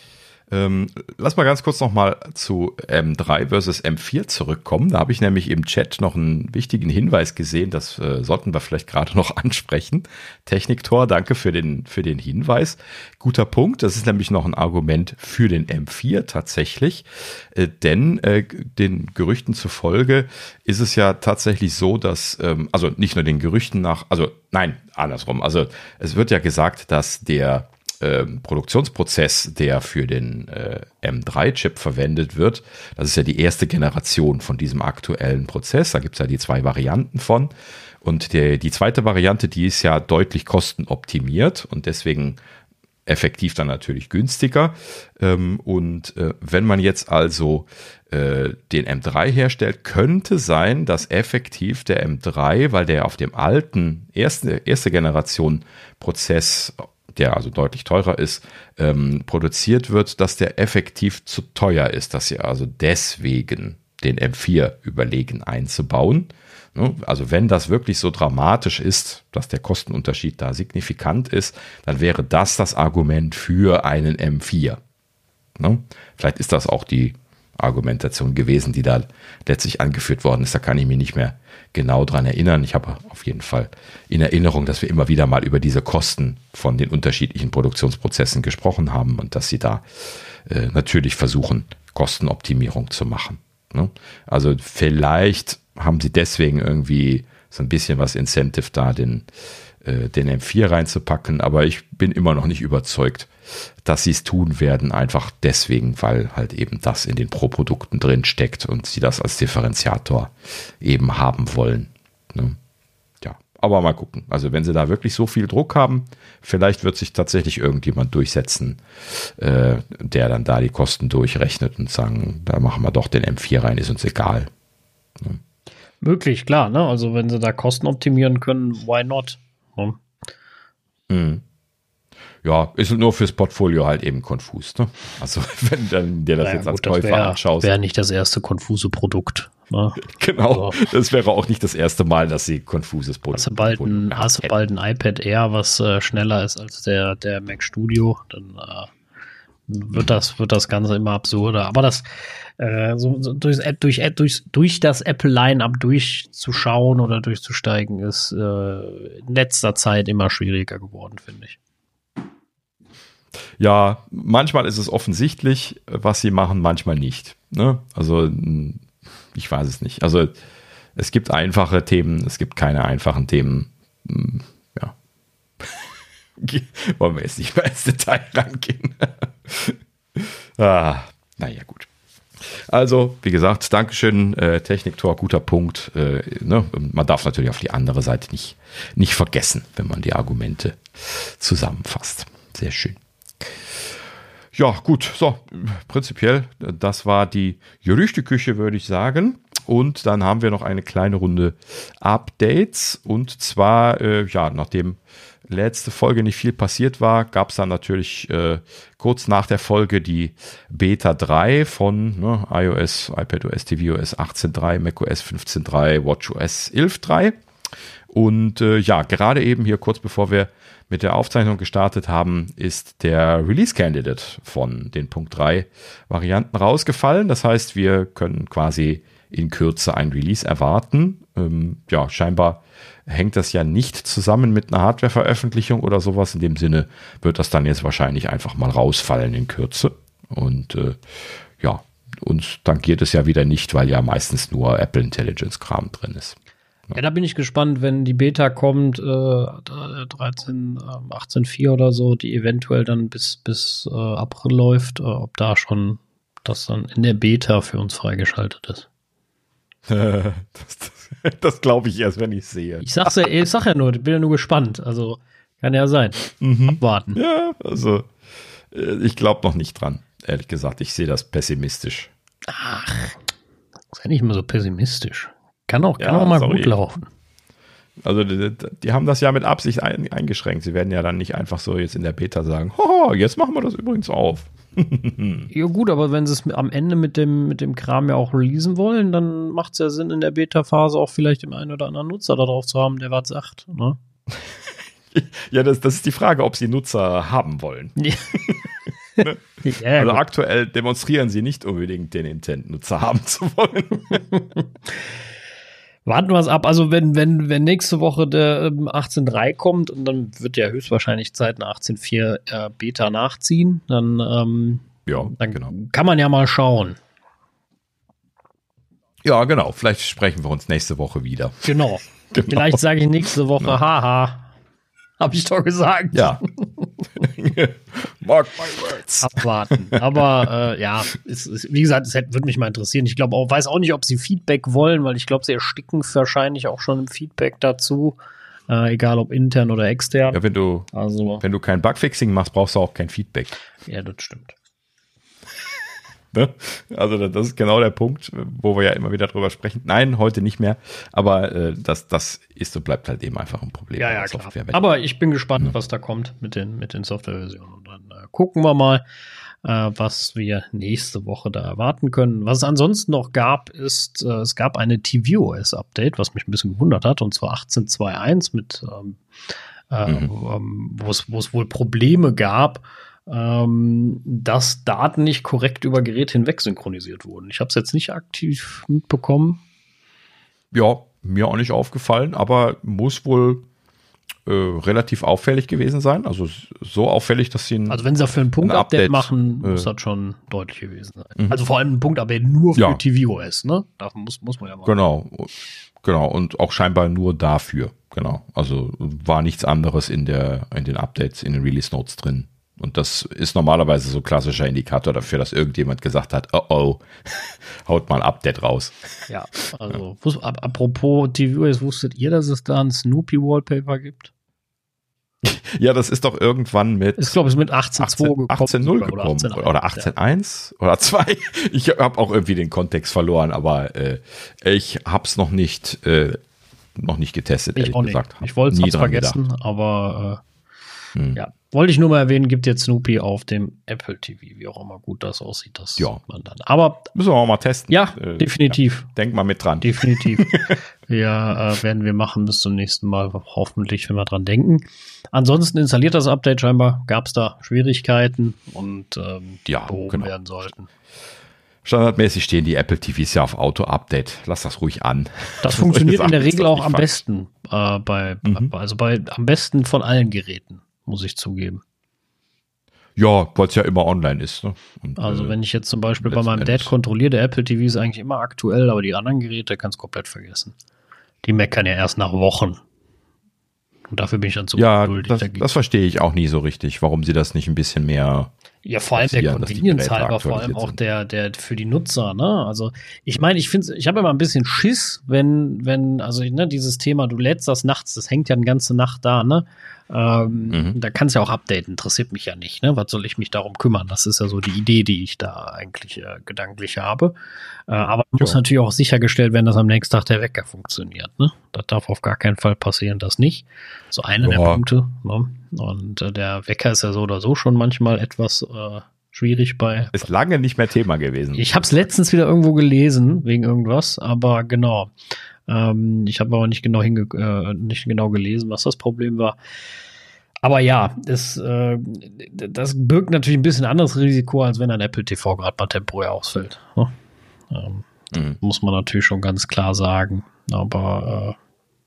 Ähm, lass mal ganz kurz nochmal zu M drei versus M vier zurückkommen. Da habe ich nämlich im Chat noch einen wichtigen Hinweis gesehen, das äh, sollten wir vielleicht gerade noch ansprechen. Techniktor, danke für den, für den Hinweis. Guter Punkt, das ist nämlich noch ein Argument für den M vier tatsächlich, äh, denn äh, den Gerüchten zufolge ist es ja tatsächlich so, dass, ähm, also nicht nur den Gerüchten nach, also nein, andersrum, also es wird ja gesagt, dass der Ähm, Produktionsprozess, der für den äh, M drei Chip verwendet wird, das ist ja die erste Generation von diesem aktuellen Prozess, da gibt es ja die zwei Varianten von und der, die zweite Variante, die ist ja deutlich kostenoptimiert und deswegen effektiv dann natürlich günstiger ähm, und äh, wenn man jetzt also äh, den M drei herstellt, könnte sein, dass effektiv der M drei, weil der auf dem alten erste, erste Generation Prozess, der also deutlich teurer ist, ähm, produziert wird, dass der effektiv zu teuer ist, dass sie also deswegen den M vier überlegen einzubauen. Ne? Also wenn das wirklich so dramatisch ist, dass der Kostenunterschied da signifikant ist, dann wäre das das Argument für einen M vier. Ne? Vielleicht ist das auch die Argumentation gewesen, die da letztlich angeführt worden ist. Da kann ich mich nicht mehr genau dran erinnern. Ich habe auf jeden Fall in Erinnerung, dass wir immer wieder mal über diese Kosten von den unterschiedlichen Produktionsprozessen gesprochen haben und dass sie da äh, natürlich versuchen, Kostenoptimierung zu machen. Ne? Also vielleicht haben sie deswegen irgendwie so ein bisschen was Incentive da, den, äh, den M vier reinzupacken, aber ich bin immer noch nicht überzeugt, dass sie es tun werden, einfach deswegen, weil halt eben das in den Pro-Produkten drin steckt und sie das als Differenziator eben haben wollen. Ne? Ja, aber mal gucken. Also wenn sie da wirklich so viel Druck haben, vielleicht wird sich tatsächlich irgendjemand durchsetzen, äh, der dann da die Kosten durchrechnet und sagen, da machen wir doch den M vier rein, ist uns egal. Ne? Möglich, klar, ne? Also wenn sie da Kosten optimieren können, why not? Ne? Mhm. Ja, ist nur fürs Portfolio halt eben konfus. Ne? Also wenn dann dir das naja, jetzt als gut, Käufer das wär, anschaust. Wäre nicht das erste konfuse Produkt. Ne? Genau, also, das wäre auch nicht das erste Mal, dass sie konfuses Produkt hast du bald ein, hast du bald ein iPad Air, was äh, schneller ist als der, der Mac Studio, dann äh, wird, mhm. das, wird das Ganze immer absurder. Aber das äh, so, so durchs, durch, durch, durch das Apple-Line-Up durchzuschauen oder durchzusteigen, ist äh, in letzter Zeit immer schwieriger geworden, finde ich. Ja, manchmal ist es offensichtlich, was sie machen, manchmal nicht. Ne? Also, ich weiß es nicht. Also, es gibt einfache Themen, es gibt keine einfachen Themen. Ja. Wollen wir jetzt nicht mehr ins Detail reingehen. ah, naja, gut. Also, wie gesagt, Dankeschön, äh, Techniktor, guter Punkt. Äh, ne? Man darf natürlich auf die andere Seite nicht, nicht vergessen, wenn man die Argumente zusammenfasst. Sehr schön. Ja, gut, so, prinzipiell, das war die Gerüchteküche, würde ich sagen. Und dann haben wir noch eine kleine Runde Updates. Und zwar, äh, ja, nachdem letzte Folge nicht viel passiert war, gab es dann natürlich äh, kurz nach der Folge die Beta drei von ne, iOS, iPadOS, tvOS achtzehn Punkt drei, macOS fünfzehn Punkt drei, watchOS elf Punkt drei. Und äh, ja, gerade eben hier kurz bevor wir mit der Aufzeichnung gestartet haben, ist der Release-Candidate von den Punkt drei Varianten rausgefallen. Das heißt, wir können quasi in Kürze ein Release erwarten. Ähm, ja, scheinbar hängt das ja nicht zusammen mit einer Hardware-Veröffentlichung oder sowas. In dem Sinne wird das dann jetzt wahrscheinlich einfach mal rausfallen in Kürze. Und äh, ja, uns tangiert es ja wieder nicht, weil ja meistens nur Apple Intelligence-Kram drin ist. Ja, da bin ich gespannt, wenn die Beta kommt, äh, dreizehn, achtzehn Punkt vier oder so, die eventuell dann bis, bis äh, April läuft, äh, ob da schon das dann in der Beta für uns freigeschaltet ist. das das, das glaube ich erst, wenn ich es sehe. Ich sag's ja, ich sag ja nur, ich bin ja nur gespannt. Also kann ja sein. Mhm. Abwarten. Ja, also ich glaube noch nicht dran, ehrlich gesagt. Ich sehe das pessimistisch. Ach, sei nicht immer so pessimistisch. Kann auch, kann ja, auch mal sorry. gut laufen. Also die, die haben das ja mit Absicht ein, eingeschränkt. Sie werden ja dann nicht einfach so jetzt in der Beta sagen, hoho, jetzt machen wir das übrigens auf. Ja gut, aber wenn sie es am Ende mit dem, mit dem Kram ja auch releasen wollen, dann macht es ja Sinn, in der Beta-Phase auch vielleicht den einen oder anderen Nutzer da drauf zu haben, der was sagt. Ne? Ja, das, das ist die Frage, ob sie Nutzer haben wollen. Ja. Ne? Ja, Also gut. aktuell demonstrieren sie nicht unbedingt, den Intent-Nutzer haben zu wollen. Warten wir es ab. Also wenn, wenn, wenn nächste Woche der ähm, achtzehn Punkt drei kommt und dann wird ja höchstwahrscheinlich Zeit eine achtzehn Punkt vier äh, Beta nachziehen, dann, ähm, Ja, dann genau. kann man ja mal schauen. Ja, genau. Vielleicht sprechen wir uns nächste Woche wieder. Genau. Genau. Vielleicht sage ich nächste Woche, Genau. haha. Hab ich doch gesagt. Ja. Mark my words. Abwarten. Aber äh, ja, es, es, wie gesagt, es hätte, würde mich mal interessieren. Ich glaube auch, weiß auch nicht, ob sie Feedback wollen, weil ich glaube, sie ersticken wahrscheinlich auch schon im Feedback dazu. Äh, egal ob intern oder extern. Ja, wenn du, Also, wenn du kein Bugfixing machst, brauchst du auch kein Feedback. ja, das stimmt. Ne? Also das ist genau der Punkt, wo wir ja immer wieder drüber sprechen. Nein, heute nicht mehr. Aber äh, das, das ist und bleibt halt eben einfach ein Problem. Ja, bei ja, der klar. Software. Aber ich bin gespannt, was da kommt mit den, mit den Softwareversionen. Und dann äh, gucken wir mal, äh, was wir nächste Woche da erwarten können. Was es ansonsten noch gab, ist, äh, es gab eine tvOS-Update, was mich ein bisschen gewundert hat, und zwar achtzehn Punkt zwei Punkt eins mit, ähm, äh, Mhm. ähm, wo es, wo es wohl Probleme gab, ähm, dass Daten nicht korrekt über Geräte hinweg synchronisiert wurden. Ich habe es jetzt nicht aktiv mitbekommen. Ja, mir auch nicht aufgefallen, aber muss wohl äh, relativ auffällig gewesen sein. Also so auffällig, dass sie ein, Also wenn sie dafür ein Punkt-Update Update, machen, äh, muss das schon deutlich gewesen sein. Mhm. Also vor allem ein Punkt-Update nur für Ja. tvOS, ne? Davon muss, muss man ja mal. Genau, genau. Und auch scheinbar nur dafür. Genau. Also war nichts anderes in der, in den Updates, in den Release Notes drin. Und das ist normalerweise so ein klassischer Indikator dafür, dass irgendjemand gesagt hat, oh oh, haut mal ein Update raus. Ja, also wus- ap- apropos tvOS, wusstet ihr, dass es da ein Snoopy-Wallpaper gibt? Ja, das ist doch irgendwann mit Ich glaube, es ist mit achtzehn Punkt zwei gekommen. achtzehn Punkt null sogar, gekommen. achtzehn Punkt eins, Oder achtzehn Punkt eins oder zwei. Ich habe auch irgendwie den Kontext verloren, aber äh, ich habe es noch nicht, äh, noch nicht getestet, Ich ehrlich auch nicht. gesagt. Ich wollte Nie es dran vergessen, gedacht. aber äh, Hm. ja, wollte ich nur mal erwähnen, gibt jetzt Snoopy auf dem Apple T V, wie auch immer gut das aussieht, das Ja. sieht man dann. Aber Müssen wir auch mal testen. ja, Äh, definitiv. Ja. Denk mal mit dran. Definitiv. Ja, äh, werden wir machen bis zum nächsten Mal, hoffentlich, wenn wir dran denken. Ansonsten installiert das Update scheinbar, gab es da Schwierigkeiten und ähm, die Ja, behoben genau. werden sollten. Standardmäßig stehen die Apple T Vs ja auf Auto-Update. Lass das ruhig an. Das funktioniert in der Sachen ist Regel doch auch nicht am falsch. besten äh, bei, Mhm. also bei am besten von allen Geräten, muss ich zugeben. Ja, weil es ja immer online ist. Ne? Und, Also äh, wenn ich jetzt zum Beispiel bei letzten meinem Endes. Dad kontrolliere, der Apple T V ist eigentlich immer aktuell, aber die anderen Geräte kannst du komplett vergessen. Die meckern ja erst nach Wochen. Und dafür bin ich dann zu Ja, ungeduldig das, dagegen. das verstehe ich auch nie so richtig, warum sie das nicht ein bisschen mehr. Ja, vor allem der passieren, dass die Convenience Geräte halber, vor allem aktualisiert auch sind. der, der für die Nutzer, ne? Also ich meine, ich finde, ich habe immer ein bisschen Schiss, wenn, wenn, also ne, dieses Thema, du lädst das nachts, das hängt ja eine ganze Nacht da, ne? Ähm, Mhm. Da kannst du ja auch updaten, interessiert mich ja nicht, ne? Was soll ich mich darum kümmern? Das ist ja so die Idee, die ich da eigentlich äh, gedanklich habe. Äh, aber muss Ja. natürlich auch sichergestellt werden, dass am nächsten Tag der Wecker funktioniert, ne? Das darf auf gar keinen Fall passieren, das nicht. So einer der Ja. Punkte, ne? Und äh, der Wecker ist ja so oder so schon manchmal etwas äh, schwierig bei. Ist lange nicht mehr Thema gewesen. Ich habe es letztens wieder irgendwo gelesen wegen irgendwas, aber genau. Ähm, ich habe aber nicht genau hinge äh, nicht genau gelesen, was das Problem war. Aber ja, es, äh, das birgt natürlich ein bisschen anderes Risiko, als wenn ein Apple T V gerade mal temporär ausfällt. Ne? Ähm, Mhm. muss man natürlich schon ganz klar sagen. Aber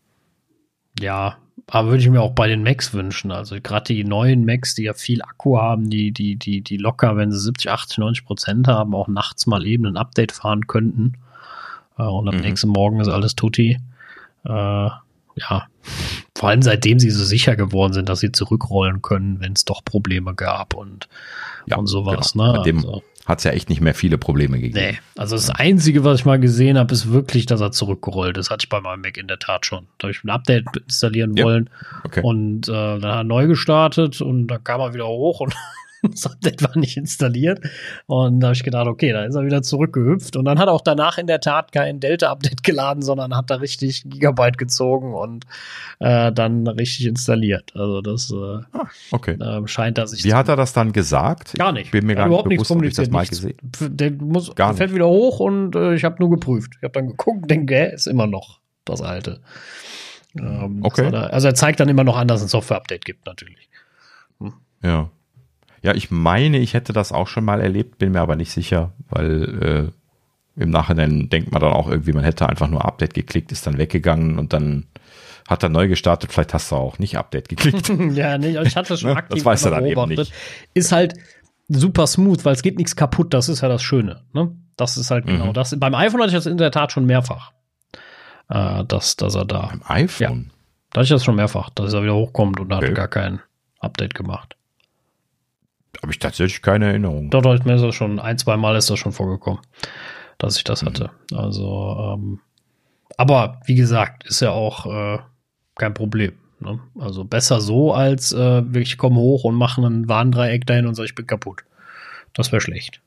äh, ja, aber würde ich mir auch bei den Macs wünschen. Also gerade die neuen Macs, die ja viel Akku haben, die, die, die, die locker, wenn sie siebzig, achtzig, neunzig Prozent haben, auch nachts mal eben ein Update fahren könnten. Äh, und am Mhm. nächsten Morgen ist alles tutti. Äh, ja, vor allem seitdem sie so sicher geworden sind, dass sie zurückrollen können, wenn es doch Probleme gab und, Ja, und sowas. genau. Ne? Bei dem Also, hat es ja echt nicht mehr viele Probleme gegeben. nee, also das Einzige, was ich mal gesehen habe, ist wirklich, dass er zurückgerollt ist. Hatte ich bei meinem Mac in der Tat schon. Da habe ich ein Update installieren Ja, wollen Okay. und äh, dann hat er neu gestartet und dann kam er wieder hoch und das Update war nicht installiert. Und da habe ich gedacht, okay, da ist er wieder zurückgehüpft. Und dann hat er auch danach in der Tat kein Delta-Update geladen, sondern hat da richtig Gigabyte gezogen und äh, dann richtig installiert. Also das äh, Ah, okay. äh, scheint, dass ich Wie hat er das dann gesagt? gar nicht. Ich bin mir Er gar hat nicht überhaupt nichts bewusst, ob ich das kommuniziert. mal nichts. gesehen. Der muss, Gar der fällt nicht. wieder hoch und äh, ich habe nur geprüft. Ich habe dann geguckt und denke, hä, ist immer noch das alte. Ähm, Okay. das hat er- Also er zeigt dann immer noch an, dass es ein Software-Update gibt, natürlich. Ja. Ja, ich meine, ich hätte das auch schon mal erlebt, bin mir aber nicht sicher, weil äh, im Nachhinein denkt man dann auch irgendwie, man hätte einfach nur Update geklickt, ist dann weggegangen und dann hat er neu gestartet. Vielleicht hast du auch nicht Update geklickt. Ja, nee, ich hatte das schon aktiv das weißt du dann beobachtet. eben nicht. Ist halt super smooth, weil es geht nichts kaputt. Das ist ja das Schöne. Ne? Das ist halt genau Mhm. das. Beim iPhone hatte ich das in der Tat schon mehrfach. Äh, dass, dass er da. Beim iPhone? Da hatte ich das schon mehrfach, dass er wieder hochkommt und da hat Okay. gar kein Update gemacht. Habe ich tatsächlich keine Erinnerung. Dort ist mir das schon ein, zwei Mal ist das schon vorgekommen, dass ich das Mhm. hatte. Also, ähm, aber wie gesagt, ist ja auch äh, kein Problem. Ne? Also besser so, als äh, ich komme hoch und mache ein Warndreieck dahin und sage, ich bin kaputt. Das wäre schlecht.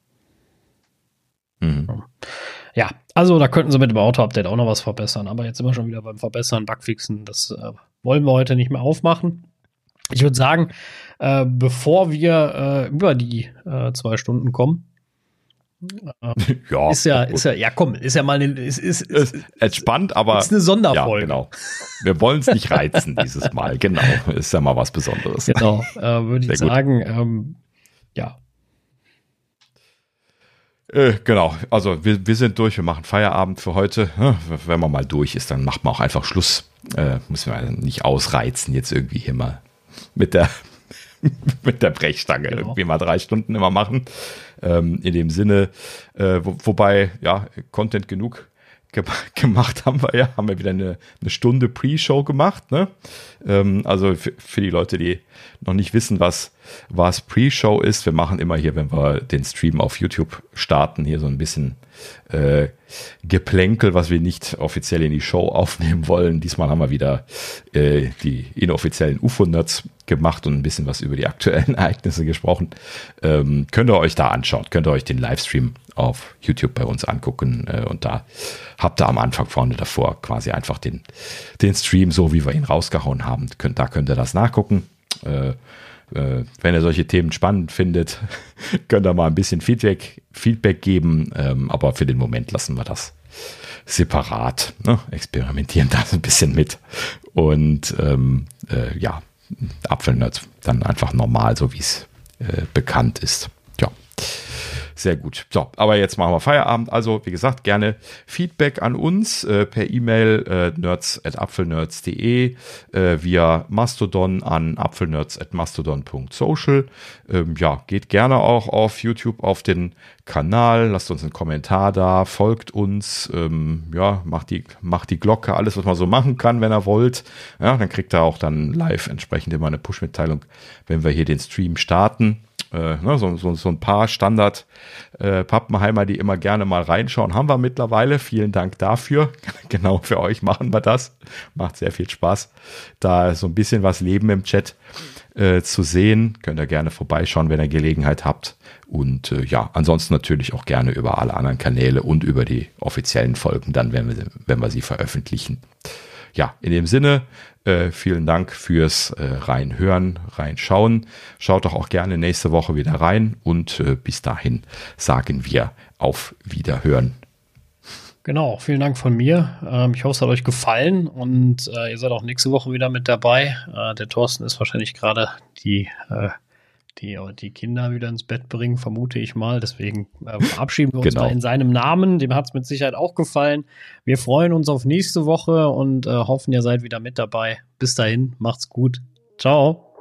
Mhm. Ja, also da könnten sie mit dem Auto-Update auch noch was verbessern. Aber jetzt sind wir schon wieder beim Verbessern, Bugfixen. Das äh, wollen wir heute nicht mehr aufmachen. Ich würde sagen, äh, bevor wir äh, über die äh, zwei Stunden kommen, Ja, ist ja, gut. ist ja, ja komm, ist ja mal eine, ist, ist, ist, ist entspannt, aber ist eine Sonderfolge. Ja, genau. Wir wollen es nicht reizen dieses Mal. Genau, ist ja mal was Besonderes. Genau, äh, würde ich Sehr gut. sagen, ähm, ja. Äh, genau, also wir, wir sind durch, wir machen Feierabend für heute. Ja, wenn man mal durch ist, dann macht man auch einfach Schluss. Äh, müssen wir nicht ausreizen, jetzt irgendwie hier mal mit der mit der Brechstange Genau. irgendwie mal drei Stunden immer machen. Ähm, in dem Sinne, äh, wo, wobei, ja, Content genug ge gemacht haben wir ja, haben wir wieder eine, eine Stunde Pre-Show gemacht, ne? Ähm, also für, für die Leute, die noch nicht wissen, was, was Pre-Show ist, wir machen immer hier, wenn wir den Stream auf YouTube starten, hier so ein bisschen äh, Geplänkel, was wir nicht offiziell in die Show aufnehmen wollen. Diesmal haben wir wieder äh, die inoffiziellen U F O-Nerds gemacht und ein bisschen was über die aktuellen Ereignisse gesprochen. Ähm, könnt ihr euch da anschauen, könnt ihr euch den Livestream auf YouTube bei uns angucken äh, und da habt ihr am Anfang vorne davor quasi einfach den, den Stream, so wie wir ihn rausgehauen haben. Könnt, da könnt ihr das nachgucken. Äh, äh, wenn ihr solche Themen spannend findet, könnt ihr mal ein bisschen Feedback, Feedback geben, ähm, aber für den Moment lassen wir das separat, ne? Experimentieren da so ein bisschen mit und ähm, äh, ja, Apfelnerds dann einfach normal, so wie es äh, bekannt ist. Ja, sehr gut. So, aber jetzt machen wir Feierabend. Also, wie gesagt, gerne Feedback an uns äh, per E-Mail äh, nerds at apfelnerds punkt de, äh, via Mastodon an apfelnerds at mastodon punkt social. Ähm, ja, geht gerne auch auf YouTube auf den Kanal, lasst uns einen Kommentar da, folgt uns, ähm, ja, macht die, macht die Glocke, alles, was man so machen kann, wenn ihr wollt. Ja, dann kriegt ihr auch dann live entsprechend immer eine Push-Mitteilung, wenn wir hier den Stream starten. Äh, ne, so, so, so ein paar Standard äh, Pappenheimer, die immer gerne mal reinschauen, haben wir mittlerweile. Vielen Dank dafür. Genau für euch machen wir das. Macht sehr viel Spaß, da so ein bisschen was Leben im Chat äh, zu sehen. Könnt ihr gerne vorbeischauen, wenn ihr Gelegenheit habt. Und äh, ja, ansonsten natürlich auch gerne über alle anderen Kanäle und über die offiziellen Folgen dann, wenn wir, wenn wir sie veröffentlichen. Ja, in dem Sinne, äh, vielen Dank fürs äh, Reinhören, Reinschauen. Schaut doch auch gerne nächste Woche wieder rein und äh, bis dahin sagen wir auf Wiederhören. Genau, vielen Dank von mir. Ähm, ich hoffe, es hat euch gefallen und äh, ihr seid auch nächste Woche wieder mit dabei. Äh, der Thorsten ist wahrscheinlich gerade die, äh, die, die Kinder wieder ins Bett bringen, vermute ich mal. Deswegen äh, verabschieden wir uns Genau. mal in seinem Namen. Dem hat es mit Sicherheit auch gefallen. Wir freuen uns auf nächste Woche und äh, hoffen, ihr seid wieder mit dabei. Bis dahin, macht's gut. Ciao.